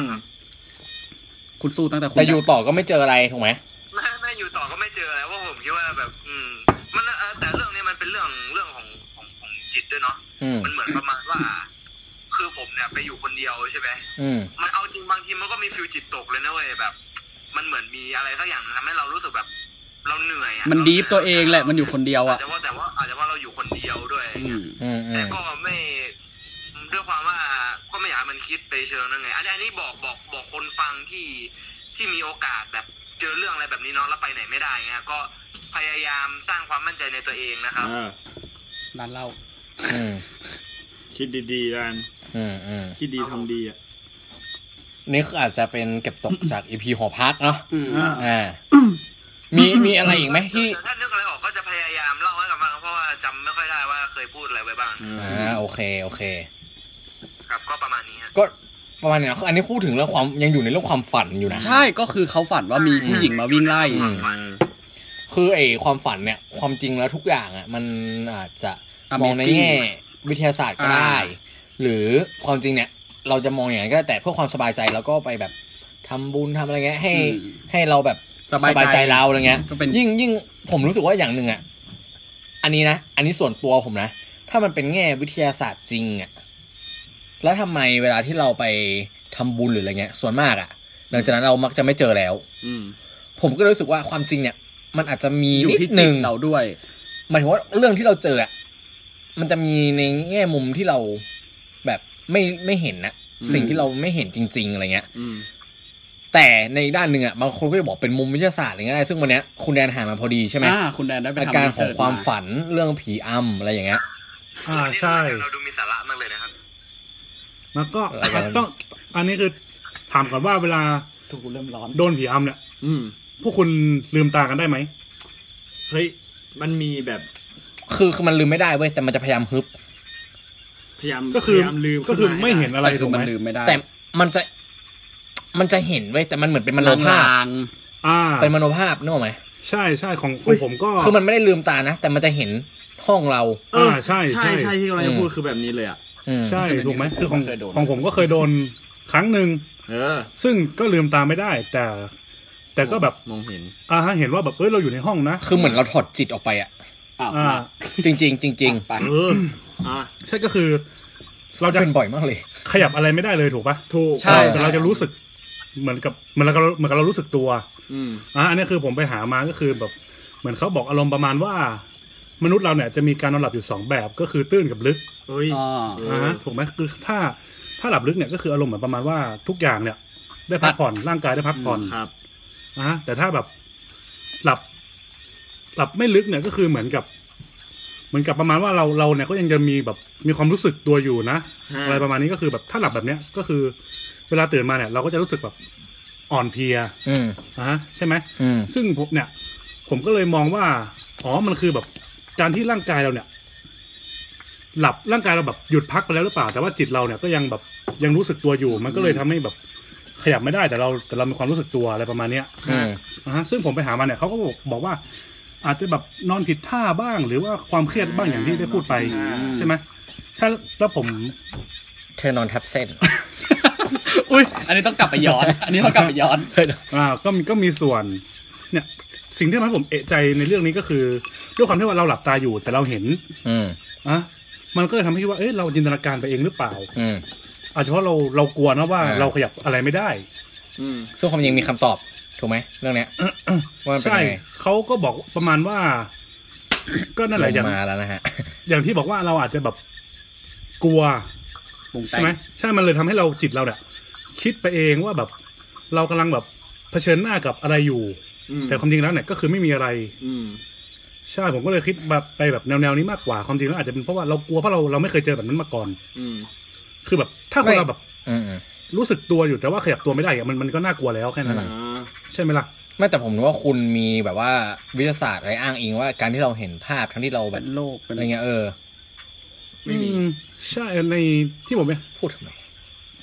คุณสู้ตั้งแต่แต่อยู่ต่อก็ไม่เจออะไรถูกไหมไม่ไม่อยู่ต่อก็ไม่เจอแล้วว่าผมคิดว่าแบบอืมมันแต่เรื่องนี้มันเป็นเรื่องเรื่องของของของจิตด้วยเนาะมันเหมือนประมาณว่าคือผมเนี่ยไปอยู่คนเดียวใช่ไหมมันเอาจริงบางทีมันก็มีฟิลจิตตกเลยนะเว้ยแบบมันเหมือนมีอะไรสักอย่างทำให้เรารู้สึกแบบเราเหนื่อยอ่ะมันดีฟตัวเองแหละมันอยู่คนเดียวอ่ะแต่ว่าแต่ว่าอาจจะว่าเราอยู่คนเดียวด้วยแต่ก็ไม่ด้วยความว่าก็ไม่อยากมันคิดไปเชิงนั่นไงอันนี้อันนี้บอกบอกบอกคนฟังที่ที่มีโอกาสแบบเจอเรื่องอะไรแบบนี้เนาะแล้วไปไหนไม่ได้เงี้ยก็พยายามสร้างความมั่นใจในตัวเองนะครับร้านเล่าคิดดีๆกันคิดดีทำดีอ่ะนี่คืออาจจะเป็นเก็บตกจาก อี พี หอพักเนาะอ่ามีมีอะไรอีกไหมที่ถ้านึกอะไรออกก็จะพยายามเล่าให้กับฟังเพราะว่าจำไม่ค่อยได้ว่าเคยพูดอะไรไว้บ้างอ่าโอเคโอเคครับก็ประมาณนี้ก็ประมาณนี้นะอันนี้พูดถึงเรื่องความยังอยู่ในเรื่องความฝันอยู่นะใช่ก็คือเขาฝันว่ามีผู้หญิงมาวิ่งไล่คือไอ้ความฝันเนี่ยความจริงแล้วทุกอย่างอ่ะมันอาจจะมองในแง่วิทยาศาสตร์ก็ได้หรือความจริงเนี่ยเราจะมองอย่างนั้นก็ได้แต่เพื่อความสบายใจแล้วก็ไปแบบทำบุญทำอะไรเงี้ยให้ให้เราแบบสบายใจเราอะไรเงี้ยยิ่งยิ่งผมรู้สึกว่าอย่างหนึ่งอ่ะอันนี้นะอันนี้ส่วนตัวผมนะถ้ามันเป็นแง่วิทยาศาสตร์จริงอ่ะแล้วทำไมเวลาที่เราไปทำบุญหรืออะไรเงี้ยส่วนมากอ่ะหลังจากนั้นเรามักจะไม่เจอแล้วผมก็รู้สึกว่าความจริงเนี่ยมันอาจจะมีนิดนึงเราด้วยหมายถึงว่าเรื่องที่เราเจออ่ะมันจะมีในแง่มุมที่เราแบบไม่ไม่เห็นนะสิ่งที่เราไม่เห็นจริงๆอะไรเงี้ยแต่ในด้านหนึ่งอ่ะบางคนก็จะบอกเป็นมุมวิทยาศาสตร์อะไรเงี้ยซึ่งวันเนี้ยคุณแดนหามาพอดีใช่ไหมอ่าคุณแดนได้ไปทำอาการของความฝันเรื่องผีอำอะไรอย่างเงี้ยอ่าใช่เราดูมีสาระมากเลยนะครับแล้วก็ต้องอันนี้คือถามก่อนว่าเวลาถูกเริ่มร้อนโดนผีอำเนี่ยพวกคุณลืมตากันได้ไหมเฮ้ยมันมีแบบคือคือมันลืมไม่ได้เว้ยแต่มันจะพยายามฮึบพยายามก็คือก็คือไม่เห็นอะไรถูกไหมแต่มันจะมันจะเห็นเว้ยแต่มันเหมือนเป็นมโนภาพอ่าเป็นมโนภาพนึกออกไหมใช่ใช่ของของผมก็คือมันไม่ได้ลืมตานะแต่มันจะเห็นห้องเราอ่าใช่ใช่ใช่ที่เราจะพูดคือแบบนี้เลยอ่ะใช่ถูกไหมคือของของผมก็เคยโดนครั้งหนึ่งเออซึ่งก็ลืมตาไม่ได้แต่แต่ก็แบบมองเห็นอ่าเห็นว่าแบบเอ้ยเราอยู่ในห้องนะคือเหมือนเราถอดจิตออกไปอ่ะอ่าจริงจริงจริงจริงเอออ่าใช่ก็คือเราจะเป็นบ่อยมากเลยขยับอะไรไม่ได้เลยถูกปะถูกใช่แต่เราจะรู้สึกเหมือนกับเหมือนเราเหมือนกับเรารู้สึกตัวอืมอ่าอันนี้คือผมไปหามาก็คือแบบเหมือนเขาบอกอารมณ์ประมาณว่ามนุษย์เราเนี่ยจะมีการนอนหลับอยู่สองแบบก็คือตื้นกับลึกเอ้ยอ่าถูกไหมคือถ้าถ้าหลับลึกเนี่ยก็คืออารมณ์เหมือนประมาณว่าทุกอย่างเนี่ยได้พักผ่อนร่างกายได้พักผ่อนครับอ่าแต่ถ้าแบบหลับหลับไม่ลึกเนี่ยก็คือเหมือนกับเหมือนกับประมาณว่าเราเราเนี่ยก็ยังจะมีแบบมีความรู้สึกตัวอยู่นะอะไรประมาณนี้ก็คือแบบถ้าหลับแบบเนี้ยก็คือเวลาตื่นมาเนี่ยเราก็จะรู้สึกแบบอ่อนเพลียอืมอ่าใช่ไหมซึ่งผมเนี่ยผมก็เลยมองว่าอ๋อมันคือแบบการที่ร่างกายเราเนี่ยหลับร่างกายเราแบบหยุดพักไปแล้วหรือเปล่าแต่ว่าจิตเราเนี่ยก็ยังแบบยังรู้สึกตัวอยู่มันก็เลยทำให้แบบขยับไม่ได้แต่เราแต่เรามีความรู้สึกตัวอะไรประมาณเนี้ยอ่าซึ่งผมไปหามาเนี่ยเขาก็บอกบอกว่าอาจจะแบบนอนผิดท่าบ้างหรือว่าความเครียดบ้างอย่างที่ได้พูดไปใช่ไหมใช่แล้วผมเธอนอนทับเส้นอุ้ยอันนี้ต้องกลับไปย้อนอันนี้ต้องกลับไปย้อนอ่าก็มีก็มีส่วนเนี่ยสิ่งที่ทำให้ผมเอะใจในเรื่องนี้ก็คือด้วยความที่ว่าเราหลับตาอยู่แต่เราเห็นอืมอ่ะมันก็เลยทำให้คิดว่าเอ๊ะเราจินตนาการไปเองหรือเปล่าอืมอาจจะเพราะเราเรากลัวนะว่าเราขยับอะไรไม่ได้อืมซึ่งความจริงมีคำตอบถูกไหมเรื่องเนี้ยว่าเป็นไงเขาก็บอกประมาณว่าก็นั่นแหละอย่างมาแล้วนะฮะอย่างที่บอกว่าเราอาจจะแบบกลัวใช่ไหมใช่มันเลยทำให้เราจิตเราเนี่ยคิดไปเองว่าแบบเรากำลังแบบเผชิญหน้ากับอะไรอยู่แต่ความจริงแล้วเนี่ยก็คือไม่มีอะไรใช่ผมก็เลยคิดแบบไปแบบแนวๆนี้มากกว่าความจริงแล้วอาจจะเป็นเพราะว่าเรากลัวเพราะเราเราไม่เคยเจอแบบนั้นมาก่อนคือแบบถ้าคนเราแบบรู้สึกตัวอยู่แต่ว่าขยับตัวไม่ได้อะมันมันก็น่ากลัวแล้วแค่นั้นแหละใช่ไหมล่ะไม่แต่ผมว่าคุณมีแบบว่าวิทยาศาสตร์อะไรอ้างอิงว่าการที่เราเห็นภาพทั้งที่เราแบบโลกอะไรเงี้ยเออไม่มีใช่ในที่ผมเนี่ยพูดทำไม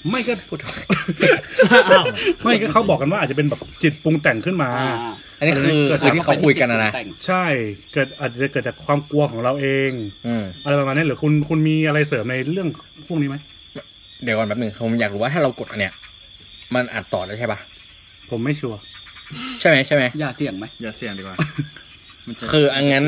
ไม่ก็พูดไม่ก็เขาบอกกันว่าอาจจะเป็นแบบจิตปรุงแต่งขึ้นมาอันนี้คือคือที่เขาคุยกันนะใช่เกิดอาจจะเกิดจากความกลัวของเราเองอะไรประมาณนี้หรือคุณคุณมีอะไรเสริมในเรื่องพวกนี้ไหมเดี๋ยวก่อนแป๊บนึงผมอยากรู้ว่าถ้าเรากดอันเนี้ยมันอัดต่อได้ใช่ปะผมไม่ชัวร์ใช่ไหมใช่ไหมอย่าเสี่ยงไหมอย่าเสี่ยงดีกว่าคืออันงั้น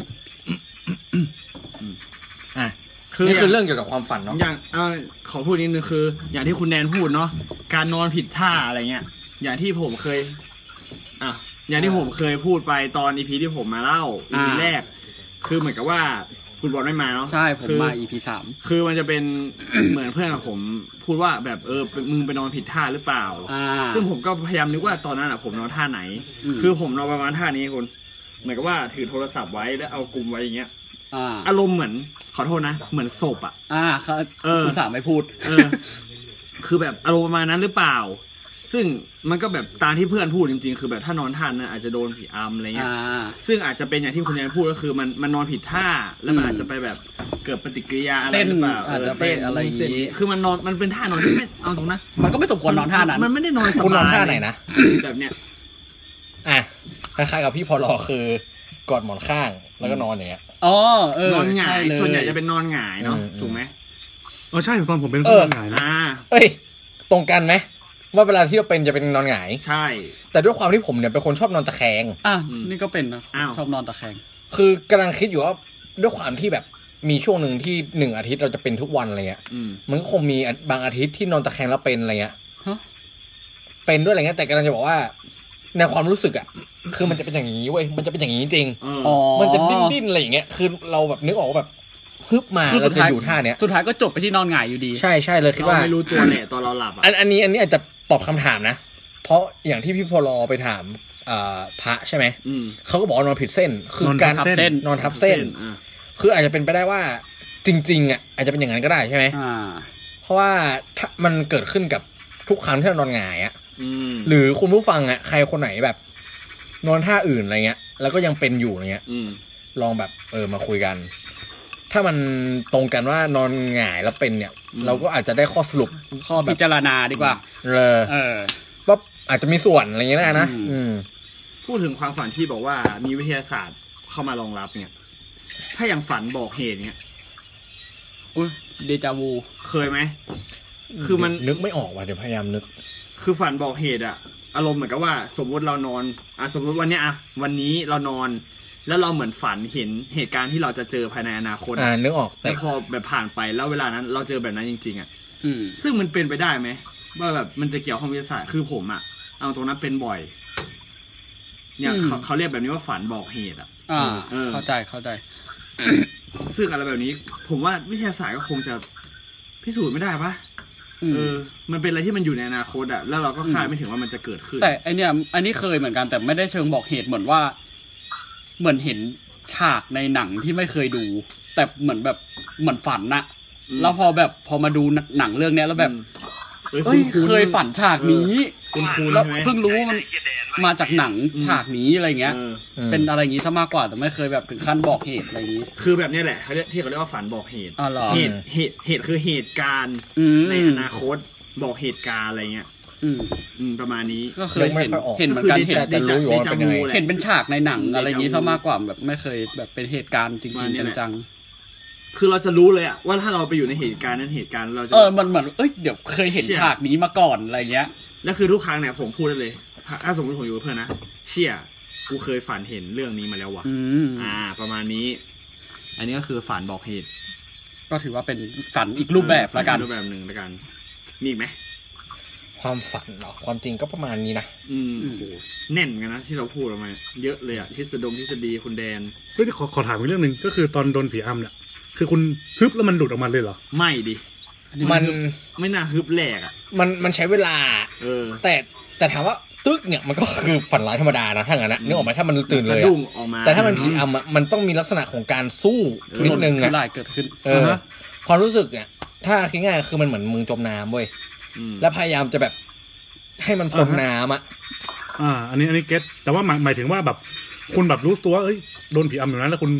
อ่ะนี่คือเรื่องเกี่ยวกับความฝันเนาะอย่างเออขอพูดนิดนึงคืออย่างที่คุณแนนพูดเนาะการนอนผิดท่าอะไรเงี้ยอย่างที่ผมเคยอ่ะอย่างที่ผมเคยพูดไปตอนอีพีที่ผมมาเล่าอีพีแรกคือเหมือนกับว่าคุณบอลไม่มาเนาะใช่ผมมาอีพีสามคือมันจะเป็น เหมือนเพื่อนกับผมพูดว่าแบบเออมึงไปนอนผิดท่าหรือเปล่าซึ่งผมก็พยายามนึกว่าตอนนั้นอ่ะผมนอนท่าไหนคือผมนอนประมาณท่านี้คุณเหมือนกับว่าถือโทรศัพท์ไว้แล้วเอากุมไว้อย่างเงี้ยอารมณ์เหมือนขอโทษนะเหมือนศพอ่ะอ่าเขาอุตส่าห์ไม่พูดเออคือแบบอารมณ์ประมาณนั้นหรือเปล่าซึ่งมันก็แบบตามที่เพื่อนพูดจริงๆคือแบบถ้านอนท่านั้นอาจจะโดนผีอำอะไรเงี้ยซึ่งอาจจะเป็นอย่างที่คุณแนนพูดก็คือมันมันนอนผิดท่าแล้วมันอาจจะไปแบบเกิดปฏิกิริยาอะไรหรือเปล่าอาจจะเป็นอะไรอย่างงี้คือมันนอนมันเป็นท่านอนที่ไม่เอาตรงนะมันก็ไม่สมควรนอนท่านั้นมันไม่ได้นอนสบายคุณนอนท่าไหนนะแบบเนี้ยอ่ะคล้ายๆกับพี่พอลอคือกอดหมอนข้างแล้วก็นอนอย่างเงี้ยอ๋อเออนอนหงายส่วนใหญ่จะเป็นนอนหงายเนาะถูกไหมอ๋อใช่ตอนผมเป็นนอนหงายนะเอ้ยตรงกันไหมว่าเวลาที่เราเป็นจะเป็นนอนหงายใช่แต่ด้วยความที่ผมเนี่ยเป็นคนชอบนอนตะแคงอ่ะนี่ก็เป็นนะชอบนอนตะแคงคือกำลังคิดอยู่ว่าด้วยความที่แบบมีช่วงหนึ่งที่หนึ่งอาทิตย์เราจะเป็นทุกวันอะไรเงี้ยมันก็คงมีบางอาทิตย์ที่นอนตะแคงแล้วเป็นอะไรเงี้ยเป็นด้วยอะไรเงี้ยแต่กำลังจะบอกว่าในความรู้สึกอ่ะคือมันจะเป็นอย่างนี้เว้ยมันจะเป็นอย่างนี้จริงอ๋อมันจะดิ้นดิ้นอะไรอย่างเงี้ยคือเราแบบนึกออกว่าแบบฮึบมาเราจะอยู่ท่าเนี้ยสุดท้ายก็จบไปที่นอนหงายอยู่ดีใช่ใช่เลยคิดว่าเราไม่รู้ตัวเนี่ยตอนเราหลับอ่ะอันนี้อันนี้อาจจะตอบคำถามนะเพราะอย่างที่พี่พลอไปถามพระใช่ไหมเขาก็บอกว่านอนผิดเส้นคือการทับเส้นนอนทับเส้นคืออาจจะเป็นไปได้ว่าจริงๆอ่ะอาจจะเป็นอย่างนั้นก็ได้ใช่ไหมเพราะว่ามันเกิดขึ้นกับทุกครั้งที่เรานอนหงายอ่ะหรือคุณผู้ฟังอ่ะใครคนไหนแบบนอนท่าอื่นอะไรเงี้ยแล้วก็ยังเป็นอยู่อะไรเงี้ยลองแบบเออมาคุยกันถ้ามันตรงกันว่านอนหงายแล้วเป็นเนี่ยเราก็อาจจะได้ข้อสรุปข้อพิจารณาดีกว่าเออเออว่าอาจจะมีส่วนอะไรเงี้ยนะอืมพูดถึงความฝันที่บอกว่ามีวิทยาศาสตร์เข้ามารองรับเนี่ยถ้าอย่างฝันบอกเหตุเนี่ยอุ้ยเดจาวูเคยไหมคือมันนึกไม่ออกว่ะเดี๋ยวพยายามนึกคือฝันบอกเหตุอะอารมณ์เหมือนกับว่าสมมติเรานอนอ่ะสมมติวันเนี้ยอะวันนี้เรานอนแล้วเราเหมือนฝันเห็นเหตุการณ์ที่เราจะเจอภายในอนาคตอ่านึกออกแต่พอแบบผ่านไปแล้วเวลานั้นเราเจอแบบนั้นจริงๆอ่ะซึ่งมันเป็นไปได้ไหมว่าแบบมันจะเกี่ยวข้องวิทยาศาสตร์คือผมอ่ะเอาตรงนั้นเป็นบ่อยเนี่ยเขาเขาเรียกแบบนี้ว่าฝันบอกเหตุอ่ะอ่าเข้าใจเข้าใจซึ่งอะไรแบบนี้ผมว่าวิทยาศาสตร์ก็คงจะพิสูจน์ไม่ได้ปะเออมันเป็นอะไรที่มันอยู่ในอนาคตอ่ะแล้วเราก็คาดไม่ถึงว่ามันจะเกิดขึ้นแต่อันเนี้ยอันนี้เคยเหมือนกันแต่ไม่ได้เชิงบอกเหตุเหมือนว่าเหมือนเห็นฉากในหนังที่ไม่เคยดูแต่เหมือนแบบเหมือนฝันน่ะแล้วพอแบบพอมาดูหนังเรื่องนี้แล้วแบบเฮ้ยเคยฝันฉากนี้แล้วเพิ่งรู้มันมาจากหนังฉากนี้อะไรเงี้ยเป็นอะไรอย่างงี้ซะมากกว่าแต่ไม่เคยแบบถึงขั้นบอกเหตุอะไรอย่างงี้คือแบบนี้แหละเขาเรียกที่เขาเรียกว่าฝันบอกเหตุเหตุเหตุเหตุคือเหตุการณ์ในอนาคตบอกเหตุการณ์อะไรเงี้ยอืมอืมประมาณนี้ก็เคยเห็นเห็นเหมือนกันเห็นแต่รู้อยู่ว่าเป็นยังไงเห็นเป็นฉากในหนังอะไรอย่างนี้ซะมากกว่าแบบไม่เคยแบบเป็นเหตุการณ์จริงๆจังๆคือเราจะรู้เลยอะว่าถ้าเราไปอยู่ในเหตุการณ์นั้นเหตุการณ์เราจะเออมันเหมือนเอ้ยเดี๋ยวเคยเห็นฉากนี้มาก่อนอะไรเงี้ยแล้วคือทุกครั้งเนี่ยผมพูดได้เลยถ้าสมมติผมอยู่กับเพื่อนนะเชี่ยกูเคยฝันเห็นเรื่องนี้มาแล้ววะอ่าประมาณนี้อันนี้ก็คือฝันบอกเหตุก็ถือว่าเป็นฝันอีกรูปแบบละกันรูปแบบหนึ่งละกันมีอีกไหมความฝันเหรอความจริงก็ประมาณนี้นะอืมโอ้โหแน่นกันนะที่เราพูดออกมาเยอะเลยอะทฤษฎีทฤษฎีคุณแดนเฮ้ยขอขอถามอีกเรื่องนึงก็คือตอนโดนผีอำเนี่ยคือคุณฮึบแล้วมันหลุดออกมาเลยเหรอไม่ดิมันไม่น่าฮึบแหลกอะมันมันใช้เวลาเออแต่แต่ถามว่าตึกเนี่ยมันก็คือฝันร้ายธรรมดานะถ้างั้นนะนึกออกไหมถ้ามันตื่นเลยอะแต่ถ้ามันผีอำมันต้องมีลักษณะของการสู้นิดนึงอะเกิดขึ้นเออความรู้สึกเนี่ยถ้าคิดง่ายคือมันเหมือนมึงจมน้ำเว้ยแล้วพยายามจะแบบให้มันพ้นน้ำอ่ะอ่าอันนี้อันนี้เก็ตแต่ว่าหมายหมายถึงว่าแบบคุณแบบรู้ตัวเอ้ยโดนผีอำอยู่นั้นแล้วคุณ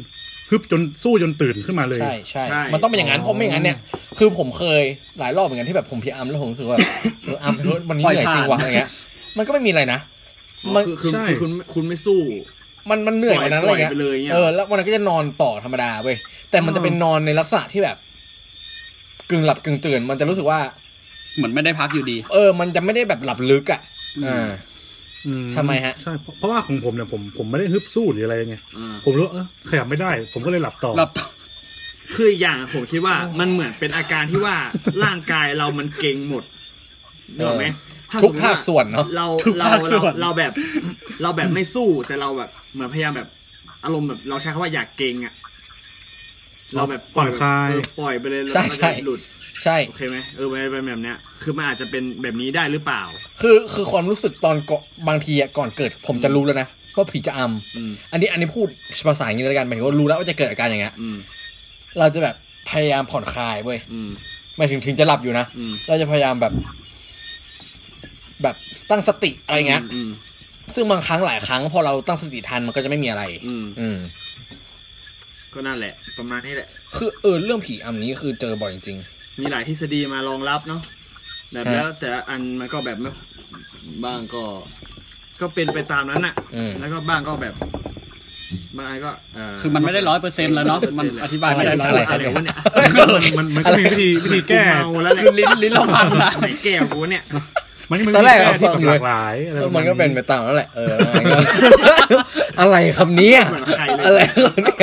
ฮึบจนสู้จนตื่นขึ้นมาเลยใช่ใช่มันต้องเป็นอย่างนั้นเพราะไม่อย่างนั้นเนี่ยคือผมเคยหลายรอบเหมือนกันที่แบบผมพีอัมแล้วผมรู้สึกว่าเอออัมวันนี้เหนื่อยจริงว่ะอะไรเงี้ยมันก็ไม่มีอะไรนะมันคือคุณคุณไม่สู้มันมันเหนื่อยกว่านั้นอะไรเงี้ยเออแล้ววันนั้นก็จะนอนต่อธรรมดาเว้ยแต่มันจะเป็นนอนในลักษณะที่แบบกึ่งหลับกึ่งตื่นมันจะรู้สึกว่าเหมือนไม่ได้พักอยู่ดีเออมันจะไม่ได้แบบหลับลึกอ่ะอ่าทำไมฮะใช่เพราะว่าของผมเนี่ยผมผมไม่ได้ฮึบสู้หรืออะไรไงผมรู้เออขยับไม่ได้ผมก็เลยหลับต่อหลับต่อคืออย่างผมคิดว่ามันเหมือนเป็นอาการที่ว่าร่างกายเรามันเกร็งหมดนึกออกไหมทุกภาคส่วนเนาะเราเราเราแบบเราแบบไม่สู้แต่เราแบบเหมือนพยายามแบบอารมณ์แบบเราใช้คำว่าอยากเกร็งอ่ะเราแบบปล่อยคลายปล่อยไปเลยแล้วก็จะหลุดใช่โอเคไหมเออเป็นแบบเนี้ยคือมันอาจจะเป็นแบบนี้ได้หรือเปล่าคือคือความรู้สึกตอนบางทีอ่ะก่อนเกิดผมจะรู้แล้วนะว่าผีจะอำอันนี้อันนี้พูดภาษาอย่างนี้แล้วกันหมายถึงว่ารู้แล้วว่าจะเกิดอาการอย่างเงี้ยเราจะแบบพยายามผ่อนคลายเว้ยหมายถึงถึงจะหลับอยู่นะเราจะพยายามแบบแบบตั้งสติอะไรเงี้ยซึ่งบางครั้งหลายครั้งพอเราตั้งสติทันมันก็จะไม่มีอะไรอืมก็นั่นแหละประมาณนี้แหละคือเออเรื่องผีอำนี้คือเจอบ่อยจริงมีหลายทฤษฎีมารองรับเนาะแบบแล้วแต่อันมันก็แบบไม่บ้างก็ก็เป็นไปตามนั้นน่ะแล้วก็บ้างก็แบบบางอันก็คือมันไม่ได้ร้อยเปอร์เซ็นต์แล้วเนาะมันอธิบายไม่ได้ร้อยเปอร์เซ็นต์เนี่ยมันมันก็มีวิธีวิธีแก้ลิ้นลิ้นเราพังนะไหนแก้กูเนี่ยมันตอนแรกก็ฟังหลากหลายมันก็เป็นไปตามนั่นแหละเอออะไรคำนี้อะไรคำนี้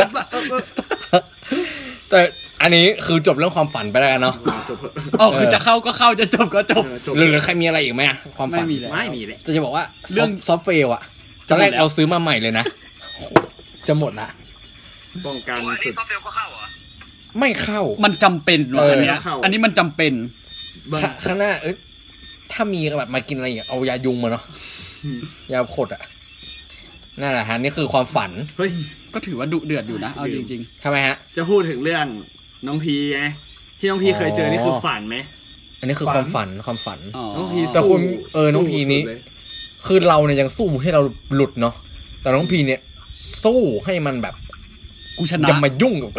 แต่อันนี้คือจบเรื่องความฝันไปแล้วกันเนาะอ๋อคือจะเข้าก็เข้าจะจบก็จบหรือใครมีอะไรอีกไหมความฝันไม่มีเลยไม่มีเลยแต่จะบอกว่าเรื่องซอฟต์แวร์อ่ะตอนแรกเราซื้อมาใหม่เลยนะจะหมดละป้องกันสุดซอฟต์แวร์ก็เข้าเหรอไม่เข้ามันจำเป็นหรออันนี้อันนี้มันจำเป็นข้างหน้าเอ้ยถ้ามีแบบมากินอะไรอย่างเอายายุงมาเนาะยาขดอ่ะนั่นแหละฮะนี่คือความฝันเฮ้ยก็ถือว่าดุเดือดอยู่นะเอาจริงๆทำไมฮะจะพูดถึงเรื่องน้องพีไงที่น้องพีเคยเจอนี่คือฝันไหมอันนี้คือความฝันความฝันน้องพีแต่คุณเออน้องพีนี้คือเราเนี่ยยังสู้ให้เราหลุดเนาะแต่น้องพีเนี่ยสู้ให้มันแบบกูชนะอย่ามายุ่งกับกู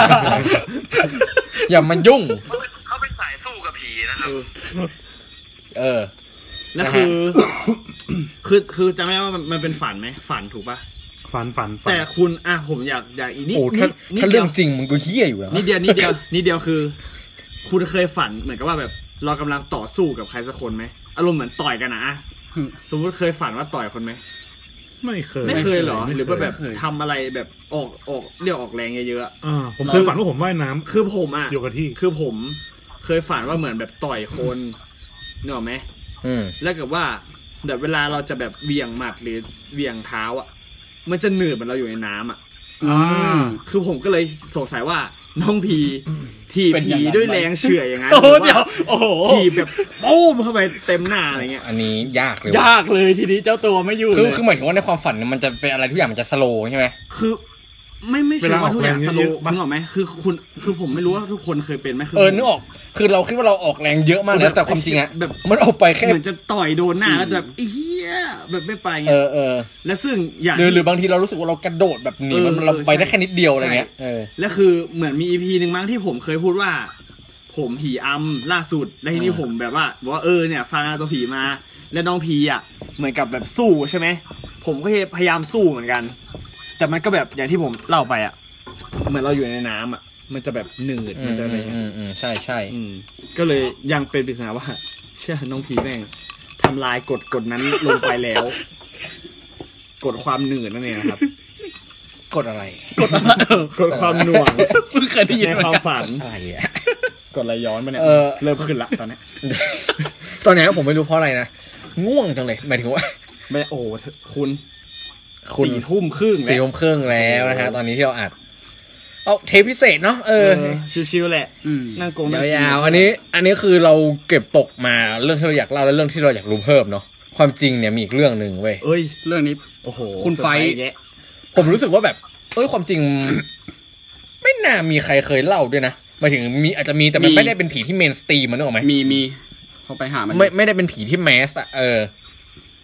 อย่ามายุ่งเขาเป็นสายสู้กับผีนะครับเออนั่นคือคือคือจำได้ว่ามันเป็นฝันไหมฝันถูกป่ะฝันฝันแต่คุณอ่ะผมอยากอยากอีกนิดนิดถ้าเรื่องจริงมันก็เหี้ยอยู่แล้วนิดเดียวนิดเดียวนิดเดียวคือคุณเคยฝันเหมือนกับว่าแบบเรากำลังต่อสู้กับใครสักคนไหมอารมณ์เหมือนต่อยกันนะสมมติเคยฝันว่าต่อยคนไหมไม่เคยไม่เคยหรอหรือว่าแบบทำอะไรแบบออกออกเรียกออกแรงเยอะๆอ่าผมเคยฝันว่าผมว่ายน้ำคือผมอ่ะอยู่กับที่คือผมเคยฝันว่าเหมือนแบบต่อยคนนึกออกไหมแล้วกับว่าแบบเวลาเราจะแบบเวียงหมัดหรือเวียงเท้าอ่ะมันจะหนืดเหมือนเราอยู่ในน้ำอ่ะคือผมก็เลยสงสัยว่าน้องพีทีผีด้วยแรงเฉื่อยอย่างนั้นโอ้เดี๋ยวโอ้โหทีแบบโป้มเข้าไปเต็มหน้าอะไรเงี้ยอันนี้ยากเลยยากเลยทีนี้เจ้าตัวไม่อยู่คือคือหมายถึงว่าในความฝันมันจะเป็นอะไรทุกอย่างมันจะสโลว์ใช่ไหมคือไม่ไม่ใช่ว่าทุกอย่างสโลว์นึกออกไหมคือคุณคือผมไม่รู้ว่าทุกคนเคยเป็นไหมเออนึกออกคือเราคิดว่าเราออกแรงเยอะมากแล้วแต่ความจริงอะแบบมันออกไปแค่เหมือนจะต่อยโดนหน้าแล้วแบบเฮียแบบไม่ไปไงเออเออและซึ่งอย่างหรือหรือบางทีเรารู้สึกว่าเรากระโดดแบบหนีมันเราไปได้แค่นิดเดียวอะไรเงี้ยเออและคือเหมือนมีอีพีหนึ่งมั้งที่ผมเคยพูดว่าผมผีอำล่าสุดแล้วทีนี้ผมแบบว่าบอกว่าเออเนี่ยฟังตัวผีมาแล้วน้องผีอ่ะเหมือนกับแบบสู้ใช่ไหมผมก็พยายามสู้เหมือนกันแต่มันก็แบบอย่างที่ผมเล่าไปอ่ะเหมือนเราอยู่ในน้ำอ่ะมันจะแบบหนืดมันจะอะไรอืมอืมใช่ใช่ก็เลยยังเป็นปริศนาว่าเชื่อน้องผีแม่งทำลายกฎกฎนั้นลงไปแล้วกฎความหนืดนั่นเองนะครับกฎอะไรกฎกฎความหน่วงเพิ่งเคยได้ยินในความฝันอะไรอ่ะกฎอะไรย้อนมาเนี่ยเริ่มขึ้นละตอนนี้ตอนนี้ผมไม่รู้เพราะอะไรนะง่วงจังเลยหมายถึงว่าไม่โอ้คุณสี่ทุ่มครึ่งสี่ทุ่มครึ่งแล้วนะฮะตอนนี้ที่เราอัดเอาเทปพิเศษเนาะเออชิวๆแหละนั่งโกงยาวๆอันนี้อันนี้คือเราเก็บตกมาเรื่องที่เราอยากเล่าและเรื่องที่เราอยากรู้เพิ่มเนาะความจริงเนี่ยมีอีกเรื่องนึงเว้ยเอ้ยเรื่องนี้โอ้โหคุณไฟผมรู้สึกว่าแบบเอ้ยความจริงไม่น่ามีใครเคยเล่าด้วยนะหมายถึงมีอาจจะมีแต่มันไม่ได้เป็นผีที่เมนสตรีมมันนึกออกไหมมีมีเขาไปหามันไม่ไม่ได้เป็นผีที่แมสอะเออ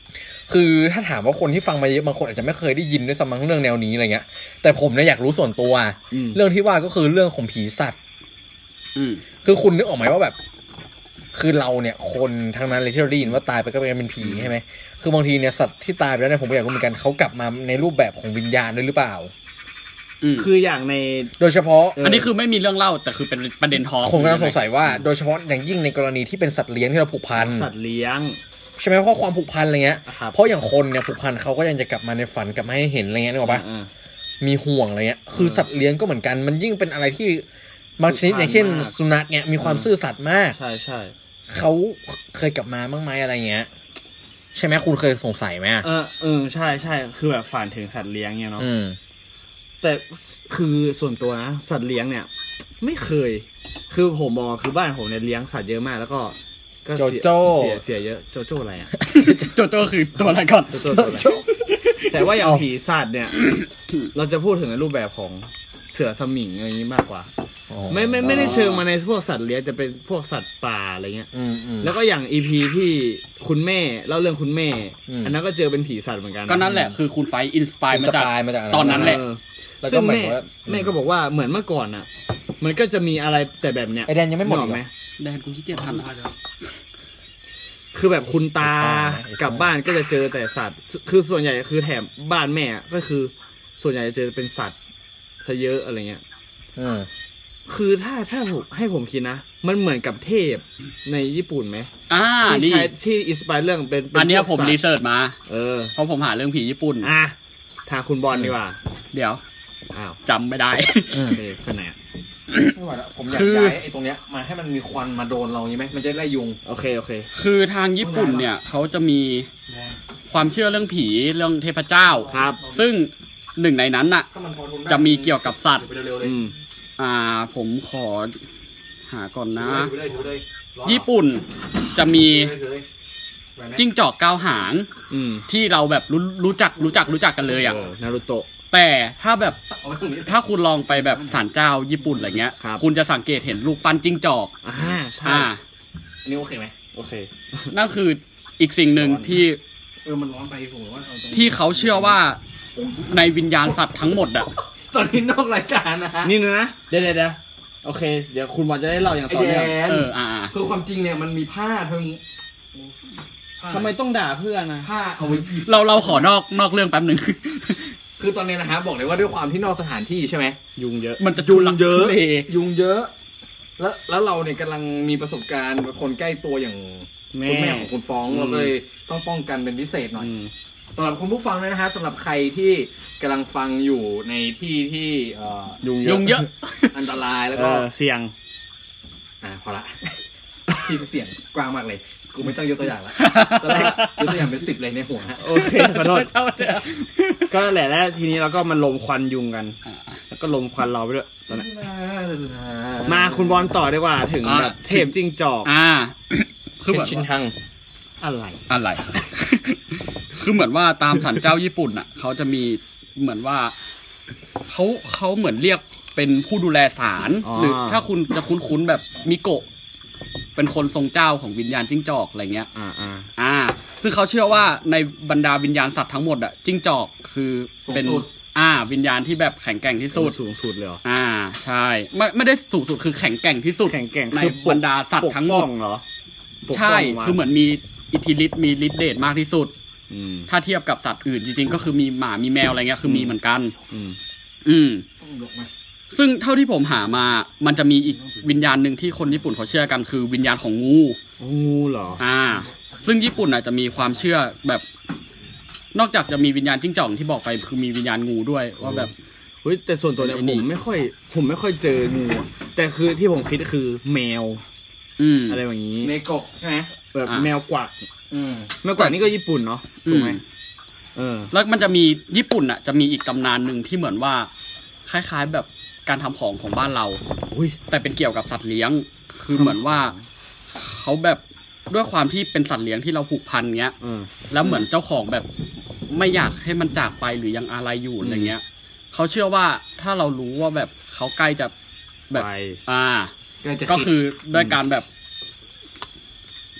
คือถ้าถามว่าคนที่ฟังมาเยอะบางคนอาจจะไม่เคยได้ยินด้วยซ้ำเรื่องแนวนี้อะไรเงี้ยแต่ผมเนี่ยอยากรู้ส่วนตัวเรื่องที่ว่าก็คือเรื่องของผีสัตว์คือคุณนึกออกไหมว่าแบบคือเราเนี่ยคนทางนั้นเลยที่เราได้ยินว่าตายไปก็เป็นผีใช่ไหมคือบางทีเนี่ยสัตว์ที่ตายไปแล้วเนี่ยผมก็อยากรู้เหมือนกันเขากลับมาในรูปแบบของวิญญาณด้วยหรือเปล่าคืออย่างในโดยเฉพาะอันนี้คือไม่มีเรื่องเล่าแต่คือเป็นประเด็นทอล์กผมกำลังสงสัยว่าโดยเฉพาะอย่างยิ่งในกรณีที่เป็นสัตว์เลี้ยงที่เราผูกพันสัตว์เลี้ยงใช่ไหมเพราะความผูกพันอะไรเงี้ยเพราะอย่างคนเนี่ยผูกพันเขาก็ยังจะกลับมาในฝันกลับมาให้เห็นอะไรเงี้ยนึกออกปะมีห่วงอะไรเงี้ยคือสัตว์เลี้ยงก็เหมือนกันมันยิ่งเป็นอะไรที่บางชนิดอย่างเช่นสุนัขเนี่ยมีความซื่อสัตย์มากใช่ใช่เขาเคยกลับมาบ้างไหมอะไรเงี้ยใช่ไหมคุณเคยสงสัยไหมเออเออใช่ใช่คือแบบฝันถึงสัตว์เลี้ยงเนี่ยเนาะแต่คือส่วนตัวนะสัตว์เลี้ยงเนี่ยไม่เคยคือผมมองคือบ้านผมเนี่ยเลี้ยงสัตว์เยอะมากแล้วก็โจโจ้เสียเสียเยอะโจโจ้อะไรอ่ะโจโจ้คือตัวอะไรก่อนโจโจ้แต่ว่าอย่างผีสัตว์เนี่ยเราจะพูดถึงในรูปแบบของเสือสมิงอะไรอย่างนี้มากกว่าไม่ไม่ไม่ได้เชิงมาในพวกสัตว์เลี้ยงจะเป็นพวกสัตว์ป่าอะไรเงี้ยแล้วก็อย่างอีพีที่คุณแม่เล่าเรื่องคุณแม่อันนั้นก็เจอเป็นผีสัตว์เหมือนกันก็นั่นแหละคือคุณไฟอินสปายมาจากตอนนั้นแหละซึ่งแม่แม่ก็บอกว่าเหมือนเมื่อก่อนอ่ะมันก็จะมีอะไรแต่แบบเนี้ยไอแดนยังไม่หมดไหมแดนกูขี้เกียจทำคือแบบคุณตากลับบ้านก็จะเจอแต่สัตว์คือส่วนใหญ่คือแถมบ้านแม่ก็คือส่วนใหญ่จะเจอเป็นสัตว์ซะเยอะอะไรเงี้ยคือถ้าถ้าผมให้ผมคิดนะมันเหมือนกับเทพในญี่ปุ่นไหมอ่านี่ที่อินสปายเรื่องเป็นอันนี้ผมรีเสิร์ชมาเออเพราะผมหาเรื่องผีญี่ปุ่นอ่ะทางคุณบอลดีกว่าเดี๋ยวอ้าวจำไม่ได้ขนาดไม่ไหวแล้วผมอยากย้ายไอ้ตรงเนี้ยมาให้มันมีควันมาโดนเราอย่างนี้ไหมมันจะไล่ยุงโอเคโอเคคือทางญี่ปุ่นเนี่ยเขาจะมีความเชื่อเรื่องผีเรื่องเทพเจ้าครับซึ่งหนึ่งในนั้นน่ะจะมีเกี่ยวกับสัตว์อ่าผมขอหาก่อนนะญี่ปุ่นจะมีจิ้งจอกเก้าหางที่เราแบบรู้รู้จักรู้จักรู้จักกันเลยอ่ะนารูโตะแต่ถ้าแบบถ้าคุณลองไปแบบศาลเจ้าญี่ปุ่นอะไรเงี้ยคุณจะสังเกตเห็นรูปปั้นจิ้งจอกอ่าใช่อันนี้โอเคไหมโอเคนั่นคืออีกสิ่งหนึ่งที่เออมันร้อนไปผมว่าที่เขาเชื่อว่าในวิญญาณสัตว์ทั้งหมดอ่ะตอนนี้นอกรายการนะฮะนี่นะเดี๋ยวเดี๋ยวโอเคเดี๋ยวคุณบอลจะได้เล่าอย่างต่อเนื่องเอออ่าคือความจริงเนี่ยมันมีผ้าเพิ่งทำไมต้องด่าเพื่อนนะผ้าเอาไว้เราเราขอนอกนอกเรื่องแป๊บหนึ่งคือตอนนี้นะฮะบอกเลยว่าด้วยความที่นอกสถานที่ใช่ไหมยุงเยอะมันจะยุงเยอะยุงเยอะแล้วแล้วเราเนี่ยกำลังมีประสบการณ์คนใกล้ตัวอย่างคุณแม่ของคุณฟ้องเราเลยต้องป้องกันเป็นพิเศษหน่อยสำหรับคุณผู้ฟังนะฮะสำหรับใครที่กำลังฟังอยู่ในที่ที่ยุงยุงเยอะอันตรายแล้วก็เสี่ยงอ่าพอละที่เสี่ยงกว้างมากเลยกูไม่ต้องยกตัวอย่างละตอนแรกยกตัวอย่างเป็นสิบเลยในหัวฮะโอเคขอโทษก็แหละแล้วทีนี้เราก็มาลมควันยุงกันแล้วก็ลมควันเราไปด้วยตอนนั้นมาคุณบอลต่อดีกว่าถึงแบบเทพจิ้งจอกอ่าคือแบบชินทังอะไรอะไรคือเหมือนว่าตามศาลเจ้าญี่ปุ่นอ่ะเขาจะมีเหมือนว่าเขาเขาเหมือนเรียกเป็นผู้ดูแลศาลหรือถ้าคุณจะคุ้นๆแบบมิโกะเป็นคนทรงเจ้าของวิญญาณจิ้งจอกอะไรเงี้ยอ่าอ่าอ่าซึ่งเขาเชื่อว่าในบรรดาวิญญาณสัตว์ทั้งหมดอ่ะจิ้งจอกคือเป็นอ่าวิญญาณที่แบบแข็งแกร่งที่สุดสูงสุดเลยอ่าใช่ไม่ไม่ได้สูงสุดคือแข็งแกร่งที่สุดแข็งแกร่งในบรรดาสัตว์ทั้งหมดเหรอใช่คือเหมือนมีอิทธิฤทธิ์มีฤทธิ์เดชมากที่สุดถ้าเทียบกับสัตว์อื่นจริงๆก็คือมีหมามีแมวอะไรเงี้ยคือมีเหมือนกันอืมซึ่งเท่าที่ผมหามามันจะมีอีกวิญญาณหนึ่งที่คนญี่ปุ่นเขาเชื่อกันคือวิญญาณของงูงูเหรออ่าซึ่งญี่ปุ่นอาจจะมีความเชื่อแบบนอกจากจะมีวิญญาณจิ้งจอกที่บอกไปคือมีวิญญาณงูด้วยว่าแบบเฮ้ยแต่ส่วนตัวเนี่ยผมไม่ค่อยผมไม่ค่อยเจองูแต่คือที่ผมคิดคือแมวอืมอะไรอย่างนี้ในกบใช่ไหมแบบแมวกวักแมวกวักนี่ก็ญี่ปุ่นเนาะถูกไหมเออแล้วมันจะมีญี่ปุ่นอ่ะจะมีอีกตำนานหนึ่งที่เหมือนว่าคล้ายๆแบบการทำของของบ้านเราแต่เป็นเกี่ยวกับสัตว์เลี้ยงคือเหมือนว่าเขาแบบด้วยความที่เป็นสัตว์เลี้ยงที่เราผูกพันเงี้ยแล้วเหมือนเจ้าของแบบไม่อยากให้มันจากไปหรือยังอะไรอยู่อะไรเงี้ยเขาเชื่อว่าถ้าเรารู้ว่าแบบเขาใกล้จะแบบอ่าก็คือด้วยการแบบ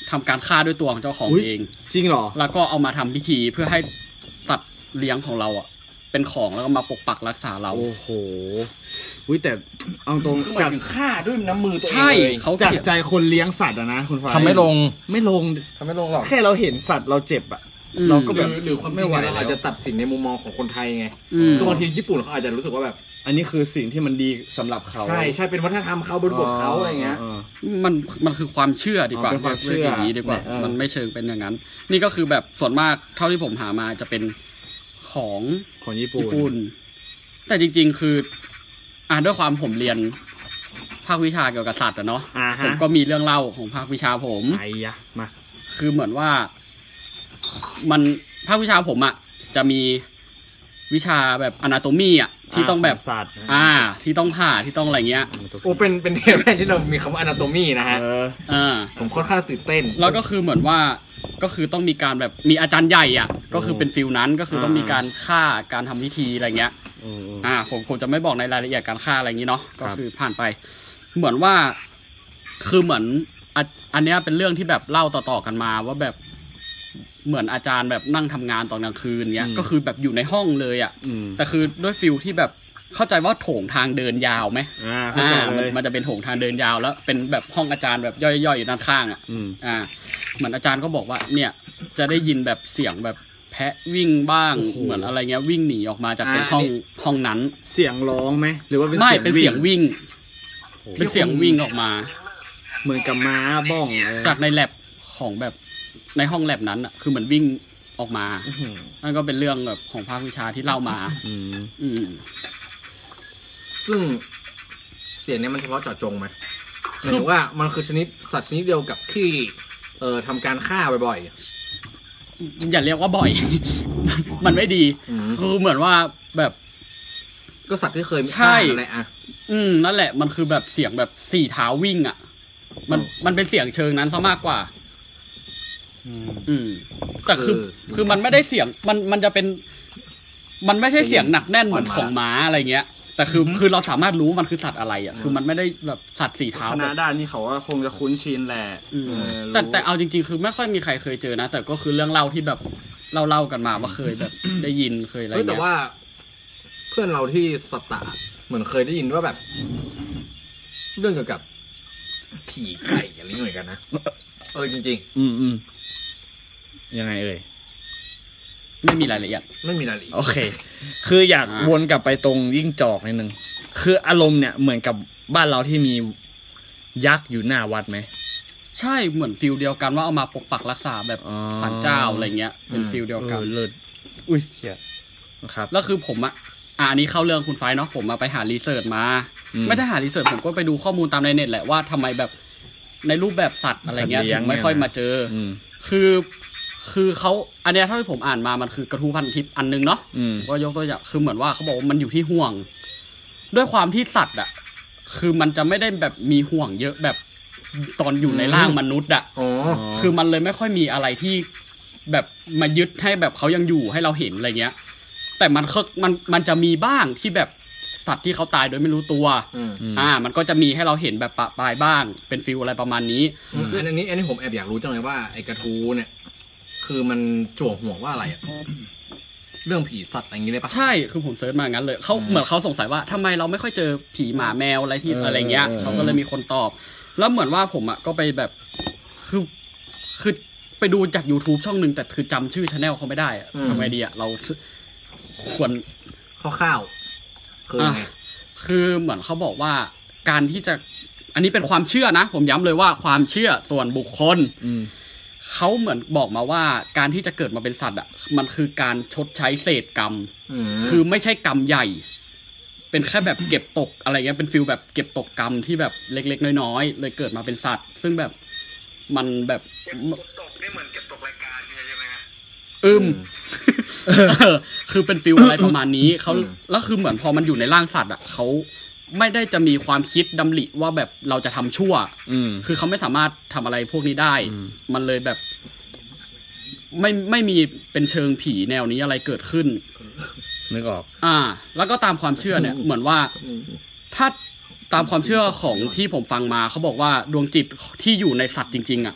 ทำการฆ่าด้วยตัวของเจ้าของเองจริงเหรอแล้วก็เอามาทำพิธีเพื่อให้สัตว์เลี้ยงของเราอ่ะเป็นของแล้วก็มาปกปักรักษาเราโอ้โหอุ้ยแต่เอาตรงจากฆ่าด้วยน้ำมือตัวเองใช่เขาจากใจคนเลี้ยงสัตว์อะนะคุณฟ้าทำไม่ลงไม่ลงทำไม่ลงหรอกแค่เราเห็นสัตว์เราเจ็บอะเราก็แบบหรือความไม่ไหวเราอาจจะตัดสินในมุมมองของคนไทยไงคือบางทีญี่ปุ่นเขาอาจจะรู้สึกว่าแบบอันนี้คือสิ่งที่มันดีสำหรับเขาใช่ใช่เป็นวัฒนธรรมเขาบริบทเขาอะไรเงี้ยมันมันคือความเชื่อดีกว่าเป็นความเชื่ออย่างนี้ดีกว่ามันไม่เชิงเป็นอย่างนั้นนี่ก็คือแบบส่วนมากเท่าที่ผมหามาจะเป็นของของญี่ปุ่นแต่จริงๆคืออ่าด้วยความผมเรียนภาควิชาเกี่ยวกับสัตว์อะเนาะผมก็มีเรื่องเล่าของภาควิชาผมไอ้ยะมาคือเหมือนว่ามันภาควิชาผมอะจะมีวิชาแบบอนาโตมีอ่ะที่ต้องแบบสัตว์อ่าที่ต้องผ่าที่ต้องอะไรเงี้ยโอ้เป็นเป็นเทปแรกที่เรามีคำว่าอนาโตมีนะฮะเออผมค่อนข้างตื่นเต้นแล้วก็คือเหมือนว่าก็คือต้องมีการแบบมีอาจารย์ใหญ่อ่ะก็คือเป็นฟิลนั้นก็คือต้องมีการฆ่าการทำพิธีอะไรเงี้ยอ่าผมผมจะไม่บอกในรายละเอียดการฆ่าอะไรอย่างนี้เนาะก็คือผ่านไปเหมือนว่าคือเหมือนอันเนี้ยเป็นเรื่องที่แบบเล่าต่อๆกันมาว่าแบบเหมือนอาจารย์แบบนั่งทำงานตอนกลางคืนเงี้ยก็คือแบบอยู่ในห้องเลยอ่ะแต่คือด้วยฟิลที่แบบเข้าใจว่าโถงทางเดินยาวไหมอ่ามันจะเป็นโถงทางเดินยาวแล้วเป็นแบบห้องอาจารย์แบบย่อยๆอยู่ด้านข้างอ่ะอ่าเหมือนอาจารย์ก็บอกว่าเนี่ยจะได้ยินแบบเสียงแบบแพะวิ่งบ้างเหมือนอะไรเงี้ยวิ่งหนีออกมาจากเป็นห้องห้องนั้นเสียงร้องไหมหรือว่าไม่เป็นเสียงวิ่งเป็นเสียงวิ่งออกมาเหมือนกับม้าบ้องจากในแลบของแบบในห้องแลบนั้นอ่ะคือเหมือนวิ่งออกมานั่นก็เป็นเรื่องแบบของภาควิชาที่เล่ามาอืมอืมซึ่งเสียงเนี้ยมันเฉพาะเจาะจงไหมคือว่ามันคือชนิดสัตว์ชนิดเดียวกับที่เอ่อทำการฆ่าบ่อยๆอย่าเรียกว่าบ่อย มันไม่ดีคือเหมือนว่าแบบก็สัตว์ที่เคยฆ่าอะไรอ่ะอืมนั่นแหละมันคือแบบเสียงแบบสี่เท้าวิ่งอ่ะมันมันเป็นเสียงเชิงนั้นซะมากกว่าอืมแต่คือคือมันไม่ได้เสียงมันมันจะเป็นมันไม่ใช่เสียงหนักแน่นเหมือนของม้าอะไรเงี้ยแต่คือคือเราสามารถรู้มันคือสัตว์อะไรอ่ะคือมันไม่ได้แบบสัตว์สี่เท้าคณะด้านนี่เขาว่าคงจะคุ้นชินแหละแต่แต่เอาจริงๆคือไม่ค่อยมีใครเคยเจอนะแต่ก็คือเรื่องเล่าที่แบบเล่าเล่ากันมาว่าเคยแบบได้ยินเคยอะไรเงี้ยแต่ว่าเพื่อนเราที่สตาร์เหมือนเคยได้ยินว่าแบบเรื่องเกี่ยวกับผีไก่อะไรเหมือนกันนะเออจริงๆอืมอืมยังไงเอ่ยไม่มีรายละเอียดไม่มีรายละเอียดโอเคคืออยากวนกลับไปตรงยิ่งจอกนิดนึงคืออารมณ์เนี่ยเหมือนกับบ้านเราที่มียักษ์อยู่หน้าวัดไหมใช่เหมือนฟิลเดียวกันว่าเอามาปกปักรักษาแบบศาลเจ้าอะไรเงี้ยเป็นฟิลเดียวกันเลิศอุ้ยเหี้ยครับแล้วคือผมอ่ะอ่าอันนี้เข้าเรื่องคุณไฟเนาะผมมาไปหารีเสิร์ชมาไม่ได้หารีเสิร์ชผมก็ไปดูข้อมูลตามในเน็ตแหละว่าทำไมแบบในรูปแบบสัตว์อะไรเงี้ยถึงไม่ค่อยมาเจอคือคือเขาอันเนี้ยเท่าที่ผมอ่านมามันคือกระทู้พันทิปอันนึงเนาะก็ยกตัวอย่างคือเหมือนว่าเขาบอกว่ามันอยู่ที่ห่วงด้วยความที่สัตว์อ่ะคือมันจะไม่ได้แบบมีห่วงเยอะแบบตอนอยู่ในร่างมนุษย์อ่ะคือมันเลยไม่ค่อยมีอะไรที่แบบมายึดให้แบบเขายังอยู่ให้เราเห็นอะไรเงี้ยแต่มันมันมันจะมีบ้างที่แบบสัตว์ที่เขาตายโดยไม่รู้ตัวอ่ามันก็จะมีให้เราเห็นแบบปะปายบ้างเป็นฟิลอะไรประมาณนี้อันนี้อันนี้ผมแอบอยากรู้จังเลยว่าไอ้กระทู้เนี่ยคือมันจั่วห่วงว่าอะไรอ่ะเรื่องผีสัตว์อะไรอย่างงี้ได้ปะใช่คือผมเซิร์ชมางั้นเลยเขาเหมือนเขาสงสัยว่าทำไมเราไม่ค่อยเจอผีหมาแมวอะไรที่อะไรเงี้ยเขาก็เลยมีคนตอบแล้วเหมือนว่าผมอ่ะก็ไปแบบคือคือไปดูจาก YouTube ช่องนึงแต่คือจำชื่อ channel เขาไม่ได้อ่ะทำไงดีอ่ะเราควรคร่าวๆคือไงคือเหมือนเขาบอกว่าการที่จะอันนี้เป็นความเชื่อนะผมย้ำเลยว่าความเชื่อส่วนบุคคลเขาเหมือนบอกมาว่าการที่จะเกิดมาเป็นสัตว์อ่ะมันคือการชดใช้เศษกรรมคือไม่ใช่กรรมใหญ่เป็นแค่แบบเก็บตกอะไรเงี้ยเป็นฟิลแบบเก็บตกกรรมที่แบบเล็กๆน้อยๆเลยเกิดมาเป็นสัตว์ซึ่งแบบมันแบบตกนี่เหมือนเก็บตกรายการใช่ไหมอืมคือเป็นฟิลอะไรประมาณนี้เขาแล้วคือเหมือนพอมันอยู่ในร่างสัตว์อ่ะเขาไม่ได้จะมีความคิดดำริว่าแบบเราจะทำชั่วคือเขาไม่สามารถทำอะไรพวกนี้ได้มันเลยแบบไม่ไม่มีเป็นเชิงผีแนวนี้อะไรเกิดขึ้นนึกออกอ่าแล้วก็ตามความเชื่อเนี่ยเหมือนว่าถ้าตามความเชื่อของที่ผมฟังมาเขาบอกว่าดวงจิตที่อยู่ในสัตว์จริงๆอ่ะ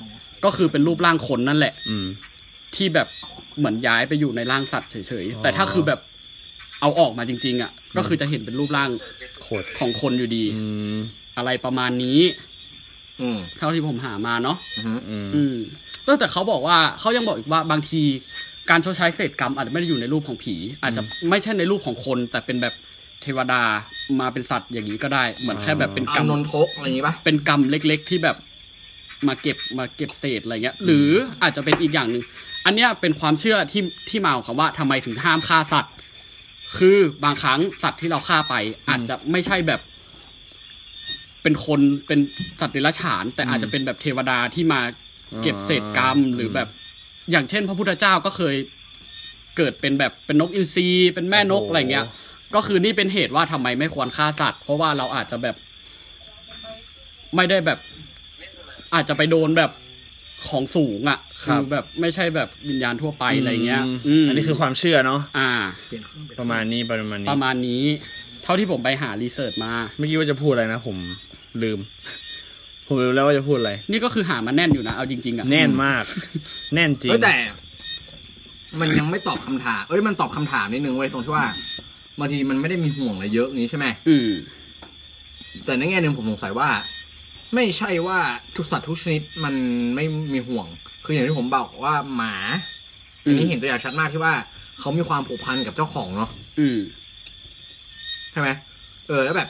ก็คือเป็นรูปร่างคนนั่นแหละอืมที่แบบเหมือนย้ายไปอยู่ในร่างสัตว์เฉยๆแต่ถ้าคือแบบเอาออกมาจริงๆอ่ะก็คือจะเห็นเป็นรูปร่างของคนอยู่ดีอะไรประมาณนี้เท่าที่ผมหามาเนาะอืมแต่เขาบอกว่าเขายังบอกอีกว่าบางทีการชดใช้เศษกรรมอาจจะไม่ได้อยู่ในรูปของผีอาจจะไม่ใช่ในรูปของคนแต่เป็นแบบเทวดามาเป็นสัตว์อย่างนี้ก็ได้เหมือนแค่แบบเป็นกรรมนนทกอะไรอย่างนี้ป่ะเป็นกรรมเล็กๆที่แบบมาเก็บมาเก็บเศษอะไรเงี้ยหรืออาจจะเป็นอีกอย่างนึงอันเนี้ยเป็นความเชื่อที่ที่มาของคำว่าทำไมถึงห้ามฆ่าสัตว์คือบางครั้งสัตว์ที่เราฆ่าไปอาจจะไม่ใช่แบบเป็นคนเป็นสัตว์เดรัจฉานแต่อาจจะเป็นแบบเทวดาที่มาเก็บเศษกรรมหรือแบบอย่างเช่นพระพุทธเจ้าก็เคยเกิดเป็นแบบเป็นนกอินทรีเป็นแม่นกอะไรเงี้ยก็คือนี่เป็นเหตุว่าทำไมไม่ควรฆ่าสัตว์เพราะว่าเราอาจจะแบบไม่ได้แบบอาจจะไปโดนแบบของสูงอ่ะคือแบบไม่ใช่แบบวิญญาณทั่วไปอะไรเงี้ยอันนี้คือความเชื่อเนาะอ่าประมาณนี้ประมาณนี้ประมาณนี้เท่าที่ผมไปหารีเสิร์ชมาเมื่อกี้ว่าจะพูดอะไรนะผมลืมผมลืมแล้วว่าจะพูดอะไรนี่ก็คือหามาแน่นอยู่นะเอาจริงๆอ่ะแน่นมากแน่นจริงแต่มันยังไม่ตอบคำถามเอ้ยมันตอบคำถามนิดนึงไว้ตรงที่ว่าบางทีมันไม่ได้มีห่วงอะไรเยอะนี้ใช่ไหมอืมแต่ในแง่นึงผมสงสัยว่าไม่ใช่ว่าทุกสัตว์ทุกชนิดมันไม่มีห่วงคืออย่างที่ผมบอกว่าหมาอันนี้เห็นตัวอย่างชัดมากที่ว่าเขามีความผูกพันกับเจ้าของเนาะอืมใช่ไหมเออแล้วแบบ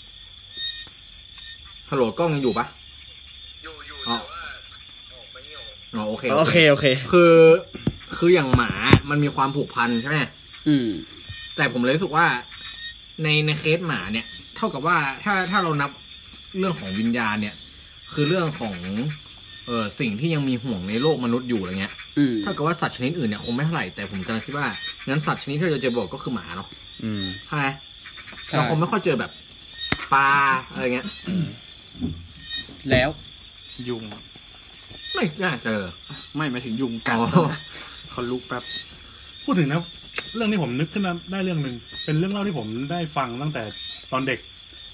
ฮัลโหลกล้องยังอยู่ปะอยู่อยู่แต่ว่าออกไปนี่ออกอ๋อโอเคโอเคโอเคคือคืออย่างหมามันมีความผูกพันใช่ไหมอืมแต่ผมเลยรู้สึกว่าในในเคสหมาเนี่ยเท่ากับว่าถ้าถ้าเรานับเรื่องของวิญญาณเนี่ยคือเรื่องของเออสิ่งที่ยังมีห่วงในโลกมนุษย์อยู่อะไรเงี้ยเท่ากับว่าสัตว์ชนิดอื่นเนี่ยคงไม่เท่าไหร่แต่ผมกำลังคิดว่างั้นสัตว์ชนิดที่เราจะบอกก็คือหมาเนาะใช่ไหมเราคงไม่ค่อยเจอแบบปลาอะไรเงี้ยแล้วยุงไม่น่าเจอไม่หมายถึงยุงกันเขาลุกแป๊บพูดถึงนะเรื่องนี้ผมนึกขึ้นได้เรื่องนึงเป็นเรื่องเล่าที่ผมได้ฟังตั้งแต่ตอนเด็ก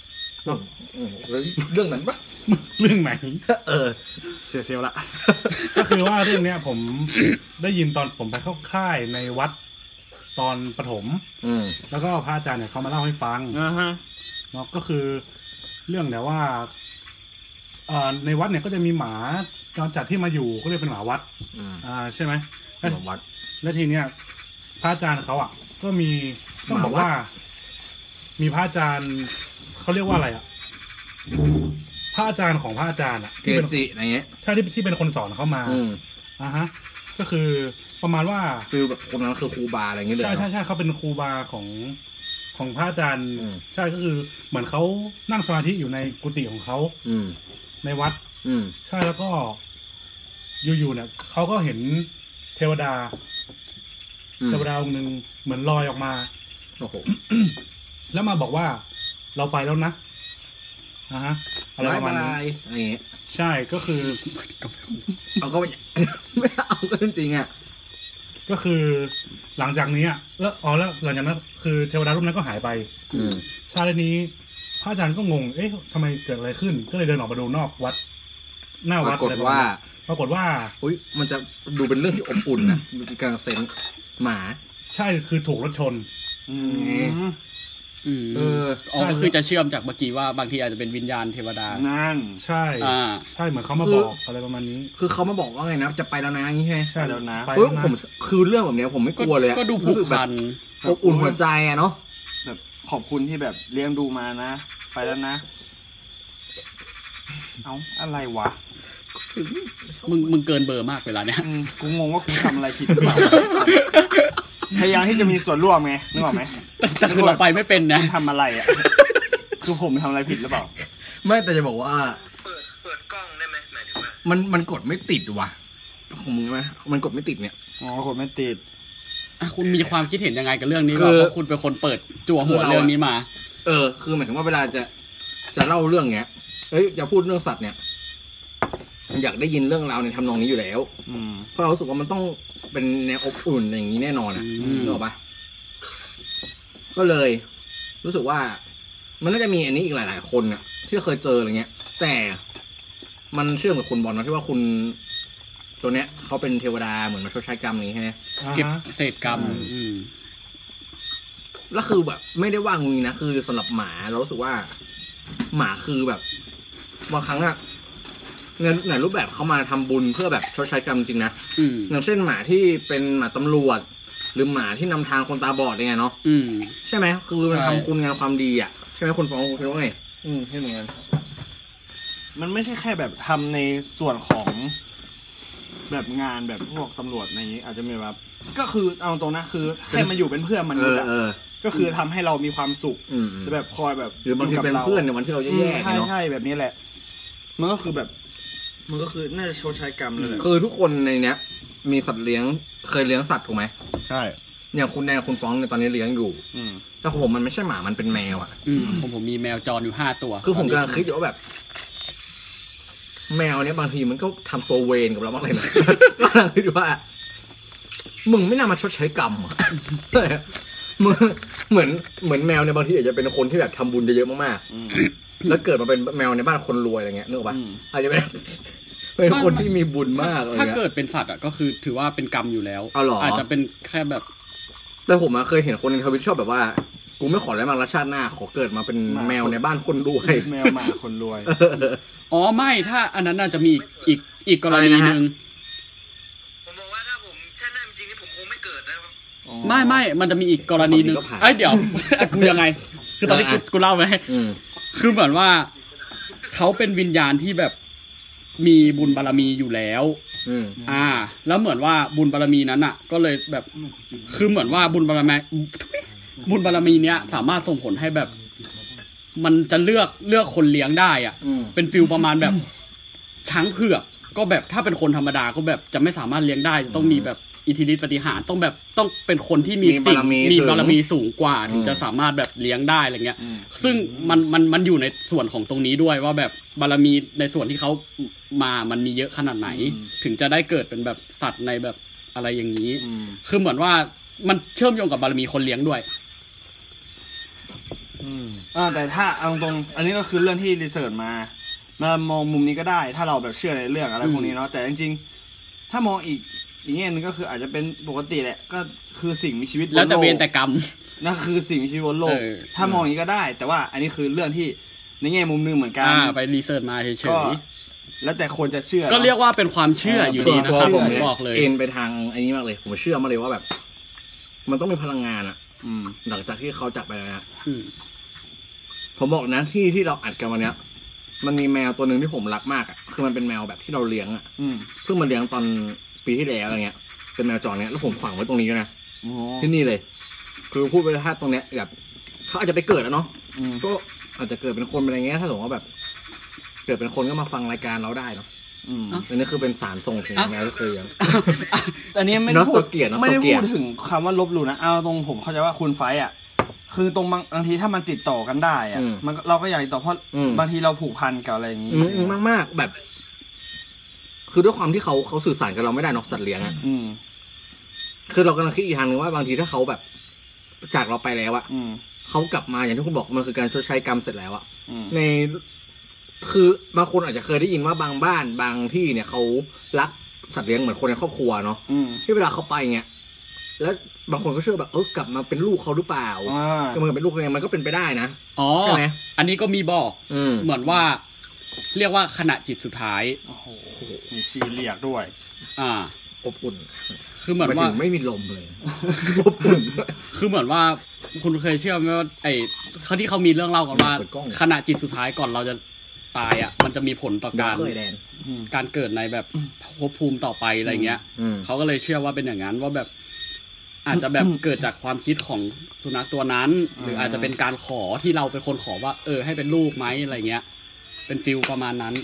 เรื่องนั้นปะเรื่องไหนเออเสียเซียวละก็คือว่าเรื่องเนี้ยผมได้ยินตอนผมไปเข้าค่ายในวัดตอนประถมแล้วก็พระอาจารย์เนี่ยเขามาเล่าให้ฟังอ่าฮะเนาะก็คือเรื่องแต่ว่าในวัดเนี่ยก็จะมีหมาจรจัดที่มาอยู่ก็เรียกเป็นหมาวัดอ่าใช่ไหมหมาวัดแล้วทีเนี้ยพระอาจารย์เขาอ่ะก็มีต้องบอกว่ามีพระอาจารย์เขาเรียกว่าอะไรอ่ะพระอาจารย์ของพระอาจารย์อ่ะที่เป็นอะไรเงี้ยใช่ที่ที่เป็นคนสอนเข้ามาอ่าฮะก็คือประมาณว่าคือแบบคนนั้นคือครูบาอะไรเงี้ยเลยใช่ใช่ใช่เขาเป็นครูบาของของพระอาจารย์ใช่ก็คือเหมือนเขานั่งสมาธิอยู่ในกุฏิของเขาในวัดใช่แล้วก็อยู่ๆเนี่ยเขาก็เห็นเทวดาเทวดาองค์หนึ่งเหมือนลอยออกมาโอ้โหแล้วมาบอกว่าเราไปแล้วนะอ่าฮะอะไรประมาณนี้อะไรอย่างเงี้ยใช่ก็คือเอาก็ไม่เอาก็จริงๆอ่ะก็คือหลังจากนี้อ่ะแล้วอ๋อแล้วหลังจากนั้นคือเทวดารูปนั้นก็หายไปชาตินี้พระอาจารย์ก็งงเอ๊ะทำไมเกิดอะไรขึ้นก็เลยเดินออกมาดูนอกวัดหน้าวัดปรากฏว่าปรากฏว่าอุ้ยมันจะดูเป็นเรื่องที่อบอุ่นนะดูเป็นการเซนหมาใช่คือถูกรถชนอืมเอออ๋อก็คือจะเชื่อมจากเมื่อกี้ว่าบางทีอาจจะเป็นวิญญาณเทวดานั่นใช่อ่าใช่เหมือนเขามาบอกอะไรประมาณนี้คือเขามาบอกว่าไงนะจะไปแล้วนะอย่างนี้ใช่ไหมใช่แล้วนะเฮ้ยผมคือเรื่องแบบนี้ผมไม่กลัวเลยก็ดูผูกพันอบอุ่นหัวใจอะเนาะแบบขอบคุณที่แบบเลี้ยงดูมานะไปแล้วนะเอ้าอะไรวะมึงมึงเกินเบอร์มากเวลาเนี้ยกูงงว่ากูทำอะไรผิดหรือเปล่าพยายามที่จะมีส่วนร่วมไงนึกออกไหมแต่คือเราไปไม่เป็นนะทำอะไรอ่ะคือผมทำอะไรผิดหรือเปล่าไม่แต่จะบอกว่าเปิดเปิดกล้องได้ไหมหมายถึงว่ามันมันกดไม่ติดว่ะของมึงไหมมันกดไม่ติดเนี่ยอ๋อกดไม่ติดอ่ะคุณมีความคิดเห็นยังไงกับเรื่องนี้เพราะคุณเป็นคนเปิดจั่วหัวเรื่องนี้มาเออคือหมายถึงว่าเวลาจะจะเล่าเรื่องเนี้ยเอ้ยจะพูดเรื่องสัตว์เนี่ยอยากได้ยินเรื่องราวในทำนองนี้อยู่แล้วเพราะเรารู้สึกว่ามันต้องเป็นแนวอบอุ่นอย่างนี้แน่นอนอ่ะนึกออกปะก็เลยรู้สึกว่ามันน่าจะมีอันนี้อีกหลายๆคนอ่ะที่เคยเจออะไรเงี้ยแต่มันเชื่อมกับคุณบอลนะที่ว่าคุณตัวเนี้ยเขาเป็นเทวดาเหมือนมาชดใช้กรรมนี้ใช่ไหมเก็บเศษกรรมแล้วคือแบบไม่ได้ว่างูนะคือสำหรับหมาเรารู้สึกว่าหมาคือแบบบางครั้งอะในในรูปแบบเขามาทำบุญเพื่อแบบชดใช้กรรมจริงนะอย่างเช่นหมาที่เป็นหมาตำรวจหรือหมาที่นำทางคนตาบอดยังไงเนาะใช่ไหมคือมันทำคุณงานความดีอ่ะใช่ไหมคนฟ้องคุณคิดว่าไงอืมใช่เหมือนกันมันไม่ใช่แค่แบบทำในส่วนของแบบงานแบบพวกตำรวจอะไรอย่างนี้อาจจะมีแบบก็คือเอาตรงนะคือแค่มาอยู่เป็นเพื่อนมันนี่แหละก็คือทำให้เรามีความสุขจะแบบคอยแบบหรือบางทีเป็นเพื่อนในวันที่เราแย่ๆใช่ใช่แบบนี้แหละมันก็คือแบบมันก็คือน่าจะชดใช้กรรมเลยคือทุกคนในเนี้ยมีสัตว์เลี้ยงเคยเลี้ยงสัตว์ถูกไหมใช่อย่างคุณแนนคุณฟ้องในตอนนี้เลี้ยงอยู่แต่ของผมมันไม่ใช่หมามันเป็นแมวอ่ะของผมมีแมวจรอยู่ห้าตัวคือผมกำลังคิดอยู่ว่าแบบแมวเนี้ยบางทีมันก็ทำตัวเวรกับเราบ้างเลยนะก็กำลังคิดว่ามึงไม่น่ามาชดใช้กรรมอ่ะมึงเหมือนเหมือนแมวในบางทีอาจจะเป็นคนที่แบบทำบุญเยอะมากๆแล้วเกิดมาเป็นแมวในบ้านคนรวยอะไรเงี้ยนึกออกปะอาจจะเป็นเป็นคนที่มีบุญมากถ้าเกิดเป็นสัตว์อ่ะก็คือถือว่าเป็นกรรมอยู่แล้วอาจจะเป็นแค่แบบแต่ผมเคยเห็นคนในทวิตชอบแบบว่ากูไม่ขอได้มารัชาติหน้าขอเกิดมาเป็นแมวในบ้านคนรวยแมวหมาคนรวยอ๋อไม่ถ้าอันนั้นน่าจะมีอีกอีกกรณีนึงผมบอกว่าถ้าผมชาติหน้าจริงๆนี่ผมคงไม่เกิดนะไม่ไม่มันจะมีอีกกรณีนึงไอ้เดี๋ยวกูยังไงคือตอนนี้กูกูเล่าไหมคือเหมือนว่าเขาเป็นวิญญาณที่แบบมีบุญบารมีอยู่แล้วอ่าแล้วเหมือนว่าบุญบารมีนั้นอ่ะก็เลยแบบคือเหมือนว่าบุญบารมีบุญบารมีเนี้ยสามารถส่งผลให้แบบมันจะเลือกเลือกคนเลี้ยงได้อ่ะเป็นฟิลประมาณแบบช้างเผือกก็แบบถ้าเป็นคนธรรมดาก็แบบจะไม่สามารถเลี้ยงได้ต้องมีแบบอิทธิฤทธิปฏิหารต้องแบบต้องเป็นคนที่มีสิ่งมีบารมีสูงกว่าถึงจะสามารถแบบเลี้ยงได้อะไรเงี้ยซึ่งมันมันมันอยู่ในส่วนของตรงนี้ด้วยว่าแบบบารมีในส่วนที่เขามามันมีเยอะขนาดไหนถึงจะได้เกิดเป็นแบบสัตว์ในแบบอะไรอย่างนี้คือเหมือนว่ามันเชื่อมโยงกับบารมีคนเลี้ยงด้วยอ่าแต่ถ้าเอาตรงอันนี้ก็คือเรื่องที่รีเสิร์ชมามามองมุมนี้ก็ได้ถ้าเราแบบเชื่อในเรื่องอะไรพวกนี้เนาะแต่จริงๆถ้ามองอีกอีกแง่นึงก็คืออาจจะเป็นปกติแหละก็คือสิ่งมีชีวิตบนโลกแล้วแต่เวรแต่กรรมนั่นคือสิ่งมีชีวิตบนโลกถ้ามองอย่างนี้ก็ได้แต่ว่าอันนี้คือเรื่องที่ในแง่มุมนึงเหมือนกันอ่าไปรีเสิร์ชมาเฉยๆแล้วแต่คนจะเชื่อก็เรียกว่าเป็นความเชื่ออยู่ดีนะครับผมบอกเลยเอ็นไปทางอันนี้มากเลยผมเชื่อมาเลยว่าแบบมันต้องมีพลังงานอ่ะหลังจากที่เขาจับไปแล้วนะผมบอกนะที่ที่เราอัดกันวันเนี้ยมันมีแมวตัวหนึ่งที่ผมรักมากอ่ะคือมันเป็นแมวแบบที่เราเลี้ยงอ่ะเพิ่งมาเลี้ยงตอนปีที่แล้วอะไรเงี้ยเป็นแมวจรเนี้ยแล้วผมฝังไว้ตรงนี้นะที่นี่เลยคือพูดไปถ้าตรงเนี้ยแบบเขาอาจจะไปเกิดแล้วเนาะก็อาจจะเกิดเป็นคนอะไรเงี้ยถ้าสมมติว่าแบบเกิดเป็นคนก็มาฟังรายการเราได้เนาะอันนี้คือเป็นสารส่งถึงแมวที่เคยเลี้ยงอันนี้ไม่ได้พูดไม่ได้พูดถึงคำว่าลบหลู่นะเอาตรงผมเข้าใจว่าคุณไฟอ่ะคือตรงบางทีถ้ามันติดต่อกันได้อ่ะมันเราก็อยากติดต่อเพราะบางทีเราผูกพันกับอะไรอย่างนี้มากมากแบบคือด้วยความที่เขาเขาสื่อสารกับเราไม่ได้นอกสัตว์เลี้ยงอ่ะคือเรากำลังคิดอีกทางนึงว่าบางทีถ้าเขาแบบจากเราไปแล้วอ่ะเขากลับมาอย่างที่คุณบอกมันคือการชดใช้กรรมเสร็จแล้วอ่ะในคือบางคนอาจจะเคยได้ยินว่าบางบ้านบางที่เนี่ยเขารักสัตว์เลี้ยงเหมือนคนในครอบครัวเนาะที่เวลาเขาไปเงี้ยแล้วบางคนก็เชื่อแบบเออกลับมาเป็นลูกเขาหรือเปล่าก็มันเป็นลูกเขาเองมันก็เป็นไปได้นะอ๋อใช่ไหมอันนี้ก็มีบอกเหมือนว่าเรียกว่าขณะจิตสุดท้ายโอ้โหมีชีเรียกด้วยอ่าอบอุ่นคือเหมือนว่าไม่มีลมเลยอบอุ่นคือเหมือนว่าคุณเคยเชื่อไหมว่าไอ้เขาที่เขามีเรื่องเล่ากันว่าขณะจิตสุดท้ายก่อนเราจะตายอ่ะมันจะมีผลต่อการการเกิดในแบบภพภูมิต่อไปอะไรเงี้ยเขาก็เลยเชื่อว่าเป็นอย่างนั้นว่าแบบอาจจะแบบเกิดจากความคิดของสุนัขตัวนั้นหรืออาจจะเป็นการขอที่เราเป็นคนขอว่าเออให้เป็นลูกไหมอะไรเงี้ยเป็นฟิลประมาณนั้น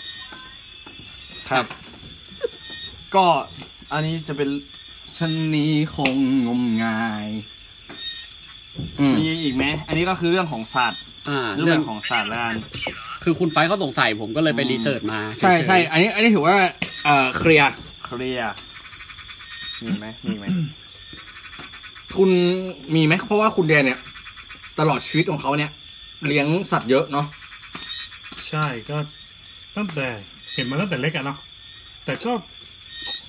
ครับก็อันนี้จะเป็นชนีคงงมงายมีอีกไหมอันนี้ก็คือเรื่องของสัตว์เรื่องของสัตว์แล้วกันคือคุณไฟเขาสงสัยผมก็เลยไปรีเสิร์ชมาใช่ใช่อันนี้อันนี้ถือว่าเอ่อเคลียร์เคลียร์มีไหมมีไหมคุณมีไหมเพราะว่าคุณแดนเนี่ยตลอดชีวิตของเขาเนี่ยเลี้ยงสัตว์เยอะเนาะใช่ก็ตั้งแต่เห็นมาตั้งแต่เล็กอะเนาะแต่ก็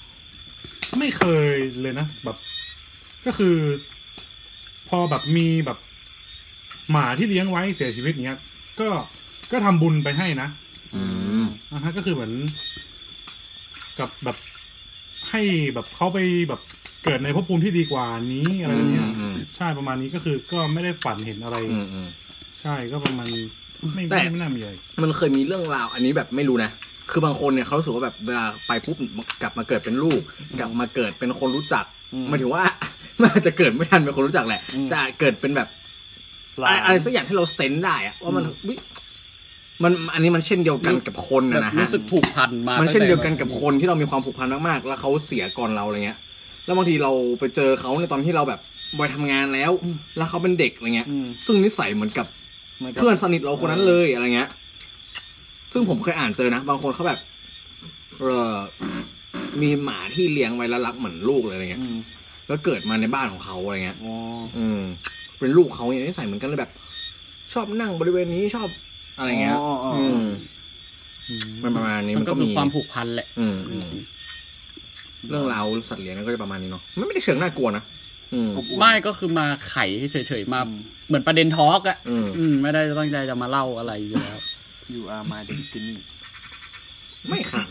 ไม่เคยเลยนะแบบก็คือพอแบบมีแบบหมาที่เลี้ยงไว้เสียชีวิตเนี้ยก็ก็ทำบุญไปให้นะอืมอ่าฮะก็คือเหมือนกับแบบให้แบบเขาไปแบบเกิดในภพภูมิที่ดีกว่านี้อะไรเงี้ยใช่ประมาณนี้ก็คือก็ไม่ได้ฝันเห็นอะไรใช่ก็ประมาณไม่ไม่ไม่น่ามีอะไรมันเคยมีเรื่องราวอันนี้แบบไม่รู้นะคือบางคนเนี่ยเขารู้สึกว่าแบบเวลาไปปุ๊บกลับมาเกิดเป็นลูกกลับมาเกิดเป็นคนรู้จักหมายถึงว่ามันอาจจะเกิดไม่ทันเป็นคนรู้จักแหละแต่เกิดเป็นแบบอะไรสักอย่างที่เราเซนได้อะว่ามันมันอันนี้มันเช่นเดียวกันกับคนนะฮะรู้สึกผูกพันมามันเช่นเดียวกันกับคนที่เรามีความผูกพันมากๆแล้วเขาเสียก่อนเราอะไรเงี้ยแล้วบางทีเราไปเจอเขาในตอนที่เราแบบวัยทำงานแล้วแล้วเขาเป็นเด็กอะไรเงี้ยซึ่งนิสัยเหมือนกับเพื่อนสนิทเราคนนั้นเลยอะไรเงี้ยซึ่งผมเคยอ่านเจอนะบางคนเขาแบบเออมีหมาที่เลี้ยงไว้แล้วรักเหมือนลูกเลยอะไรเงี้ยแล้วเกิดมาในบ้านของเขาอะไรเงี้ยอืมเป็นลูกเขาอย่างนิสัยเหมือนกันเลยแบบชอบนั่งบริเวณนี้ชอบอะไรเงี้ยอืมมันประมาณนี้มันก็มีความผูกพันแหละอืมเรื่องราวสัตว์เลี้ยงนั่นก็จะประมาณนี้เนาะมันไม่ได้เชิงน่ากลัวนะไม่ก็คือมาไขเฉยๆมาเหมือนประเด็นทอล์กอ่ะอืมไม่ได้ตั้งใจจะมาเล่าอะไรอยู่แล้ว You are my destiny ไม่ขาด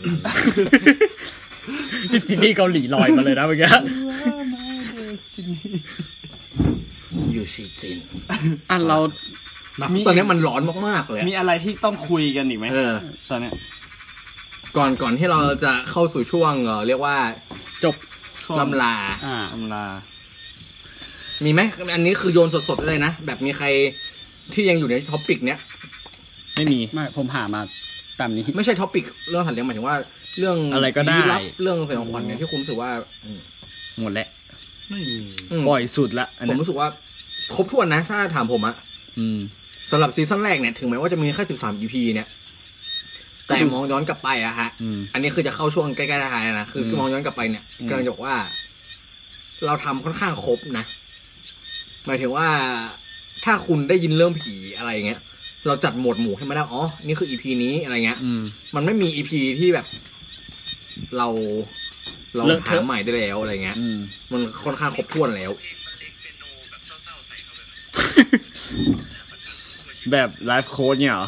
ดิสนีย์เกาหลีลอยมาเลยนะเมื่อกี้ You are my destiny ยูชิจินอ่ะเราตอนนี้มันร้อนมากๆเลยมีอะไรที่ต้องคุยกันอีกไหมเออตอนนี้ก่อนก่อนที่เราจะเข้าสู่ช่วงเออเรียกว่าจบลำลาอ่าลำลามีไหมอันนี้คือโยนสดๆเลยนะแบบมีใครที่ยังอยู่ในท็อปิกเนี้ยไม่มีไม่ผมหามาตามนี้ไม่ใช่ท็อปิกเรื่องสัตว์เลี้ยงหมายถึงว่าเรื่องอะไรก็ได้เรื่องสยองขวัญเนี่ยที่คุณรู้สึกว่าหมดแล้วไม่มีบ่อยสุดละผมรู้สึกว่าครบถ้วนนะถ้าถามผมอะสำหรับซีซั่นแรกเนี่ยถึงแม้ว่าจะมีแค่สิบสาม อี พี เนี่ยแต่มองย้อนกลับไปอะฮะอันนี้คือจะเข้าช่วงใกล้ๆท้ายนะคือมองย้อนกลับไปเนี่ยกำลังจะบอกว่าเราทำค่อนข้างครบนะหมายถึงว่าถ้าคุณได้ยินเรื่องผีอะไรเงี้ยเราจัดหมวดหมู่ให้มาได้อ๋อนี่คือ อี พี นี้อะไรเงี้ยมันไม่มี อี พี ที่แบบเราเราหาใหม่ได้แล้วอะไรเงี้ยมันค่อนข้างครบถ้วนแล้วแบบไลฟ์โค้ดเนี่ยเหรอ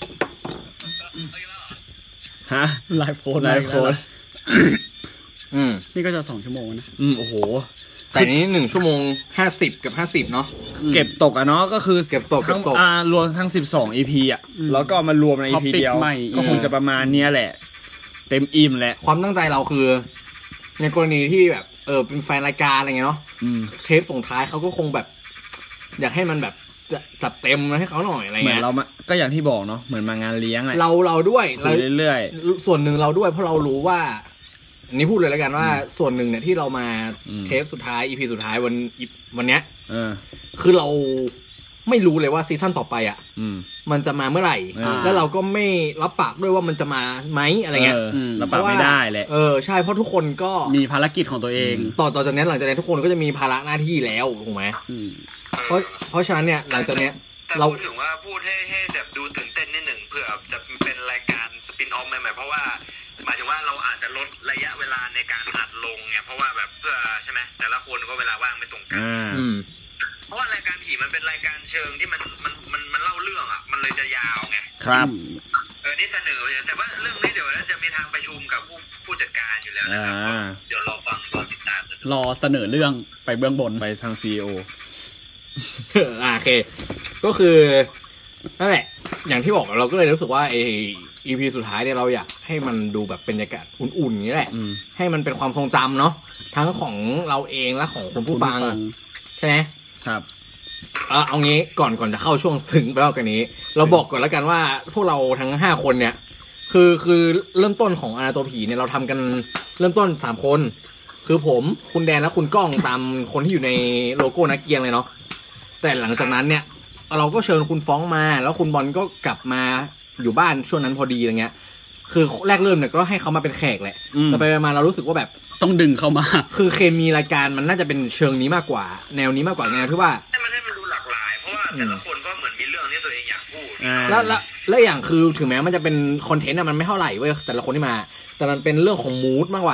ฮะไลฟ์โค้ดไลฟ์โค้ดอืมนี่ก็จะสองชั่วโมงนะอืมโอ้โหแต่นี้หนึ่งชั่วโมงห้าสิบกับห้าสิบเนาะเก็บตกอ่ะเนาะก็คือเก็บตกทั้งอ่ารวมทั้งสิบสอง อี พี อ่ะแล้วก็มารวมใน อี พี เดียวก็คงจะประมาณเนี้ยแหละเต็มอิ่มแหละความตั้งใจเราคือในกรณีที่แบบเออเป็นแฟนรายการอะไรเงี้ยเนาะเทปส่งท้ายเขาก็คงแบบอยากให้มันแบบจะจัดเต็มให้เขาหน่อยอะไรเงี้ยเหมือนเราก็อย่างที่บอกเนาะเหมือนมางานเลี้ยงแหละเราเราด้วยเรื่อยๆส่วนหนึ่งเราด้วยเพราะเรารู้ว่าอันนี้พูดเลยแล้วกันว่าส่วนหนึ่งเนี่ยที่เรามาเทปสุดท้าย อี พี สุดท้ายวันวันเนี้ยคือเราไม่รู้เลยว่าซีซั่นต่อไปอ่ะมันจะมาเมื่อไหร่แล้วเราก็ไม่รับปากด้วยว่ามันจะมาไหมอะไรเงี้ยรับปากไม่ได้แหละเออใช่เพราะทุกคนก็มีภารกิจของตัวเองต่อต่อจากนี้หลังจากนี้ทุกคนก็จะมีภาระหน้าที่แล้วถูกไหมเพราะเพราะฉะนั้นเนี่ยหลังจากนี้เราพูดถึงว่าพูดให้ให้แบบดูตื่นเต้นนิดหนึ่งเพื่อจะเป็นรายการสปินออฟใหม่ๆเพราะว่าหมายถึงว่าเราอาจจะลดระยะเวลาในการอัดลงเนี่ยเพราะว่าแบบเพื่อใช่ไหมแต่ละคนก็เวลาว่างไม่ตรงกันเพราะว่ารายการผีมันเป็นรายการเชิงที่มันมันมันมันเล่าเรื่องอ่ะมันเลยจะยาวไงครับเออนี่เสนอแต่ว่าเรื่องนี้เดี๋ยวจะมีทางประชุมกับผู้ผู้จัดการอยู่แล้วนะครับเดี๋ยวรอฟังรอติดตามรอเสนอเรื่องไปเบื้องบนไปทาง ซี อี โออ่าโอเคก็คือนั่นแหละอย่างที่บอกเราก็เลยรู้สึกว่าไอ อี พี สุดท้ายเนี่ยเราอยากให้มันดูแบบบรรยากาศอุ่นๆอย่างนี้แหละให้มันเป็นความทรงจำเนาะทั้งของเราเองและของคนผู้ฟังใช่ไหมครับเอาเอางี้ก่อนก่อนจะเข้าช่วงซึ้งไปแล้วกันนี้เราบอกก่อนแล้วกันว่าพวกเราทั้งห้าคนเนี่ยคือคือเริ่มต้นของอนาโตผีเนี่ยเราทำกันเริ่มต้นสามคนคือผมคุณแดนและคุณก้องตามคนที่อยู่ในโลโก้นักเกียงเลยเนาะแต่หลังจากนั้นเนี่ยเราก็เชิญคุณฟ้องมาแล้วคุณบอลก็กลับมาอยู่บ้านช่วงนั้นพอดีอะไรเงี้ยคือแรกเริ่มเนี่ยก็ให้เขามาเป็นแขกแหละแต่ไปมาเรารู้สึกว่าแบบต้องดึงเข้ามาคือเคมีรายการมันน่าจะเป็นเชิงนี้มากกว่าแนวนี้มากกว่าแนวที่ว่าให้มันให้มันดูหลากหลายเพราะว่าแต่ละคนก็เหมือนมีเรื่องที่ตัวเองอยากพูดแล้วแล้วและอย่างคือถึงแม้มันจะเป็นคอนเทนต์อะมันไม่เท่าไหร่เว้ยแต่ละคนที่มาแต่มันเป็นเรื่องของมูดมากกว่า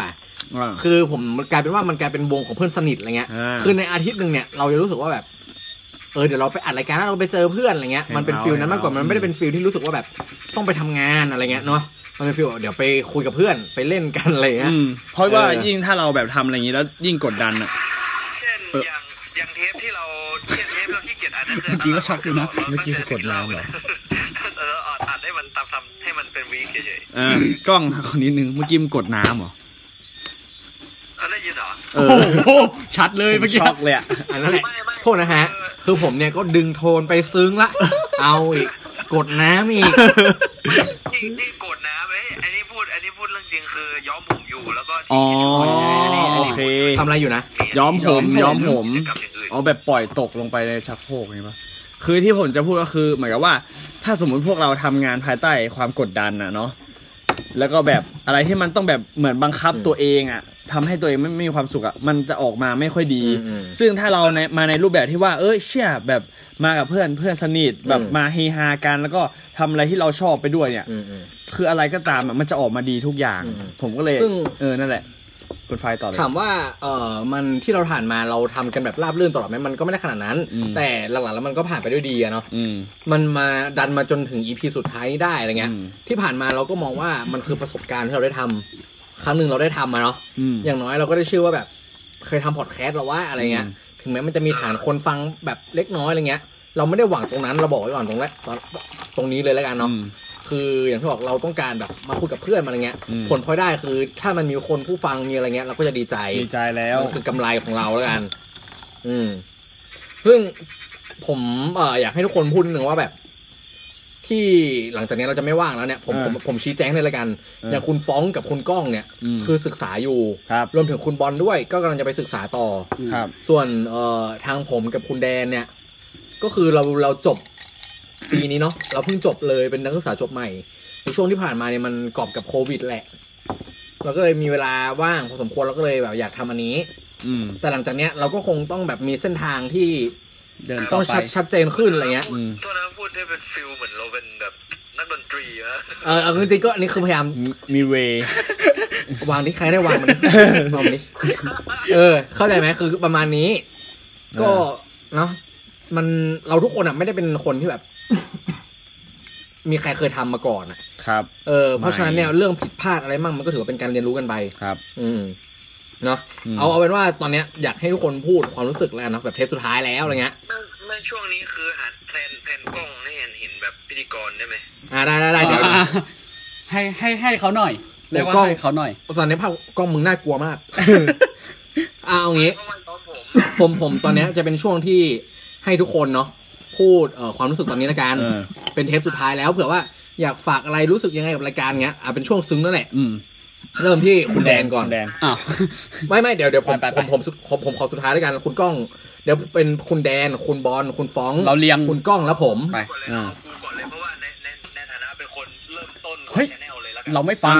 คือผมกลายเป็นว่ามันกลายเป็นวงของเพื่อนสนิทอะไรเงี้ยคือในอาทิตย์นึงเนี่ยเราจะรู้สึกว่าแบบเออเดี๋ยวเราไปอัดรายการเราไปเจอเพื่อนอะไรเงี้ยมันเป็นฟีลนั้นมากกว่ามันไม่ได้เป็นฟีลที่รู้สึกว่าแบบต้องไปทำงานอะไรเงี้ยเนาะมันเป็นฟีลเดี๋ยวไปคุยกับเพื่อนไปเล่นกันอะไรเงี้ยเพราะว่ายิ่งถ้าเราแบบทำอะไรอย่างนี้แล้วยิ่งกดดันอ่ะเช่นอย่างอย่างเทปที่เราเช่นเทปเราขี้เกียจอัดนั่นคือเมื่อกี้ก็ชักอยู่นะเมื่อกี้สะกดน้ำเหรอเอออัดให้มันทำทำให้มันเป็นวีคเฉยๆอ่ากล้องคนนิดนึงเมื่อกี้มันกดน้ำเหรอเขาได้ยินเหรอโอ้โหชัดเลยเมื่อกี้ช็อกเลยอ่ะอันนั้นแหละโทษนะฮะคือผมเนี่ยก็ดึงโทนไปซึ้งละเอาอีกกดน้ำอีกจริงจริงกดน้ำไอ้อันนี้พูดอันนี้พูดเรื่องจริงคือย้อมผมอยู่แล้วก็อ๋อโอเคทำอะไรอยู่นะย้อมผมย้อมผมเอาแบบปล่อยตกลงไปในชักโครกนี่ปะคือที่ผมจะพูดก็คือเหมือนกับว่าถ้าสมมุติพวกเราทำงานภายใต้ความกดดันอ่ะเนาะแล้วก็แบบอะไรที่มันต้องแบบเหมือนบังคับตัวเองอ่ะทำให้ตัวเองไม่มีความสุขอ่ะมันจะออกมาไม่ค่อยดีซึ่งถ้าเราในมาในรูปแบบที่ว่าเอ้ยเชี่ยแบบมากับเพื่อนเพื่อนสนิทแบบมาเฮฮากันแล้วก็ทำอะไรที่เราชอบไปด้วยเนี่ยคืออะไรก็ตามมันจะออกมาดีทุกอย่างผมก็เลยเออนั่นแหละคุณไฟต่อเลยถามว่าเออมันที่เราผ่านมาเราทำกันแบบราบรื่นตลอดไหมมันก็ไม่ได้ขนาดนั้นแต่หลังๆแล้วมันก็ผ่านไปด้วยดีอะเนาะมันมาดันมาจนถึง อี พี สุดท้ายได้อะไรเงี้ยที่ผ่านมาเราก็มองว่ามันคือประสบการณ์ที่เราได้ทำครั้งหนึ่งเราได้ทำมาเนาะอย่างน้อยเราก็ได้ชื่อว่าแบบเคยทำพอดแคสต์เราว่าอะไรเงี้ยถึงแม้มันจะมีฐานคนฟังแบบเล็กน้อยอะไรเงี้ยเราไม่ได้หวังตรงนั้นเราบอกไว้ก่อนตรงแรกตรงนี้เลยแล้วกันเนาะคืออย่างที่บอกเราต้องการแบบมาคุยกับเพื่อนมาอะไรเงี้ยผลพลอยได้คือถ้ามันมีคนผู้ฟังมีอะไรเงี้ยเราก็จะดีใจดีใจแล้วมันคือกำไรของเราแล้วกันอืมซึ่งผมเอ่ออยากให้ทุกคนพูดนึงว่าแบบที่หลังจากนี้เราจะไม่ว่างแล้วเนี่ยผมผมผมชี้แจงเลยละกันอย่างคุณฟ้องกับคุณก้องเนี่ยคือศึกษาอยู่รวมถึงคุณบอลด้วยก็กำลังจะไปศึกษาต่อส่วนเอ่อทางผมกับคุณแดนเนี่ยก็คือเราเราจบปีนี้เนาะเราเพิ่งจบเลยเป็นนักศึกษาจบใหม่ในช่วงที่ผ่านมาเนี่ยมันกอบกับโควิดแหละเราก็เลยมีเวลาว่างพอสมควรเราก็เลยแบบอยากทำอันนี้แต่หลังจากเนี้ยเราก็คงต้องแบบมีเส้นทางที่เดินต้องชัดชัดเจนขึ้นอะไรเงี้ยตัวนั้นพูดได้เป็นฟิลเหมือนเราเป็นแบบนักดนตรีนะเออจริงๆก็อันนี้คือพยายามมีเววางที่ใครได้วางมันวางนี้เออเข้าใจไหมคือประมาณนี้ก็เนาะมันเราทุกคนอ่ะไม่ได้เป็นคนที่แบบมีใครเคยทำมาก่อนอ่ะครับเออเพราะฉะนั้นเนี่ยเรื่องผิดพลาดอะไรมั่งมันก็ถือว่าเป็นการเรียนรู้กันไปครับอืมเนาะเอาเอาเป็นว่าตอนเนี้ยอยากให้ทุกคนพูดความรู้สึกแล้วนะแบบเทปสุดท้ายแล้วอะไรเงี้ยเมื่อช่วงนี้คือหันแพลนแพลนกล้องให้เห็นเห็นแบบพิธีกรได้ไหมอ่าได้ได้ได้เดี๋ยวให้ให้ให้เขาหน่อยเรียกว่าให้เขาหน่อยตอนนี้ภาพกล้องมึงน่ากลัวมากเอาอย่างงี้ผมผมตอนเนี้ยจะเป็นช่วงที่ให้ทุกคนเนาะพูดเอ่อความรู้สึกตอนนี้ละกันเป็นเทปสุดท้ายแล้วเผื่อว่าอยากฝากอะไรรู้สึกยังไงกับรายการเงี้ยอ่ะเป็นช่วงซึ้งนั่นแหละเริ่มที่คุณแดนก่อนแดนอ้าวไม่ไม่เดี๋ยวเดี๋ยวผมผมผมผมผมขอสุดท้ายแล้วกันคุณก้องเดี๋ยวเป็นคุณแดนคุณบอลคุณฟ้องเราเรียงคุณก้องแล้วผมไปอ่าก่อนเลยเพราะว่าในในในฐานะเป็นคนเริ่มต้นของ channel เลยแล้วกันเราไม่ฟัง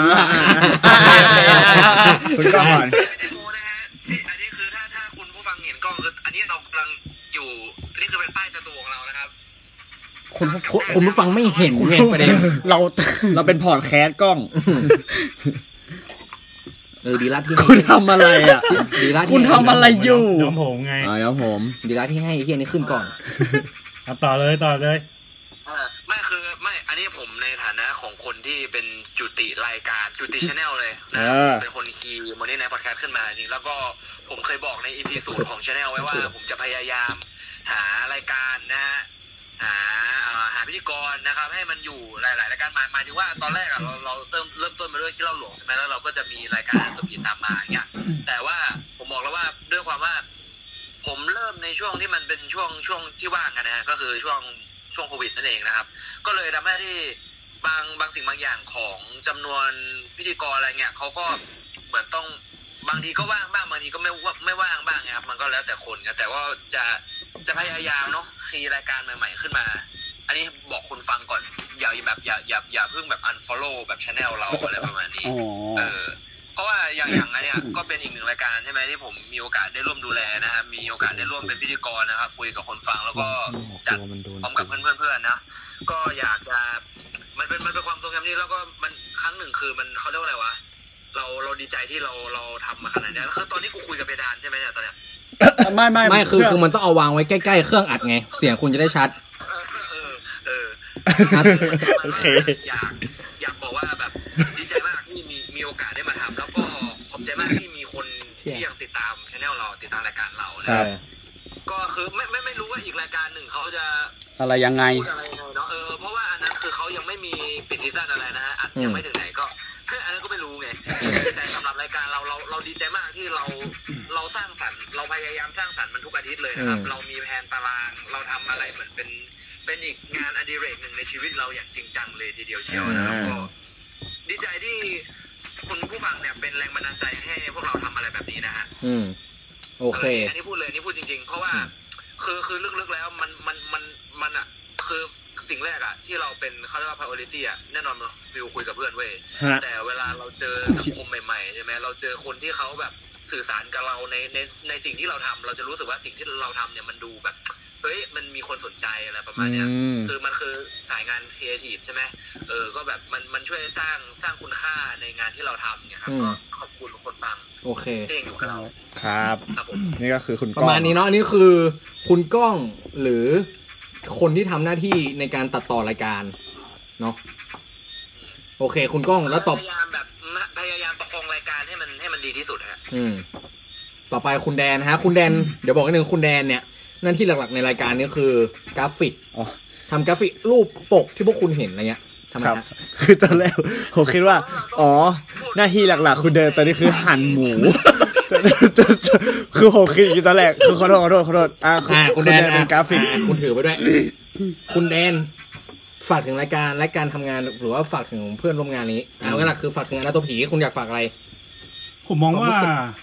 คุณก้องก่อนอันนี้คือถ้าถ้าคุณผู้ฟังเห็นกล้องคืออันนี้เรากำลังอยู่นี่คือเป็นป้ายสตูของเรานะครับคุณคุณผู้ฟังไม่เห็นไงประเด็นเราเราเป็นพอดแคสต์กล้องเออดีละที่คุณทำอะไรอ่ะดีละคุณทำอะไรอยู่ย้อมผมไงอ๋อย้อมผมดีละที่ให้ไอ้เหี้ยนี่ขึ้นก่อนต่อเลยต่อเลยไม่คือไม่อันนี้ผมในฐานะของคนที่เป็นจุติรายการจุติ channel เลยนะเป็นคนคีย์โมนี่ในพอดแคสต์ขึ้นมานี่แล้วก็ผมเคยบอกใน อี พี ศูนย์ของ channel ไว้ว่าผมจะพยายามหารายการนะฮะหาหาพิธีกรนะครับให้มันอยู่หลายๆรายการหมายหมายถึงว่าตอนแรกอะเราเราเริ่มเริ่มต้นมาด้วยขี้เหล้าหลวงใช่ไหมแล้วเราก็จะมีรายการตัวผิดตามมาอย่างเงี้ยแต่ว่าผมบอกแล้วว่าด้วยความว่าผมเริ่มในช่วงที่มันเป็นช่วงช่วงที่ว่างกันนะฮะก็คือช่วงช่วงโควิดนั่นเองนะครับก็เลยทำให้ที่บางบางสิ่งบางอย่างของจำนวนพิธีกรอะไรเงี้ยเขาก็เหมือนต้องบางทีก็ว่างบ้างบางทีก็ไม่ไม่ว่างบ้างนะครับมันก็แล้วแต่คนนะแต่ว่าจะจะพยายามเนาะคีย์รายการใหม่ๆขึ้นมาอันนี้บอกคุณฟังก่อนอย่าแบบอย่าอย่าอย่าเพิ่งแบบ unfollow แบบ channel เราอะไรประมาณนี้เออเพราะว่าอย่างอย่างอันเนี้ยก็เป็นอีกหนึ่งรายการใช่ไหมที่ผมมีโอกาสได้ร่วมดูแลนะครับมีโอกาสได้ร่วมเป็นพิธีกรนะครับคุยกับคนฟังแล้วก็จัดพร้อมกับเพื่อนๆเพื่อนๆนะก็อยากจะมันเป็นมันเป็นความทรงจำนี้แล้วก็มันครั้งหนึ่งคือมันเขาเรียกว่าอะไรวะเราเราดีใจที่เราเราทำมาขนาดนี้คือตอนนี้กูคุยกับเพดานใช่ไหมเนี่ยตอนเนี้ยไม่ไม่ไม่คือคือมันต้องเอาวางไว้ใกล้ๆเครื่องอัดไงเสียงคุณจะได้ชัดเออเออโอเคอยากอยากบอกว่าแบบดีใจมากที่มีมีโอกาสได้มาทำแล้วก็ขอบใจมากที่มีคนที่ยังติดตามช่องเราติดตามรายการเรานะก็คือไม่ไม่ไม่รู้ว่าอีกรายการหนึ่งเขาจะอะไรยังไงเนาะเออเพราะว่าอันนั้นคือเขายังไม่มีปิดซีซั่นอะไรนะฮะอัดยังไม่ถึงไหนก็อันนั้นก็ไม่รู้ไงแต่สำหรับรายการเราเราเราดีใจมากที่เราเราสร้างสรรค์เราพยายามสร้างสรรค์มันทุกอาทิตย์เลยนะครับเรามีแผนตารางเราทำอะไรเหมือนเป็นเป็นอีกงานอดิเรกหนึ่งในชีวิตเราอย่างจริงจังเลยทีเดียวเชียวนะครับก็ดีใจที่คุณผู้ฟังเนี่ยเป็นแรงบันดาลใจให้พวกเราทำอะไรแบบนี้นะฮะอืมโอเคอันนี้พูดเลยนี่พูดจริงๆเพราะว่าคือคือลึกๆแล้วมันมันมันมันอ่ะคือสิ่งแรกอ่ะที่เราเป็นเขาเรียกว่า priority อ่ะแน่นอนมันฟิวคุยกับเพื่อนเว้ยแต่เวลาเราเจอสังคมใหม่ๆใช่ไหมเราเจอคนที่เขาแบบสื่อสารกับเราในในในสิ่งที่เราทำเราจะรู้สึกว่าสิ่งที่เราทำเนี่ยมันดูแบบเฮ้ยมันมีคนสนใจอะไรประมาณเนี้ยคือมันคือสายงานครีเอทีฟใช่ไหมเออก็แบบมันมันช่วยสร้างสร้างคุณค่าในงานที่เราทำเนี่ยครับก็ขอบคุณคนฟังโอเคที่อยู่กับเราครับนี่ก็คือคุณประมาณนี้เนาะนี่คือคุณก้องหรือคนที่ทำหน้าที่ในการตัดต่อรายการเนาะโอเคคุณก้องแล้วตอบพยายามแบบพยายามประคองรายการให้มันให้มันดีที่สุดฮะอืมต่อไปคุณแดนฮะคุณแดนเดี๋ยวบอกนิดนึงคุณแดนเนี่ยหน้าที่หลักๆในรายการนี้คือกราฟิกทำกราฟิกรูปปกที่พวกคุณเห็นอะไรเงี้ยทำไมฮะคือตอนแรกผมคิดว่าอ๋อหน้าที่หลักๆคุณเดินตอนนี้คือหั่นหมูคือผมคิดตอนแรกคือขอโทษขอโทษขอโทษอ่าคุณแดนเป็นกราฟิกคุณถือไปด้วยคุณแดนฝากถึงรายการรายการทำงานหรือว่าฝากถึงเพื่อนร่วมงานนี้อ่าหลักคือฝากถึงงานตัวผีคุณอยากฝากอะไรผมมองว่า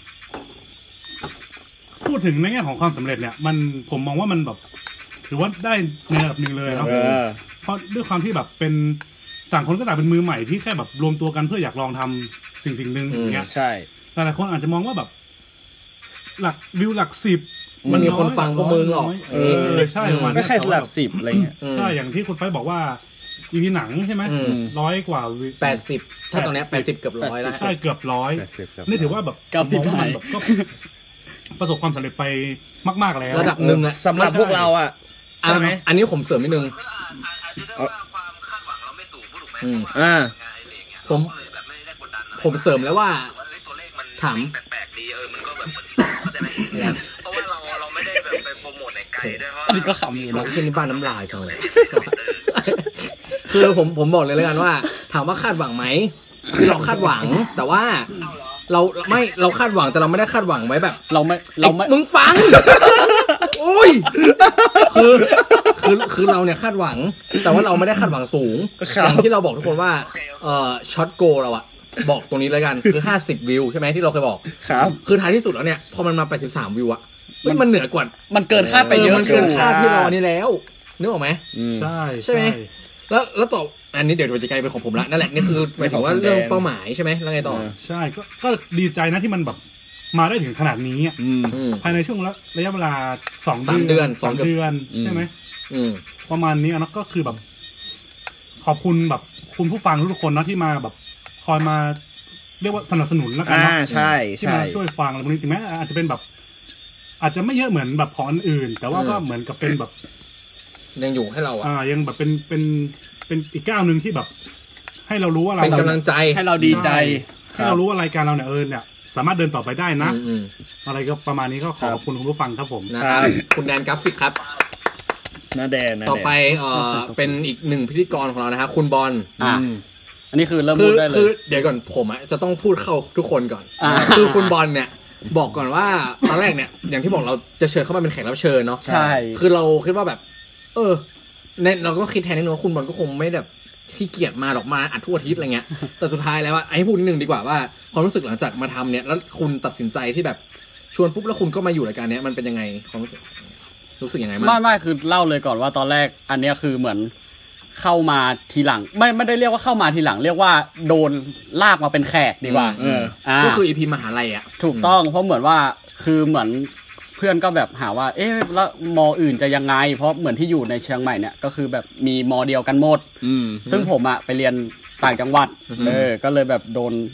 พูดถึงในแง่ของความสำเร็จเนี่ยมันผมมองว่ามันแบบถือว่าได้ในระดับหนึ่งเลยครับเพราะด้วยความที่แบบเป็นต่างคนก็ต่างเป็นมือใหม่ที่แค่แบบรวมตัวกันเพื่ออยากลองทำสิ่งสิ่งหนึ่งอย่างเงี้ยใช่หลายคนอาจจะมองว่าแบบหลักวิวหลักสิบมันมีคนฟังพวกมึงหรอกเออใช่มันไม่แค่หลักสิบอะไรเงี้ยใช่อย่างที่คุณไฟบอกว่าอีพีหนังใช่ไหมร้อยกว่าแปดสิบถ้าตอนนี้แปดสิบเกือบร้อยแล้วใช่เกือบร้อยนี่ถือว่าแบบเก้าสิบมันแบบก็ประสบความสำเร็จไปมากๆแล้วระดับหนึ่งอะสำหรับพวกเราอะใช่ไหมอันนี้ผมเสริมนิดนึงความคาดหวังเราไม่สูงถูกไหมอ่าผมผมเสริมแล้วว่าถามแปลกๆดีเออมันก็แบบเข้าใจไหมเพราะว่าเราเราไม่ได้แบบไปโปรโมทในไกลด้วยเพราะอันนี้ก็ขำอยู่นะที่นี่บ้านน้ำลายจังเลยคือผมผมบอกเลยเลยกันว่าถามว่าคาดหวังไหมคือเราคาดหวังแต่ว่าเราไม่เราคาดหวังแต่เราไม่ได้คาดหวังไว้แบบเราไม่เราไม่มึงฟังโอ้ยคือคือคือเราเนี่ยคาดหวังแต่ว่าเราไม่ได้คาดหวังสูงอย่างที่เราบอกทุกคนว่าเอ่อช็อตโกเราอะบอกตรงนี้เลยกันคือห้าสิบวิวใช่ไหมที่เราเคยบอกครับคือท้ายที่สุดแล้วเนี่ยพอมันมาแปดสิบสามวิวอะมันเหนือกว่ามันเกินคาดไปเยอะมันเกินคาดที่รอนี่แล้วนึกออกไหมใช่ใช่ไหมแล้วแล้วต่ออันนี้เดี๋ยวจะกลายเป็นของผมละนั่นแหละนี่คือหมายถึงว่าเรื่องเป้าหมายใช่ไหมแล้วไงต่อใช่ก็ก็ดีใจนะที่มันแบบมาได้ถึงขนาดนี้ภายในช่วงระยะเวลาสองเดือนสองเดือนใช่ไหมประมาณนี้นะก็คือแบบขอบคุณแบบคุณผู้ฟังทุกคนนะที่มาแบบคอยมาเรียกว่าสนับสนุนแล้วกันเนาะใช่ที่มาช่วยฟังอะไรพวกนี้ถึงแม้อาจจะเป็นแบบอาจจะไม่เยอะเหมือนแบบของอันอื่นแต่ว่าก็เหมือนกับเป็นแบบยังอยู่ให้เราอ่ะยังแบบเป็นเป็นเป็นอีกก้าวนึงที่แบบให้เรารู้ว่าเราเป็นกำลังใจให้เราดีใจให้เรารู้ว่ารายการเราเนี่ยเออเนี่ยสามารถเดินต่อไปได้นะอะไรก็ประมาณนี้ก็ขอบคุณคุณผู้ฟังครับผมนะครับคุณแดนกราฟิกครับน้าแดนต่อไปเอ่อเป็นอีกหนึ่งพิธีกรของเรานะครับคุณบอลอ่าอันนี้คือเริ่มพูดได้เลยคือเดี๋ยวก่อนผมอ่ะจะต้องพูดเข้าทุกคนก่อนคือคุณบอลเนี่ยบอกก่อนว่าตอนแรกเนี่ยอย่างที่บอกเราจะเชิญเข้ามาเป็นแขกรับเชิญเนาะใช่คือเราคิดว่าแบบเออในเราก็คิดแทนนิดนึงว่าคุณบอลก็คงไม่แบบขี้เกียจมาหรอกมาอัดทุกอาทิตย์อะไรเงี้ยแต่สุดท้ายแล้วว่าให้พูดนิดนึงดีกว่าว่าความรู้สึกหลังจากมาทำเนี่ยแล้วคุณตัดสินใจที่แบบชวนปุ๊บแล้วคุณก็มาอยู่รายการนี้มันเป็นยังไงความรู้สึกรู้สึกยังไงบ้างไม่ไม่คือเล่าเลยก่อนว่าตอนแรกอันนี้คือเหมือนเข้ามาทีหลังไม่ไม่ได้เรียกว่าเข้ามาทีหลังเรียกว่าโดนลากมาเป็นแขกดีกว่าก็คือ อี พี มหาลัยอ่ะถูกต้องเพราะเหมือนว่าคือเหมือนเพื่อนก็แบบหาว่าเอ๊ะแล้วมออื่นจะยังไงเพราะเหมือนที่อยู่ในเชียงใหม่เนี่ยก็คือแบบมีมอเดียวกันหมดซึ่งผมอะไปเรียนต่างจังหวัดเออก็เลยแบบโดน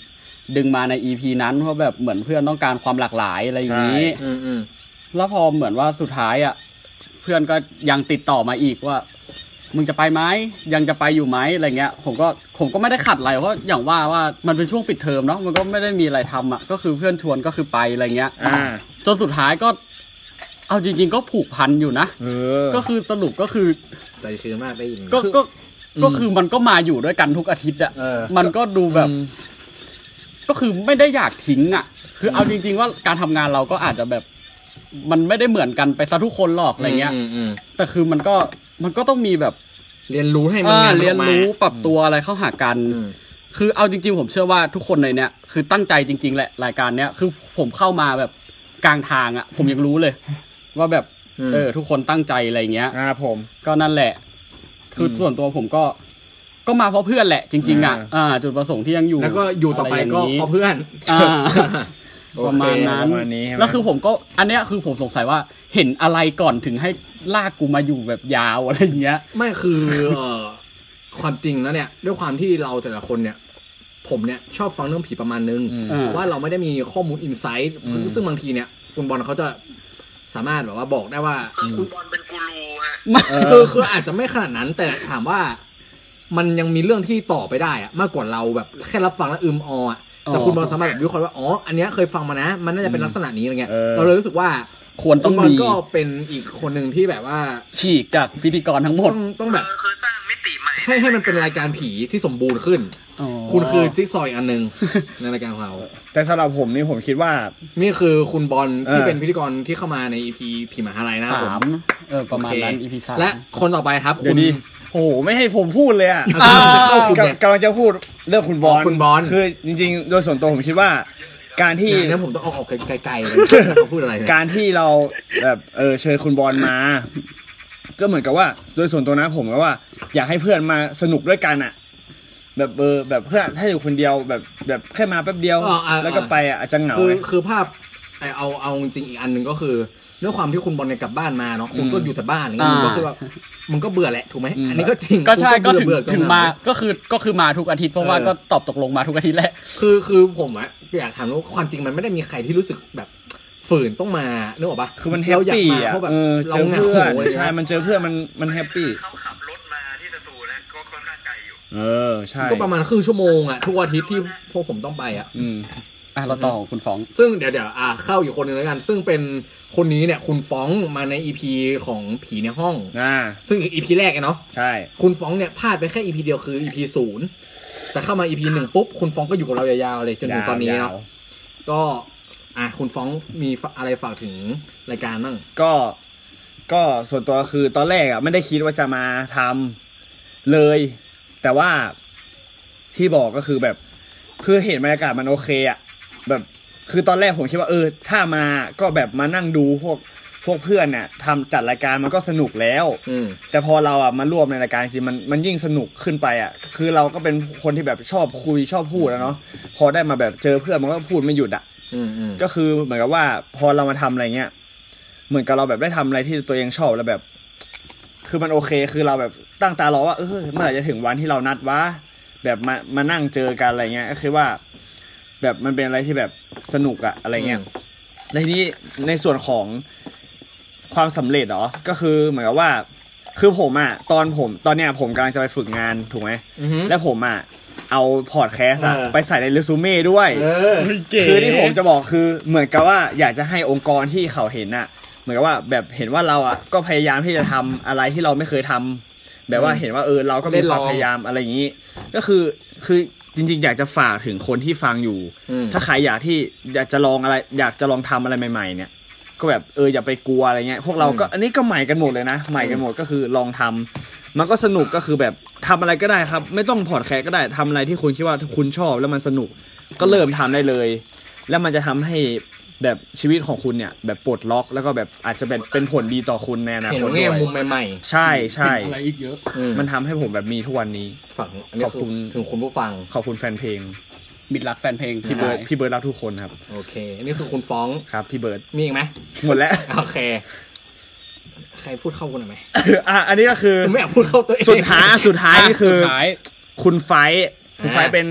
ดึงมาใน อี พี นั้นเพราะแบบเหมือนเพื่อนต้องการความหลากหลายอะไรอย่างนี้แล้วพอเหมือนว่าสุดท้ายอ่ะเพื่อนก็ยังติดต่อมาอีกว่ามึงจะไปไหมยังจะไปอยู่ไหมอะไรเงี้ยผมก็ผมก็ไม่ได้ขัดอะไรเพราะอย่างว่าว่ามันเป็นช่วงปิดเทอมเนาะมันก็ไม่ได้มีอะไรทำอ่ะก็คือเพื่อนชวนก็คือไปอะไรเงี้ยจนสุดท้ายก็เอาจริงๆก็ผูกพันอยู่นะก็คือสรุปก็คือใจชื้นมากได้ยินก็ก็ก็คือมันก็มาอยู่ด้วยกันทุกอาทิตย์อ่ะมันก็ดูแบบก็คือไม่ได้อยากทิ้งอ่ะคือเอาจริงๆว่าการทำงานเราก็อาจจะแบบมันไม่ได้เหมือนกันไปซะทุกคนหรอกอะไรเงี้ยแต่คือมันก็มันก็ต้องมีแบบเรียนรู้ให้มันงานเรียนรู้ปรับตัวอะไรเข้าหากันคือเอาจริงๆผมเชื่อว่าทุกคนในเนี้ยคือตั้งใจจริงๆแหละรายการเนี้ยคือผมเข้ามาแบบกลางทางอ่ะผมยังรู้เลยว่าแบบเออทุกคนตั้งใจอะไรเงี้ยอ่าผมก็นั่นแหละคือส่วนตัวผมก็ก็มาเพราะเพื่อนแหละจริงๆอ่ะอ่าจุดประสงค์ที่ยังอยู่แล้วก็อยู่ต่อไปก็เพราะเพื่อนประมาณนั้นแล้วคือผมก็อันเนี้ยคือผมสงสัยว่าเห็นอะไรก่อนถึงให้ลากกูมาอยู่แบบยาวอะไรเงี้ยไม่คือเอ่อความจริงแล้วเนี่ยด้วยความที่เราแต่ละคนเนี่ยผมเนี่ยชอบฟังเรื่องผีประมาณนึงแต่ว่าเราไม่ได้มีข้อมูลอินไซต์ซึ่งบางทีเนี่ยคุณบอลเขาจะสามารถแบบว่าบอกได้ว่าคุณบอลเป็นกูรูฮะคือคืออาจจะไม่ขนาดนั้นแต่ถามว่ามันยังมีเรื่องที่ต่อไปได้อะมากกว่าเราแบบแค่รับฟังแล้วอึมออ่ะแต่คุณบอลสามารถแบบวิเคราะห์ว่าอ๋ออันเนี้ยเคยฟังมานะมันน่าจะเป็นลักษณะนี้อะไรเงี้ยเราเลยรู้สึกว่าควรต้องมีก็เป็นอีกคนนึงที่แบบว่าฉีกจากพิธีกรทั้งหมดต้องต้องแบบคือสร้างมิติใหม่ให้ให้มันเป็นรายการผีที่สมบูรณ์ขึ้นคุณคือจิ๊กซอว์อันนึงในรายการของเราแต่สำหรับผมนี่ผมคิดว่านี่คือคุณบอลที่เป็นพิธีกรที่เข้ามาใน อี พี ผีมหาลัยนะครับผมเออประมาณนั้น อี พี สามและคนต่อไปครับคุณโอ้โหไม่ให้ผมพูดเลยอ่ะกำลังจะพูดเรื่องคุณบอลคุณบอลคือจริงๆโดยส่วนตัวผมคิดว่าการที่เนี่ยผมต้องเอาออกไกลๆเลยเขาพูดอะไรการที่เราแบบเออเชิญคุณบอลมาก็เหมือนกับว่าโดยส่วนตัวนะผมก็ว่าอยากให้เพื่อนมาสนุกด้วยกันอ่ะแบบเออแบบเพื่อนถ้าอยู่คนเดียวแบบแบบแค่มาแป๊บเดียวแล้วก็ไปอ่ะอาจจะเหงาคือคือภาพเอาเอาจริงอีกอันนึงก็คือด้วยความที่คุณบอลเนี่ยกลับบ้านมาเนาะคุณก็อยู่แต่บ้านอะไรเงี้ยมันก็คือว่ามันก็เบื่อแหละถูกไหมอันนี้ก็จริงก็ใช่ก็ถึงถึงมาก็คือก็คือมาทุกอาทิตย์เพราะว่าก็ตอบตกลงมาทุกอาทิตย์แหละคือคือผมอะอยากถามว่าความจริงมันไม่ได้มีใครที่รู้สึกแบบฝืนต้องมานึกออกปะคือมันแฮปปี้อ่ะเออเจอเพื่อนใช่มันเจอเพื่อนมันมันแฮปปี้เขาขับรถมาที่สตูนะก็ค่อนข้างไกลอยู่เออใช่ก็ประมาณครึ่งชั่วโมงอะทุกอาทิตย์ที่พวกผมต้องไปอะอืมอ่ะเราต่อของคุณฟ้องซึ่งเดี๋ยวเดี๋ยวอ่ะเข้าอีกคนนึงแล้วกันซึ่งเป็นคนนี้เนี่ยคุณฟ้องมาใน อี พี ของผีในห้องอ่าซึ่ง อี พี แรกเนาะใช่คุณฟ้องเนี่ยพลาดไปแค่ อี พี เดียวคือ อี พี ศูนย์แต่เข้ามา อี พี หนึ่งปุ๊บคุณฟ้องก็อยู่กับเรายาวๆเลยจนถึงตอนนี้เนาะก็อ่ะคุณฟ้องมีอะไรฝากถึงรายการบ้างก็ก็ส่วนตัวคือตอนแรกอ่ะไม่ได้คิดว่าจะมาทำเลยแต่ว่าที่บอกก็คือแบบคือเห็นบรรยากาศมันโอเคอ่ะแบบคือตอนแรกผมคิดว่าเออถ้ามาก็แบบมานั่งดูพวกพวกเพื่อนเนี่ยทำจัดรายการมันก็สนุกแล้วแต่พอเราอ่ะมาร่วมในรายการจริงมันมันยิ่งสนุกขึ้นไปอ่ะคือเราก็เป็นคนที่แบบชอบคุยชอบพูดแล้วเนาะพอได้มาแบบเจอเพื่อนมันก็พูดไม่หยุดอ่ะก็คือเหมือนกับว่าพอเรามาทำอะไรเงี้ยเหมือนกับเราแบบได้ทำอะไรที่ตัวเองชอบแล้วแบบคือมันโอเคคือเราแบบตั้งตารอว่าเออเมื่อไหร่จะถึงวันที่เรานัดวะแบบมามานั่งเจอกันอะไรเงี้ยก็คือว่าแบบมันเป็นอะไรที่แบบสนุกอะอะไรเงี้ยในทีนี้ในส่วนของความสำเร็จเหรอก็คือเหมือนกับว่าคือผมอะตอนผมตอนเนี้ยผมกำลังจะไปฝึกงานถูกไหมและผมอะเอาพอดแคสต์อะไปใส่ในเรซูเม่ด้วยคือที่ผมจะบอกคือเหมือนกับว่าอยากจะให้องค์กรที่เขาเห็นอะเหมือนกับว่าแบบเห็นว่าเราอะก็พยายามที่จะทำอะไรที่เราไม่เคยทำแบบว่าเห็นว่าเออเราก็มีความพยายามอะไรอย่างนี้ก็คือคือจริงๆอยากจะฝากถึงคนที่ฟังอยู่ถ้าใครอยากที่อยากจะลองอะไรอยากจะลองทำอะไรใหม่ๆเนี่ยก็แบบเอออย่าไปกลัวอะไรเงี้ยพวกเราก็อันนี้ก็ใหม่กันหมดเลยนะใหม่กันหมดก็คือลองทำมันก็สนุกก็คือแบบทำอะไรก็ได้ครับไม่ต้องพอดแคสต์ก็ได้ทำอะไรที่คุณคิดว่าคุณชอบแล้วมันสนุกก็เริ่มทำได้เลยแล้วมันจะทำให้แบบชีวิตของคุณเนี่ยแบบปลดล็อกแล้วก็แบบอาจจะเป็นเป็นผลดีต่อคุณในอนาคตด้วยเห็นแง่มุมใหม่ๆใช่ใช่อะไรอีกเยอะมันทำให้ผมแบบมีทุกวันนี้ขอบคุณถึงคุณผู้ฟังขอบคุณแฟนเพลงมิตรรักแฟนเพลงพี่เบิร์ดพี่เบิร์ดรักทุกคนครับโอเคนี่คือคุณฟ้องครับพี่เบิร์ดมีอีกไหมหมดแล้วโอเคใครพูดเข้าคุณหน่อยไหมอ่ะอันนี้ก็คือไม่อยากพูดเข้าตัวเองสุดท้ายสุดท้ายนี่คือคุณไฟคุณไฟเป็น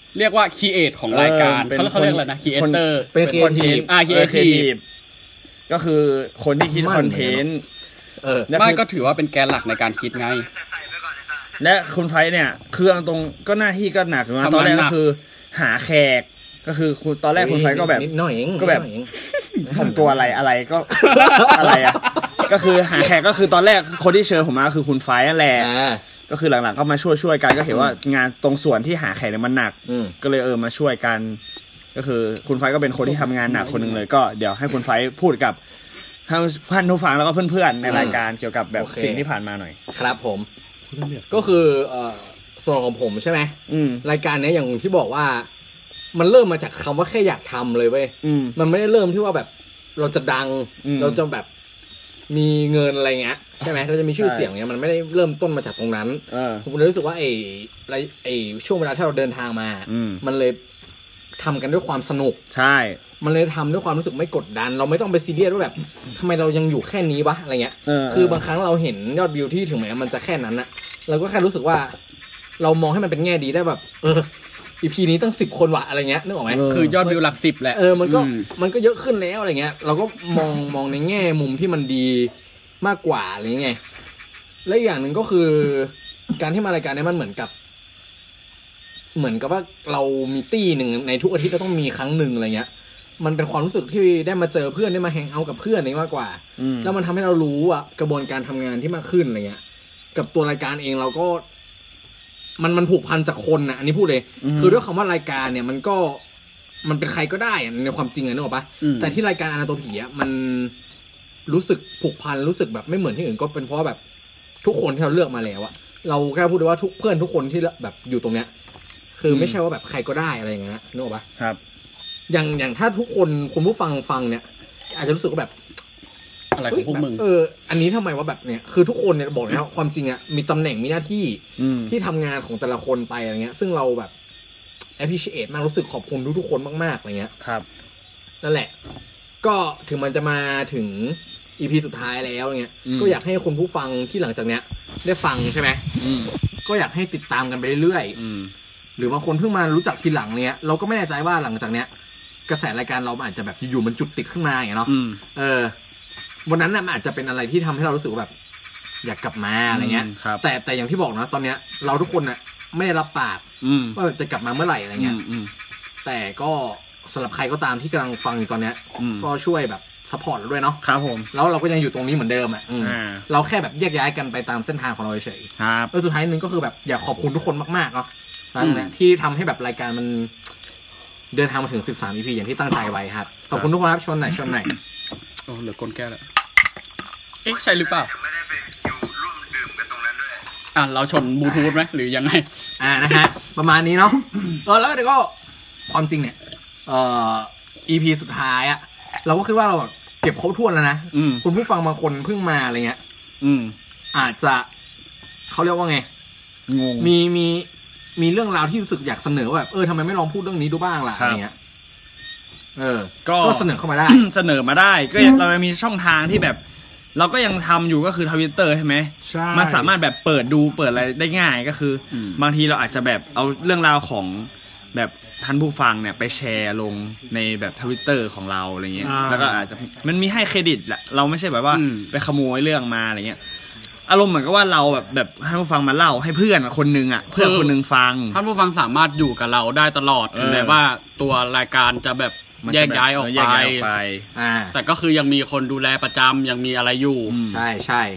เรียกว่าครีเอทของรายการเขาเขาเรียกอะไรนะครีเอเตอร์เป็นครีเอทีฟอ่าครีเอทีฟก็คือคนที่คิดคอนเทนต์เออไม่ก็ถือว่าเป็นแกนหลักในการคิดไงและคุณไฟเนี่ยคือตรงก็หน้าที่ก็หนักนะตอนแรกก็คือหาแขกก็คือคุณตอนแรกคุณไฟก็แบบก็แบบทำตัวอะไรอะไรก็อะไรอ่ะก็คือหาแขกก็คือตอนแรกคนที่เชิญผมมาคือคุณไฟนั่นแหละก็คือหลังๆก็มาช่วยช่วยกันก็เห็นว่างานตรงส่วนที่หาแขกเนี่ยมันหนักก็เลยเออมาช่วยกันก็คือคุณไฟก็เป็นคนที่ทำงานหนักคนหนึ่งเลยก็เดี๋ยวให้คุณไฟพูดกับท่านผู้ฟังแล้วก็เพื่อนๆในรายการเกี่ยวกับแบบสิ่งที่ผ่านมาหน่อยครับผมก็คือส่วนของผมใช่ไหมรายการนี้อย่างที่บอกว่ามันเริ่มมาจากคำว่าแค่อยากทำเลยเว้ยมันไม่ได้เริ่มที่ว่าแบบเราจะดังเราจะแบบมีเงินอะไรเงี้ยใช่ไหมเราจะมีชื่อเสียงเนี้ยมันไม่ได้เริ่มต้นมาจากตรงนั้นผมเลยรู้สึกว่าไอ้ไอ้ช่วงเวลาที่เราเดินทางมามันเลยทำกันด้วยความสนุกใช่มันเลยทำด้วยความรู้สึกไม่กดดันเราไม่ต้องไปซีเรียสว่าแบบทำไมเรายังอยู่แค่นี้วะอะไรเงี้ยคือบางครั้งเราเห็นยอดวิวที่ถึงแม้มันจะแค่นั้นนะเราก็แค่รู้สึกว่าเรามองให้มันเป็นแง่ดีได้แบบเอออีพีนี้ตั้งสิบคนวะอะไรเงี้ยนึกออกไหมคือยอดวิวหลักสิบแหละเออมันก็มันก็เยอะขึ้นแล้วอะไรเงี้ยเราก็มองมองในแง่มุมที่มันดีมากกว่าอะไรเงี้ยและอีกอย่างหนึ่งก็คือการที่มารายการนี้มันเหมือนกับเหมือนกับว่าเรามีตี้หนึ่งในทุกอาทิตย์ก็ต้องมีครั้งหนึ่งอะไรเงี้ยมันเป็นความรู้สึกที่ได้มาเจอเพื่อนได้มาแฮงเอาท์กับเพื่อนนี่มากกว่าแล้วมันทำให้เรารู้อ่ะกระบวนการทำงานที่มากขึ้นอะไรเงี้ยกับตัวรายการเองเราก็มันมันผูกพันจากคนนะอันนี้พูดเลยคือด้วยคำว่ารายการเนี่ยมันก็มันเป็นใครก็ได้ในความจริงอะนึกออกปะแต่ที่รายการอนาโตผีอะมันรู้สึกผูกพันรู้สึกแบบไม่เหมือนที่อื่นก็เป็นเพราะแบบทุกคนที่เราเลือกมาแล้วอะเราแค่พูดได้ว่าทุกเพื่อนทุกคนที่แบบอยู่ตรงเนี้ยคือไม่ใช่ว่าแบบใครก็ได้อะไรอย่างเงี้ยนึกออกปะครับอย่างอย่างถ้าทุกคนคุณผู้ฟังฟังเนี่ยอาจจะรู้สึกว่าแบบอะไรของพวกมึงเอออันนี้ทำไมว่าแบบเนี้ยคือทุกคนเนี่ยบอกแล้วความจริงอ่ะมีตำแหน่งมีหน้าที่ที่ทำงานของแต่ละคนไปอะไรเงี้ยซึ่งเราแบบ appreciate มากรู้สึกขอบคุณทุกๆคนมากๆอะไรเงี้ยครับนั่นแหละก็ถึงมันจะมาถึง อี พี สุดท้ายแล้วเงี้ยก็อยากให้คนผู้ฟังที่หลังจากเนี้ยได้ฟังใช่ไหมก็อยากให้ติดตามกันไปเรื่อยๆหรือบางคนเพิ่งมารู้จักทีหลังเนี้ยเราก็ไม่แน่ใจว่าหลังจากเนี้ยกระแสรายการเราอาจจะแบบอยู่ๆมันจุดติดขึ้นมาอย่างเงี้ยเนาะเออวันนั้นน่ะมันอาจจะเป็นอะไรที่ทำให้เรารู้สึกแบบอยากกลับมาอะไรเงี้ยแต่แต่อย่างที่บอกนะตอนเนี้ยเราทุกคนน่ะไม่ได้รับปากว่าจะกลับมาเมื่อไหร่อะไรเงี้ยแต่ก็สำหรับใครก็ตามที่กำลังฟังอยู่ตอนเนี้ยก็ช่วยแบบซัพพอร์ตเราด้วยเนาะครับผมแล้วเราก็ยังอยู่ตรงนี้เหมือนเดิมอ่ะเราแค่แบบแยกย้ายกันไปตามเส้นทางของเราเฉยๆครับแล้วสุดท้ายนึงก็คือแบบอยากขอบคุณทุกคนมากๆเนาะที่ทำให้แบบรายการมันเดินทางมาถึงสิบสาม อี พี อย่างที่ตั้งใจไว้ครับขอบคุณทุกคนครับชนไหนชนไหนโอ้เหลือก้นแก้วแล้วเอ๊ะใช่หรือเปล่าไม่ได้ไปอยู่ร่วมดื่มกันตรงนั้นด้วยอ่ะเราชนบลูทูธไหมหรือยังไงอ่านะฮะประมาณนี้เนาะเออแล้วเดี๋ยวก็ความจริงเนี่ยเอ่อ อี พี สุดท้ายอ่ะเราก็คิดว่าเราเก็บครบถ้วนแล้วนะคุณผู้ฟังบางคนเพิ่งมาอะไรเงี้ยอืมอาจจะเขาเรียกว่าไงงงมีมีมีเรื่องราวที่รู้สึกอยากเสนอแบบเออทำไมไม่ลองพูดเรื่องนี้ดูบ้างล่ะอะไรเงี้ยเออก็เสนอเข้ามาได้เสนอมาได้ก็เรามีช่องทางที่แบบเราก็ยังทำอยู่ก็คือ Twitter ใช่ไหมใช่มันสามารถแบบเปิดดูเปิดอะไรได้ง่ายก็คือบางทีเราอาจจะแบบเอาเรื่องราวของแบบท่านผู้ฟังเนี่ยไปแชร์ลงในแบบ Twitter ของเราอะไรเงี้ยแล้วก็อาจจะมันมีให้เครดิตแหละเราไม่ใช่แบบว่าไปขโมยเรื่องมาอะไรเงี้ยอารมณ์เหมือนกับว่าเราแบบแบบท่านผู้ฟังมาเล่าให้เพื่อนคนนึงอ่ะเพื่อนคนนึงฟังท่านผู้ฟังสามารถอยู่กับเราได้ตลอดถึงแม้ว่าตัวรายการจะแบบแยกย้ายออกไปแต่ก็คือยังมีคนดูแลประจำยังมีอะไรอยู่ใช่ใช่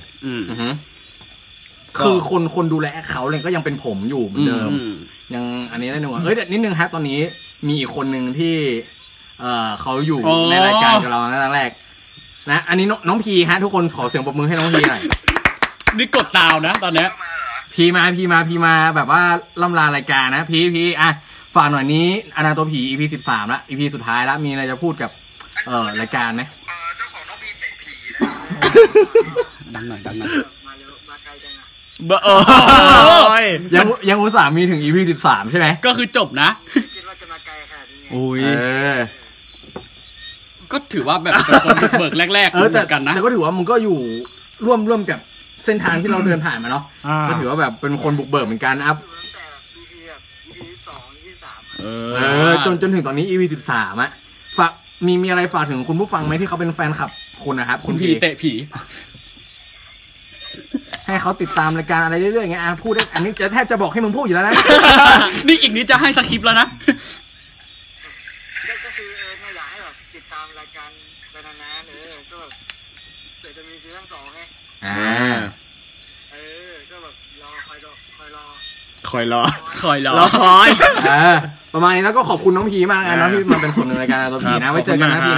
คือคนคนดูแลเขาเลยก็ยังเป็นผมอยู่เหมือนเดิมยังอันนี้ได้หนึ่งเอ้ยนิดนึงฮะตอนนี้มีอีกคนนึงที่เออเขาอยู่ในรายการกับเราตั้งแต่แรกนะอันนี้น้องพีฮะทุกคนขอเสียงปรบมือให้น้องพีหน่อยนี่กดซาวนะตอนเนี้ยพีมาพีมาพีมาแบบว่าล่ำลารายการนะพีพีอ่ะฝากหน่อยนี้อนาโตผี อี พี สิบสามละ อี พี สุดท้ายแล้วมีอะไรจะพูดกับเอ่อรายการไหมเอ่อเจ้าของน้องพีเตะผีนะดังหน่อยดังหน่อยมาเร็วมาไกลจังอ่ะเบ้อยังยังอุตส่าห์มีถึง อี พี สิบสามใช่ไหมก็คือจบนะคิดว่าจะมาไกลขนาดนี้ไงโอ้ยก็ถือว่าแบบเป็นคนเบิกแรกๆเหมือนกันนะแต่ก็ถือว่ามันก็อยู่ร่วมร่วมกับเส้นทางที่เราเดินผ่านมาเนาะก็ถือว่าแบบเป็นคนบุกเบิกเหมือนกันนะครับตั้งแต่ อี พี แบบ อี พี สอง อี พี สามเเอเอออจนจนถึงตอนนี้ อี พี สิบสามอะฝากมีมีอะไรฝากถึงคุณผู้ฟังไหมที่เขาเป็นแฟนคลับคุณนะครับคุณผีเตะผีให้เขาติดตามรายการอะไรเรื่อยๆอย่างเงี้ยอ่ะพูดได้อันนี้จะแทบจะบอกให้มึงพูดอยู่แล้วนะนี่อีกนิดจะให้สคริปต์แล้วนะก็คือเออถ้าอยากให้แบบติดตามรายการไปนานๆเออก็แบบเดี๋ยวจะมีซีซั่นสองไงอ่าเออก็แบบรอคอยรอคอยรอคอยรอคอยรอรอคอยเออประมาณนี้แล้วก็ขอบคุณน้องพีมากนะน้องที่มาเป็นส่วนหนึ่งในรายการตัวพีนะไว้เจอกันนะพี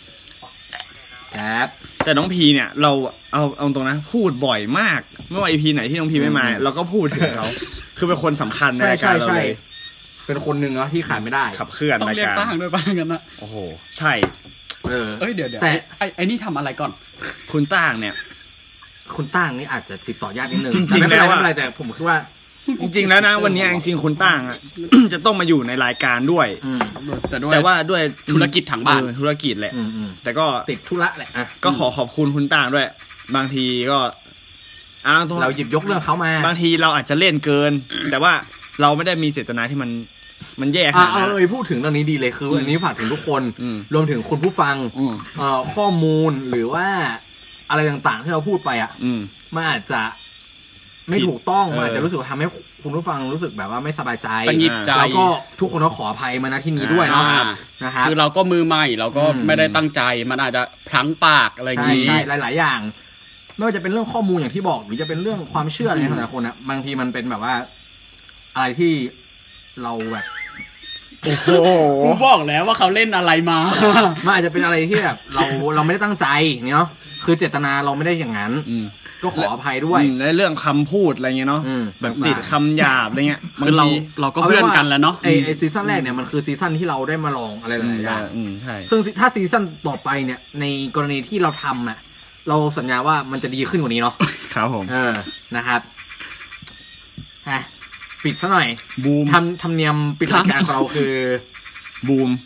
นะครับแต่น้องพีเนี่ยเราเอาเอาตรงนะพูดบ่อยมากไม่ว่า อี พี ไหนที่น้องพีไม่มาเราก็พูดถึงเขาคือเป็นคนสำคัญในรายการเราเลยเป็นคนหนึ่งเนาะที่ขาดไม่ได้ขับเคลื่อนต้องรายเรียกการตั้งด้วยป่ะงั้นนะโอ้โหใช่เออเอ้ยเดี๋ยวเดี๋ยวแต่ไอ้ไอ้นี่ทำอะไรก่อนคุณต้างเนี่ยคุณตั้งนี่อาจจะติดต่อยากนิดนึงจริงๆต่ไม่เป็นแล้วอะไม่เป็นไรแต่ผมคิดว่าจริงๆแล้วนะวันนี้จริงๆคุณต้างอ่ะ จะต้องมาอยู่ในรายการด้วยอืมแต่ด้วยแต่ว่าด้วยธุรกิจทางบ้านเออธุรกิจแหละอืมอืมแต่ก็ติดธุระแหละอ่ะก็ขอขอบคุณคุณต้างด้วย บางทีก็อ้าวตรงเราหยิบยกเรื่องเขามาบางทีเราอาจจะเล่นเกิน แต่ว่าเราไม่ได้มีเจตนาที่มันมันแย่ขอ่านาดเอนั้นอเอยพูดถึงเรื่องนี้ดีเลยคืออันนี้ฝากถึงทุกคนอืมรวมถึงคุณผู้ฟังอืมเอ่อข้อมูลหรือว่าอะไรต่างๆที่เราพูดไปอ่ะอืมมันอาจจะไม่ถูกต้องเออมันอาจจะรู้สึกว่าทำให้คุณผู้ฟังรู้สึกแบบว่าไม่สบายใจตังหงิดใจแล้วก็ทุกคนก็ขออภัยมาณที่นี้ด้วยเนาะอ่านะครับคือเราก็มือใหม่เราก็อืมไม่ได้ตั้งใจมันอาจจะพลั้งปากอะไรอย่างใช่นี้ใช่หลาย ๆ อย่าง ไม่ว่าจะเป็นเรื่องข้อมูลอย่างที่บอกหรือจะเป็นเรื่องความเชื่ออะไรของแต่ละคนอะบางทีมันเป็นแบบว่า อะไรที่เราแบบโอ้โหกูบอกแล้วว่าเขาเล่นอะไรมามันอาจจะเป็นอะไรที่แบบเราเราไม่ได้ตั้งใจเนี่ยเนาะคือเจตนาเราไม่ได้อย่างนั้นอืมก็ขออภัยด้วยอืมในเรื่องคำพูดอะไรเงี้ยเนาะอืมแบบติดคำหยาบอะไรเงี้ยคือเราบงทีเราก็เพื่อนกันแล้วเนาะไอไอซีซั่นแรกเนี่ยมันคือซีซั่นที่เราได้มาลองอะไรหอืมลายๆอย่างอืมใช่ซึ่งถ้าซีซั่นต่อไปเนี่ย ในกรณีที่เราทำน่ะ เราสัญญาว่ามันจะดีขึ้นกว่านี้เนาะครับผมเออนะครับฮะปิดซะหน่อยบูมทำทำเนียมปิดรายการของเราคือบูม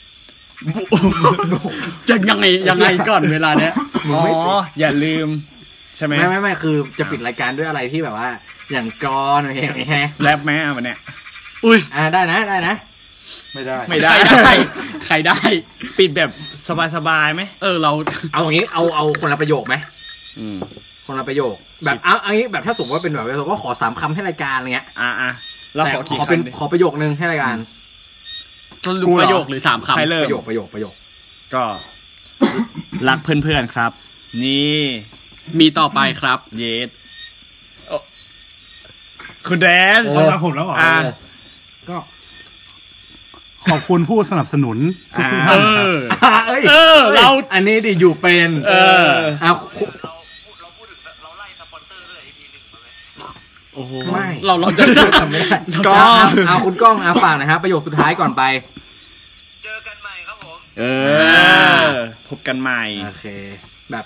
จะยังไงยังไงก่อนเวลาเนี้ยอ๋ออย่าลืม ใช่ไหมไม่ไม่ไม่คือจะปิดรายการด้วยอะไรที่แบบว่า อย่างกรอนอะไรอย่างเงี้ยแรปไหมอ่ะวันเนี้ยอุ้ยอ่าได้นะได้นะไม่ได้ไม่ใคได้รได้ใครได้ปิดแบบสบายๆไหมเออเราเอาอย่างนี้เอาเอาคนละประโยคไหมอืมคนละประโยค แบบเอาเอางี้แบบถ้าสมมติว่าเป็นแบบเราก็ขอสามคำให้รายการอะไรเงี้ยอ่ะอ่ะเราแต่ขอกี่ขอเป็นคำดิขอประโยคนึงให้รายการลุประโยคหรือสามคำใครเริ่มประโยคประโยคประโยคก็ รักเพื่อนๆครับ นี่มีต่อไปครับเยสโอ้คุณแดนเอาละผมแล้วเหรออ่าก็ ขอบคุณผู้สนับสนุนทุกอ่าท่าเอนนะครับออ่ะเอ้ยเออเราอันนี้ดิอยู่เป็นเอออ่ะเราพูดเราพูดถึงเราไล่สปอนเซอร์ด้วย อี พี หนึ่งมาไหมโอ้โหไม่เราเราจะทำไม่ได้ก็เอาเอาคุณก้องเอาฝากนะครับประโยคสุดท้ายก่อนไปเจอกันใหม่ครับผมเออ พบกันใหม่โอเค แบบ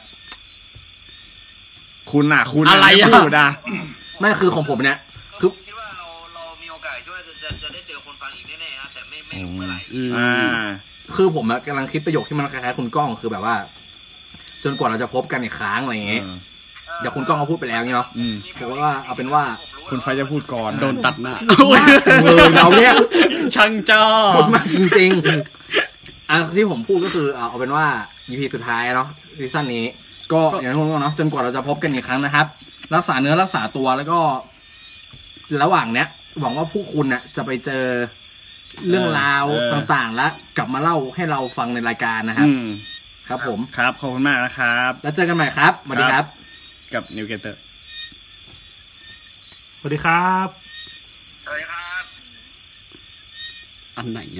คุณอ่ะ คุณอะไรอ่ะม่พูดอ่ะไม่คือของผมเนี่ย คือคิดว่าเราเรามีโอกาสคิดว่าจะจะจะได้เจอคนฟังอีกแน่ๆนะแต่ไม่ไม่รู้เมื่อไหร่อืมอ่าคือผมอะกำลังคิดประโยคที่มันคล้ายๆคุณก้องคือแบบว่า จนกว่าเราจะพบกันอีกครั้งอะไรอย่างเงี้ยเดี๋ยวคุณก้องเขาพูดไปแล้วเนาะอืมผมว่าเอาเป็นว่าคุณไฟจะพูดก่อนโดนตัดหน้าเลยเราเนี่ยช่างจ้าพูดมากจริงๆอ่ะที่ผมพูดก็คือเอาเอาเป็นว่า อี พี สุดท้ายเนาะซีซั่นนี้ ก็อย่างที่ผมบอกเนาะจนกว่าเราจะพบกันอีกครั้งนะครับ รักษาเนื้อรักษาตัวแล้วก็ ระหว่างเนี้ย หวังว่าผู้คุณน่ะจะไปเจอเรื่องราวต่างๆ แล้วกลับมาเล่าให้เราฟังในรายการนะครับอืมครับผมครับ ขอบคุณมากนะครับแล้วเจอกันใหม่ครับสวัสดีครับกับนิวเกเตอร์สวัสดีครับสวัสดีครับอันไหน